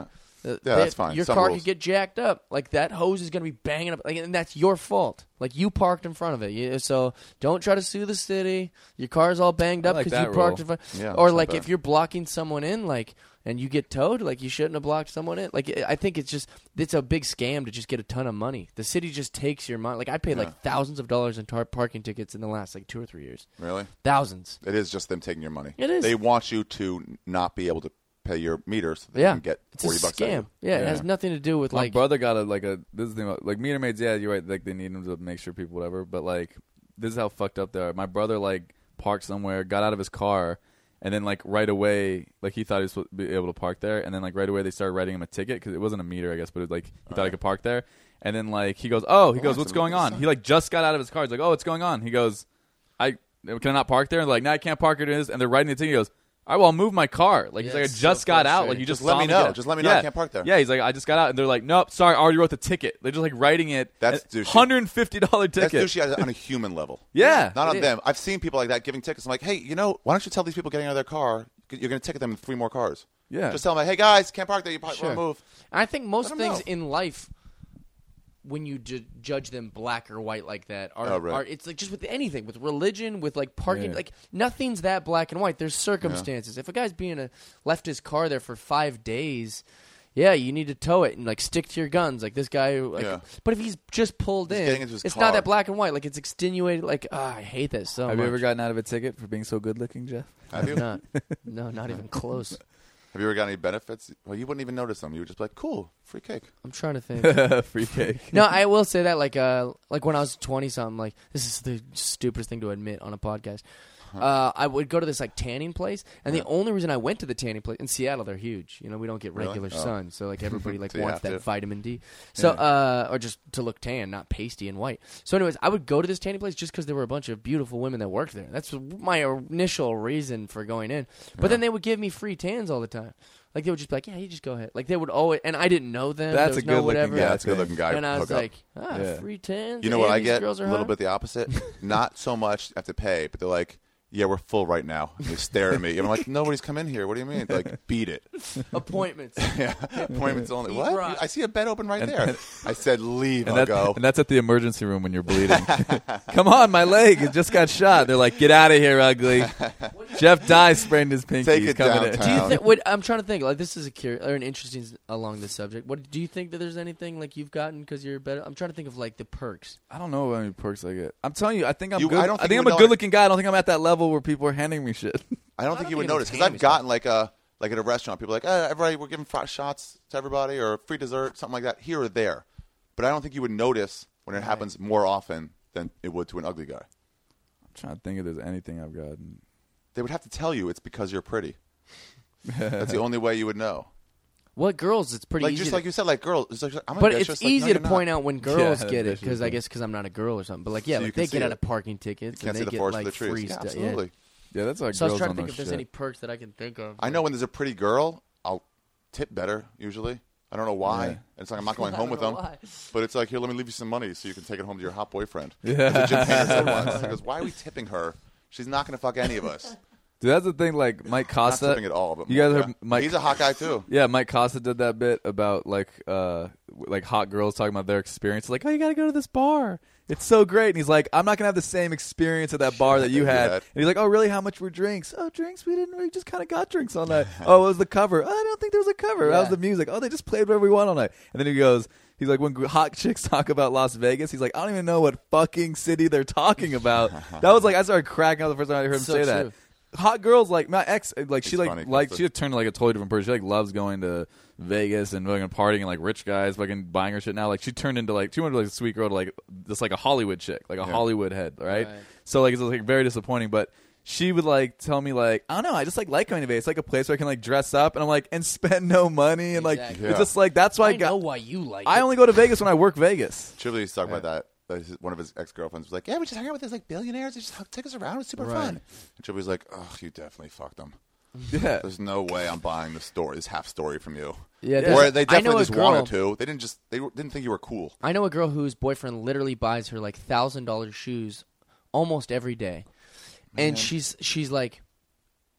Uh, Yeah, they- that's fine. Your Some car rules. could get jacked up. Like that hose is going to be banging up, like, and that's your fault. Like you parked in front of it. You, so don't try to sue the city. Your car's all banged I up like because that you parked rule. in front. Yeah, or that's not like bad. if you're blocking someone in, like, and you get towed, like you shouldn't have blocked someone in. Like I think it's just it's a big scam to just get a ton of money. The city just takes your money. Like I paid Yeah. like thousands of dollars in tar- parking tickets in the last like two or three years. Really? Thousands. It is just them taking your money. It is. They want you to not be able to pay your meter so they Yeah, can get it's a forty bucks out of scam. you. Yeah, it Yeah. has nothing to do with My like. brother got a like a this is the thing about, like meter maids. Yeah, you're right. Like they need them to make sure people whatever. But like this is how fucked up they are. My brother like parked somewhere, got out of his car, and then like right away, like he thought he was supposed to be able to park there, and then like right away they started writing him a ticket because it wasn't a meter, I guess, but it was like he thought Alright. he could park there. And then like he goes, oh, he Oh, goes, so what's going it's on? not- He like just got out of his car. He's like, oh, what's going on? He goes, I can I not park there? And they're like, no, I can't park it. Is and they're writing the ticket. He goes, all right, well, I'll move my car. Like, he's Yeah, like, I it's just so got out. frustrating. Like, you just, Just let saw me get know. out. Just let me know I Yeah. can't park there. Yeah, he's like, I just got out. And they're like, nope, sorry, I already wrote the ticket. They're just, like, writing it. That's one douchey. hundred fifty dollars That's ticket. douchey on a human level. Yeah. Not It on is. them. I've seen people like that giving tickets. I'm like, hey, you know, why don't you tell these people getting out of their car, you're going to ticket them in three more cars. Yeah. Just tell them, like, hey, guys, can't park there. You probably Sure. want to move. I think most Let 'em things know. in life, when you ju- judge them black or white like that, are, Oh, right. are it's like just with anything, with religion, with like parking, Yeah. like nothing's that black and white. There's circumstances. If a guy's being a left his car there for five days, yeah, you need to tow it and like stick to your guns, like this guy. Like, Yeah. But if he's just pulled He's in, getting into his it's car. not that black and white. Like it's extenuated. Like ah, I hate this so Have much. you ever gotten out of a ticket for being so good looking, Jeff? Have you? Not, no, not even close. Have you ever got any benefits? Well, you wouldn't even notice them. You would just be like, cool, free cake. I'm trying to think. Free cake. No, I will say that like uh like when I was twenty something, like this is the stupidest thing to admit on a podcast. Uh, I would go to this like tanning place, and the only reason I went to the tanning place in Seattle, they're huge. You know, we don't get Really? regular Oh. sun, so like everybody like So you wants have that to. vitamin D. So Yeah. uh, or just to look tan, not pasty and white. So, anyways, I would go to this tanning place just because there were a bunch of beautiful women that worked there. That's my initial reason for going in. But then they would give me free tans all the time. Like they would just be like, yeah, you just go ahead. Like they would always, and I didn't know them. That's there was a no good-looking whatever. guy. Yeah, that's a good looking guy. And I was hook up. like, ah, Yeah. free tans. You know and what I these get? girls are A little hot. bit the opposite. Not so much have to pay, but they're like, yeah, we're full right now. And they stare at me. And I'm like, nobody's come in here. What do you mean? They're like, beat it. Appointments. Yeah, appointments only. Eat What? rock. I see a bed open right there. I said, leave. And, I'll that, go. and that's at the emergency room when you're bleeding. Come on, my leg. It just got shot. They're like, get out of here, ugly. Jeff Dye sprained his pinky. Take He's it coming in. downtown. Do you Um, think? What, I'm trying to think. Like this is a cur- or an interesting s- along this subject. What do you think that there's anything like you've gotten because you're better? I'm trying to think of like the perks. I don't know how many perks I get. I'm telling you, I think I'm You- good. I don't think think you I'm would a know good it. looking guy. I don't think I'm at that level where people are handing me shit. I don't I think don't you would think it notice was because I've handy gotten like a like at a restaurant, people are like, eh, everybody, we're giving fr- shots to everybody or free dessert, something like that, here or there. But I don't think you would notice when it Right. happens more often than it would to an ugly guy. I'm trying to think if there's anything I've gotten. They would have to tell you it's because you're pretty. That's the only way you would know. What girls? It's pretty Like easy. just to, like you said, like girls. It's like, I'm but ambitious. it's Like, no, easy you're to not. point out when girls Yeah, get it ambitious, because I yeah. guess because I'm not a girl or something. But like yeah, So you like can they see get out it. of parking You tickets can't and see they the get forest like of the trees. free Yeah, stuff. absolutely. Yeah, that's like So I was girls trying to don't think know if there's shit. any perks that I can think of. I know when there's a pretty girl, I'll tip better usually. I don't know why. Yeah. It's like I'm not going I home don't with know them. why. But it's like, here, let me leave you some money so you can take it home to your hot boyfriend. Yeah. That's what Jim Painter said once. He goes, why are we tipping her? She's not going to fuck any of us. Dude, that's the thing. Like Mike Not Costa. tipping at all. But You guys yeah. heard Mike- He's a hot guy too. Yeah, Mike Costa did that bit about like uh like hot girls talking about their experience. Like, oh, you got to go to this bar. It's so great. And he's like, I'm not gonna have the same experience at that bar that you that you had. had. And he's like, oh, really? How much were drinks? Oh, drinks? We didn't. We just kind of got drinks all night. Oh, what was the cover? Oh, I don't think there was a cover. That was Yeah. the music. Oh, they just played whatever we want all night. And then he goes. He's like, when hot chicks talk about Las Vegas, he's like, I don't even know what fucking city they're talking about. That was like, I started cracking up the first time I heard him So say true. that. Hot girls, like my ex, like she It's like funny, like Costa. she turned to like a totally different person. She like loves going to Vegas and fucking partying and like rich guys fucking buying her shit now. Like she turned into like she went to like a sweet girl to like just like a Hollywood chick, like a Yeah. Hollywood head, right? Right. So like it's like very disappointing, but. She would like tell me like I don't know I just like like going to Vegas. It's like a place where I can like dress up and I'm like and spend no money and like Exactly. it's Yeah. just like that's why I, I got know why you like. I it. only go to Vegas when I work Vegas. Chivley used to talk about that. that his- One of his ex girlfriends was like, "Yeah, we just hang out with these like billionaires. They just take us around. It's super Right. fun." And Chivley was like, "Oh, you definitely fucked them. Yeah, There's no way I'm buying the story, this half story from you." Yeah, Yeah. there's- Or they I know definitely a just girl, wanted to. They didn't just they didn't think you were cool. I know a girl whose boyfriend literally buys her like thousand dollar shoes almost every day, and she's she's like,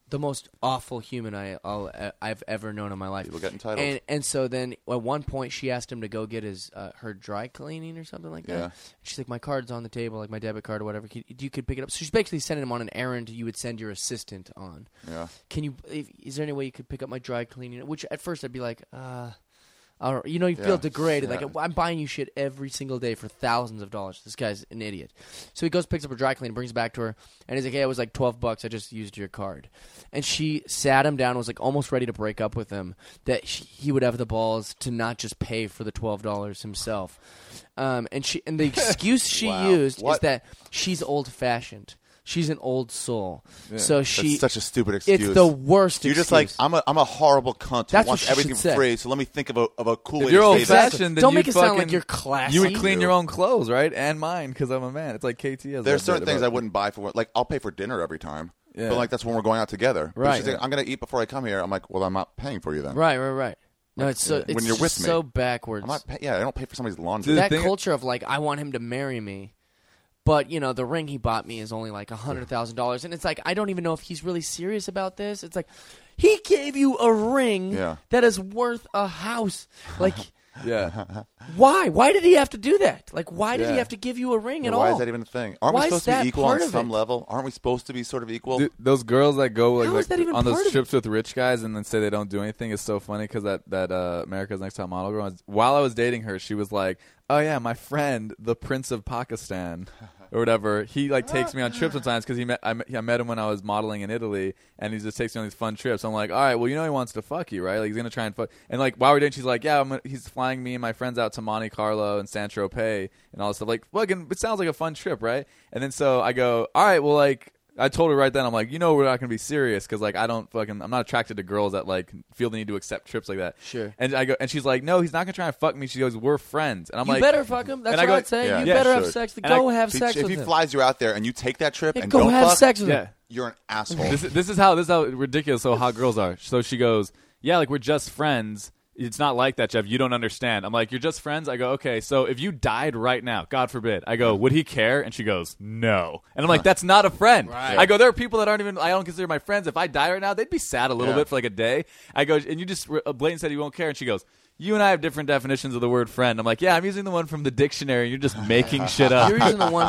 the most awful human I, I'll, I've ever known in my life. People get entitled. And and so then at one point she asked him to go get his uh, her dry cleaning or something like that. Yeah. She's like, my card's on the table, like my debit card or whatever. Can, you could pick it up. So she's basically sending him on an errand you would send your assistant on. Yeah. Can you? If, is there any way you could pick up my dry cleaning? Which at first I'd be like, uh. I don't, you know, you Yeah. feel degraded. Yeah. Like, I'm buying you shit every single day for thousands of dollars. This guy's an idiot. So he goes, picks up her dry cleaning, brings it back to her, and he's like, hey, it was like twelve bucks. I just used your card. And she sat him down and was like almost ready to break up with him, that she, he would have the balls to not just pay for the twelve dollars himself. Um, and she and the excuse she Wow. used What? is that she's old-fashioned. She's an old soul. Yeah. So she That's such a stupid excuse. it's the worst You're excuse. just like, I'm a, I'm a horrible cunt who That's what wants she everything should for say. free, so let me think of a, of a cool If way you're to old say that. fashioned, then Don't you'd make it sound like fucking- you're classy. You would clean You. your own clothes, right? And mine, because I'm a man. It's like K T has. There's that certain bit things I about- wouldn't buy for, like, I'll pay for dinner every time. Yeah. But, like, that's when we're going out together. But Right. she's like, I'm going to eat before I come here. I'm like, well, I'm not paying for you then. Right, right, right. No, it's so When it's you're with just me. so backwards. I'm not pay- yeah, I don't pay for somebody's laundry. Dude, that thing- culture of like, I want him to marry me, but you know, the ring he bought me is only like a hundred thousand dollars, and it's like I don't even know if he's really serious about this. It's like he gave you a ring Yeah. that is worth a house. Like, Yeah. why? Why did he have to do that? Like, why did he Yeah. have to give you a ring Yeah, at why all? is that even a thing? Aren't Why we is supposed to that be equal on part of some it? level? Aren't we supposed to be sort of equal? Dude, those girls that go like, How is like that even on those part of trips with rich guys and then say they don't do anything is so funny because that that uh, America's Next Top Model girl. While I was dating her, she was like, "Oh yeah, my friend, the Prince of Pakistan." Or whatever, he like takes me on trips sometimes because he met I, met I met him when I was modeling in Italy, and he just takes me on these fun trips. I'm like, all right, well, you know he wants to fuck you, right? Like he's gonna try and fuck. And like while we're dating, she's like, yeah, I'm gonna, he's flying me and my friends out to Monte Carlo and San Tropez and all this stuff. Like, fucking, it sounds like a fun trip, right? And then so I go, all right, well, like. I told her right then, I'm like, you know, we're not gonna be serious because like I don't fucking, I'm not attracted to girls that like feel the need to accept trips like that. Sure. And I go, and she's like, no, he's not gonna try and fuck me. She goes, we're friends, and I'm you like, better fuck him. That's and I what go- I'd say. Yeah. You Yeah, better have should. sex. And Go I- have if he, sex if with he him. flies you out there and you take that trip Yeah, and go don't have fuck, sex with yeah. him. you're an asshole. This is, this is how this is how ridiculous so hot girls are. So she goes, yeah, like we're just friends. It's not like that, Jeff. You don't understand. I'm like, you're just friends? I go, okay, so if you died right now, God forbid, I go, would he care? And she goes, no. And I'm like, that's not a friend. Right. I go, there are people that aren't even, I don't consider my friends. If I die right now, they'd be sad a little Yeah. bit for like a day. I go, and you just uh, blatantly said you won't care. And she goes, you and I have different definitions of the word friend. I'm like, yeah, I'm using the one from the dictionary. You're just making shit up. You're using the one.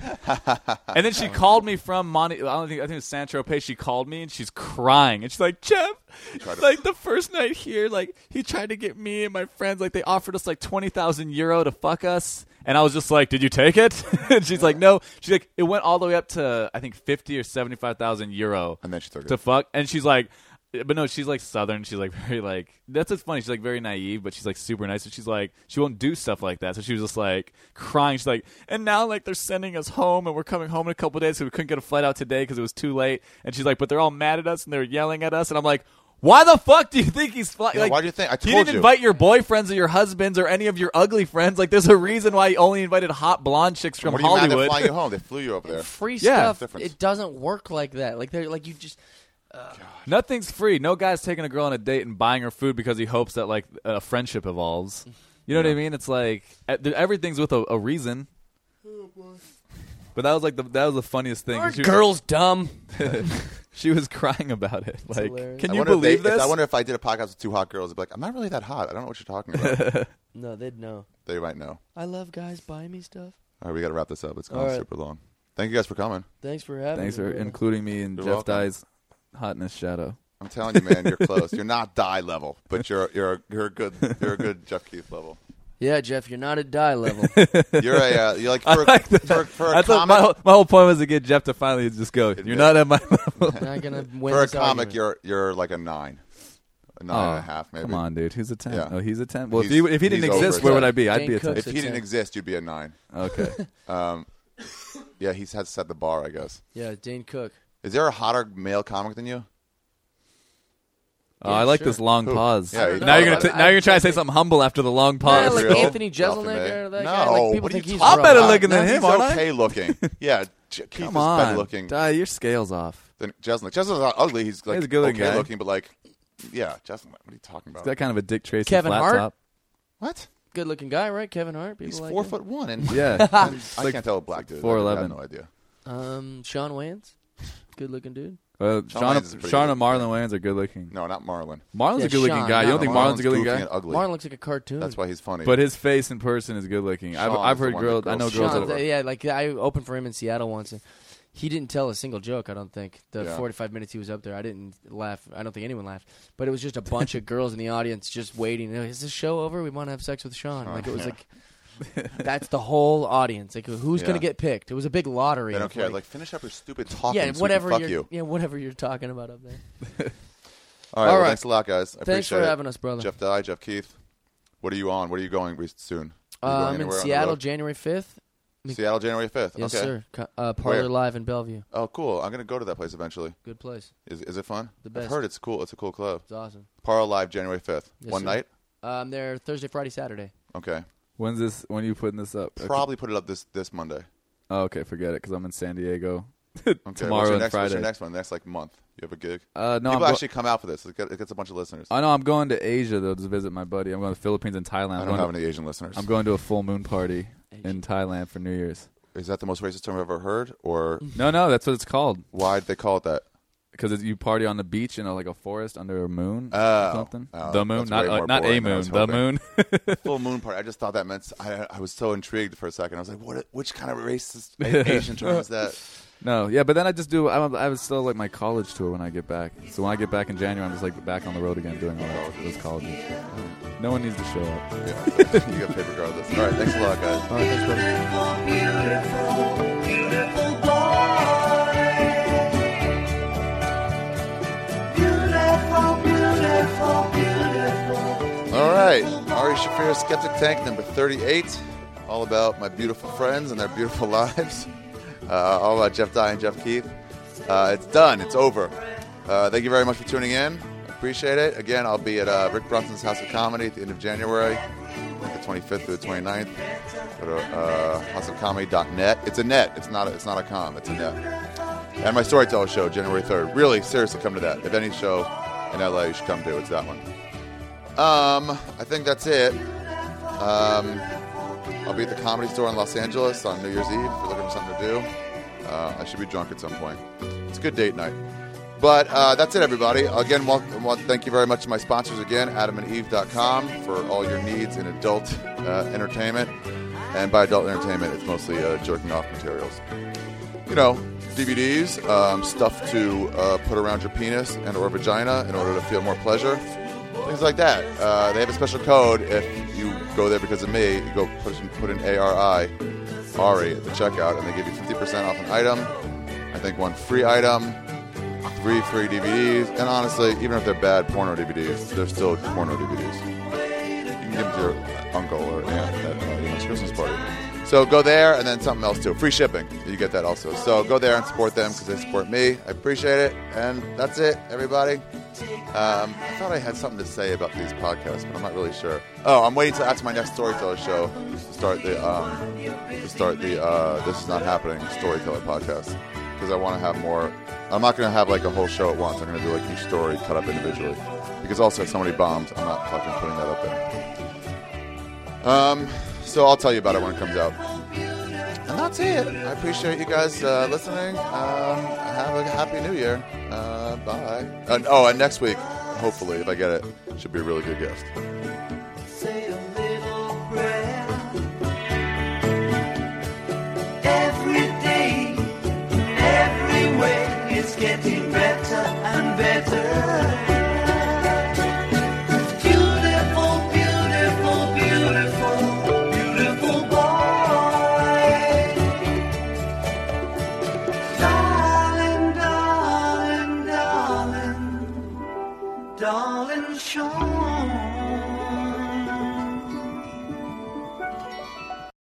And then she called me from Monte. I don't think I think it was San Tropez. She called me and she's crying and she's like, Jeff, like the first night here, like he tried to get me and my friends, like they offered us like twenty thousand euro to fuck us, and I was just like, did you take it? And she's like, no. She's like, it went all the way up to I think fifty or seventy five thousand euro And then she took to it. fuck, and she's like. But no, she's like Southern. She's like very like that's what's funny. She's like very naive, but she's like super nice. So she's like she won't do stuff like that. So she was just like crying. She's like, and now like they're sending us home, and we're coming home in a couple of days, so we couldn't get a flight out today because it was too late. And she's like, but they're all mad at us and they're yelling at us. And I'm like, why the fuck do you think he's flying? Yeah, like, why do you think? I he told didn't you. invite your boyfriends or your husbands or any of your ugly friends. Like, there's a reason why he only invited hot blonde chicks from What are you mad they're Hollywood. flying you home? They flew you over there. Free Yeah. stuff. Difference. It doesn't work like that. Like they're like you just. Nothing's free. No guy's taking a girl on a date and buying her food because he hopes that like a friendship evolves. You know what I mean? It's like e- everything's with a, a reason. But that was like the that was the funniest thing. Aren't She, girls dumb? she was crying about it. Like, hilarious. can I you wonder if believe they, if- this? I wonder if I did a podcast with two hot girls, they'd be like, I'm not really that hot. I don't know what you're talking about. No, they'd know. They might know. I love guys buying me stuff. All right, we got to wrap this up. It's gone All right. super long. Thank you guys for coming. Thanks for having Thanks me. for bro. including me in You're Jeff welcome. Dye's hotness shadow. I'm telling you, man, you're close. You're not die level, but you're you're you're a good you're a good Jeff Keith level. Yeah, Jeff, you're not at die level. You're a uh, you're like I for, a, like that. for, for a That's what comic. my, whole- my whole point was to get Jeff to finally just go. You're Admit. not at my level. not gonna win For a this comic, argument. you're you're like a nine, a nine and a half, maybe. Come on, dude. Who's a ten? Yeah. Oh, he's a ten. Well, if He's- he, if he didn't he's over exist, it. where would I be? I'd Dane be a ten. Cook's If a he didn't ten. exist, you'd be a nine. Okay. Um, yeah, he's had set the bar, I guess. Yeah, Dane Cook. Is there a hotter male comic than you? Oh, Yeah, I like sure. this long Who? pause. Yeah, you now thought you're gonna about t- it. now you're trying to say I- something humble after the long Yeah, pause. like Real? Anthony Ralphie Jeselnik May. or that no, guy. Like, people what are think you he's talking I'm better about? looking than He's him, aren't I? okay looking. Yeah, J- Keith Come is on, better looking Dye, your scales off. than Jeselnik. Jeselnik's not ugly. He's like He's a good-looking okay guy. looking, but like, yeah, Jeselnik. What are you talking about? He's got kind of a Dick Tracy Kevin flat Hart? top. What? Good looking guy, right? Kevin Hart. People He's like four him. foot one, and Yeah. I like can't tell a black dude. four I eleven. have no idea. Um, Sean Wayans. good looking dude. Uh, Shawn Sean, Wayans is pretty Sean good. and Marlon Wayans are good looking. No, not Marlon. Marlon's Yeah, a good looking Sean, guy. You not don't think Marlon. Marlon's a good looking goofy guy? and ugly. Marlon looks like a cartoon. That's why he's funny. But his face in person is good looking. I've, Sean I've is the heard one girls. that I know girls girls Sean, that. yeah, like I opened for him in Seattle once, and he didn't tell a single joke. I don't think the Yeah. forty-five minutes he was up there, I didn't laugh. I don't think anyone laughed. But it was just a bunch of girls in the audience just waiting. Is this show over? We want to have sex with Sean. Oh, like it was yeah. like. That's the whole audience. Like, who's Yeah. gonna get picked? It was a big lottery. They don't of, care. Like, Like, finish up your stupid talking. yeah, so we can whatever fuck you're, you. yeah, whatever you're talking about up there. All right. All well, right. thanks a lot, guys. I Thanks appreciate for it. having us, brother. Jeff Dye, Jeff Keith. What are you on? What are you going re- soon? Are you Uh, going I'm in anywhere on the Seattle, road? January fifth. Seattle, January fifth. Yes, okay. sir. Co- Uh, Parlor Where? Live in Bellevue. Oh, cool. I'm gonna go to that place eventually. Good place. Is is it fun? The I've best. heard it's cool. It's a cool club. It's awesome. Parlor Live, January fifth. Yes, One sir. night. Uh, I'm there Thursday, Friday, Saturday. Okay. When's this? When are you putting this up? Probably put it up this this Monday. Oh, okay, forget it because I'm in San Diego Okay. tomorrow what's your and next, Friday. What's your next one? Next like month. You have a gig. Uh, no, People I'm go- actually come out for this. It gets, it gets a bunch of listeners. I know I'm going to Asia though to visit my buddy. I'm going to the Philippines and Thailand. I I'm don't going have to, any Asian listeners. I'm going to a full moon party Asian. in Thailand for New Year's. Is that the most racist term I've ever heard? Or No, no, that's what it's called why'd they call it that? because you party on the beach in a, like a forest under a moon Oh. or something. Oh, the moon, that's not way uh, more not a boring than I moon, was the hoping. moon. Full moon party. I just thought that meant. I, I was so intrigued for a second. I was like, what? Which kind of racist A- Asian term is that? No, yeah, but then I just do. I'm, I was still like my college tour when I get back. So when I get back in January, I'm just like back on the road again doing all that, those colleges. No one needs to show up. Yeah, you get paid regardless. All right, thanks a lot, guys. All right, thanks, brother. All right, Ari Shafir, Skeptic Tank number thirty-eight. All about my beautiful friends and their beautiful lives. Uh, all about Jeff Dye and Jeff Keith. Uh, it's done. It's over. Uh, thank you very much for tuning in. I appreciate it. Again, I'll be at uh, Rick Brunson's House of Comedy at the end of January, the twenty-fifth through the twenty-ninth. Go to uh, house of comedy dot net. It's a net. It's not a, it's not a com. It's a net. And my Storyteller show, January third. Really, seriously, come to that. If any show in L A you should come to, it's that one. Um, I think that's it. Um, I'll be at the Comedy Store in Los Angeles on New Year's Eve if you're looking for something to do. Uh, I should be drunk at some point. It's a good date night. But uh, that's it, everybody. Again, well, well, thank you very much to my sponsors again, adam and eve dot com, for all your needs in adult uh, entertainment. And by adult entertainment, it's mostly uh, jerking off materials. You know, D V Ds, um, stuff to uh, put around your penis and or vagina in order to feel more pleasure. Things like that. Uh, they have a special code if you go there because of me. You go put in, put in A R I, Ari, at the checkout, and they give you fifty percent off an item. I think one free item, three free D V Ds. And honestly, even if they're bad porno D V Ds, they're still porno D V Ds. You can give them to your uncle or aunt at uh, your next Christmas party. So go there, and then something else too. Free shipping. You get that also. So go there and support them because they support me. I appreciate it. And that's it, everybody. Um, I thought I had something to say about these podcasts, but I'm not really sure. Oh, I'm waiting to after my next Storyteller show to start the um, to start the uh, This Is Not Happening Storyteller podcast because I want to have more. I'm not going to have like a whole show at once. I'm going to do like each story cut up individually because also if somebody bombs, I'm not fucking putting that up there. Um. So I'll tell you about it when it comes out. And that's it. I appreciate you guys uh, listening. Um, have a happy new year. Uh, bye. And, oh, and next week, hopefully, if I get it, should be a really good guest. Say a little prayer every day, everywhere. It's getting better and better. Beautiful, beautiful, beautiful, beautiful boy. Darling, darling, darling, darling Sean.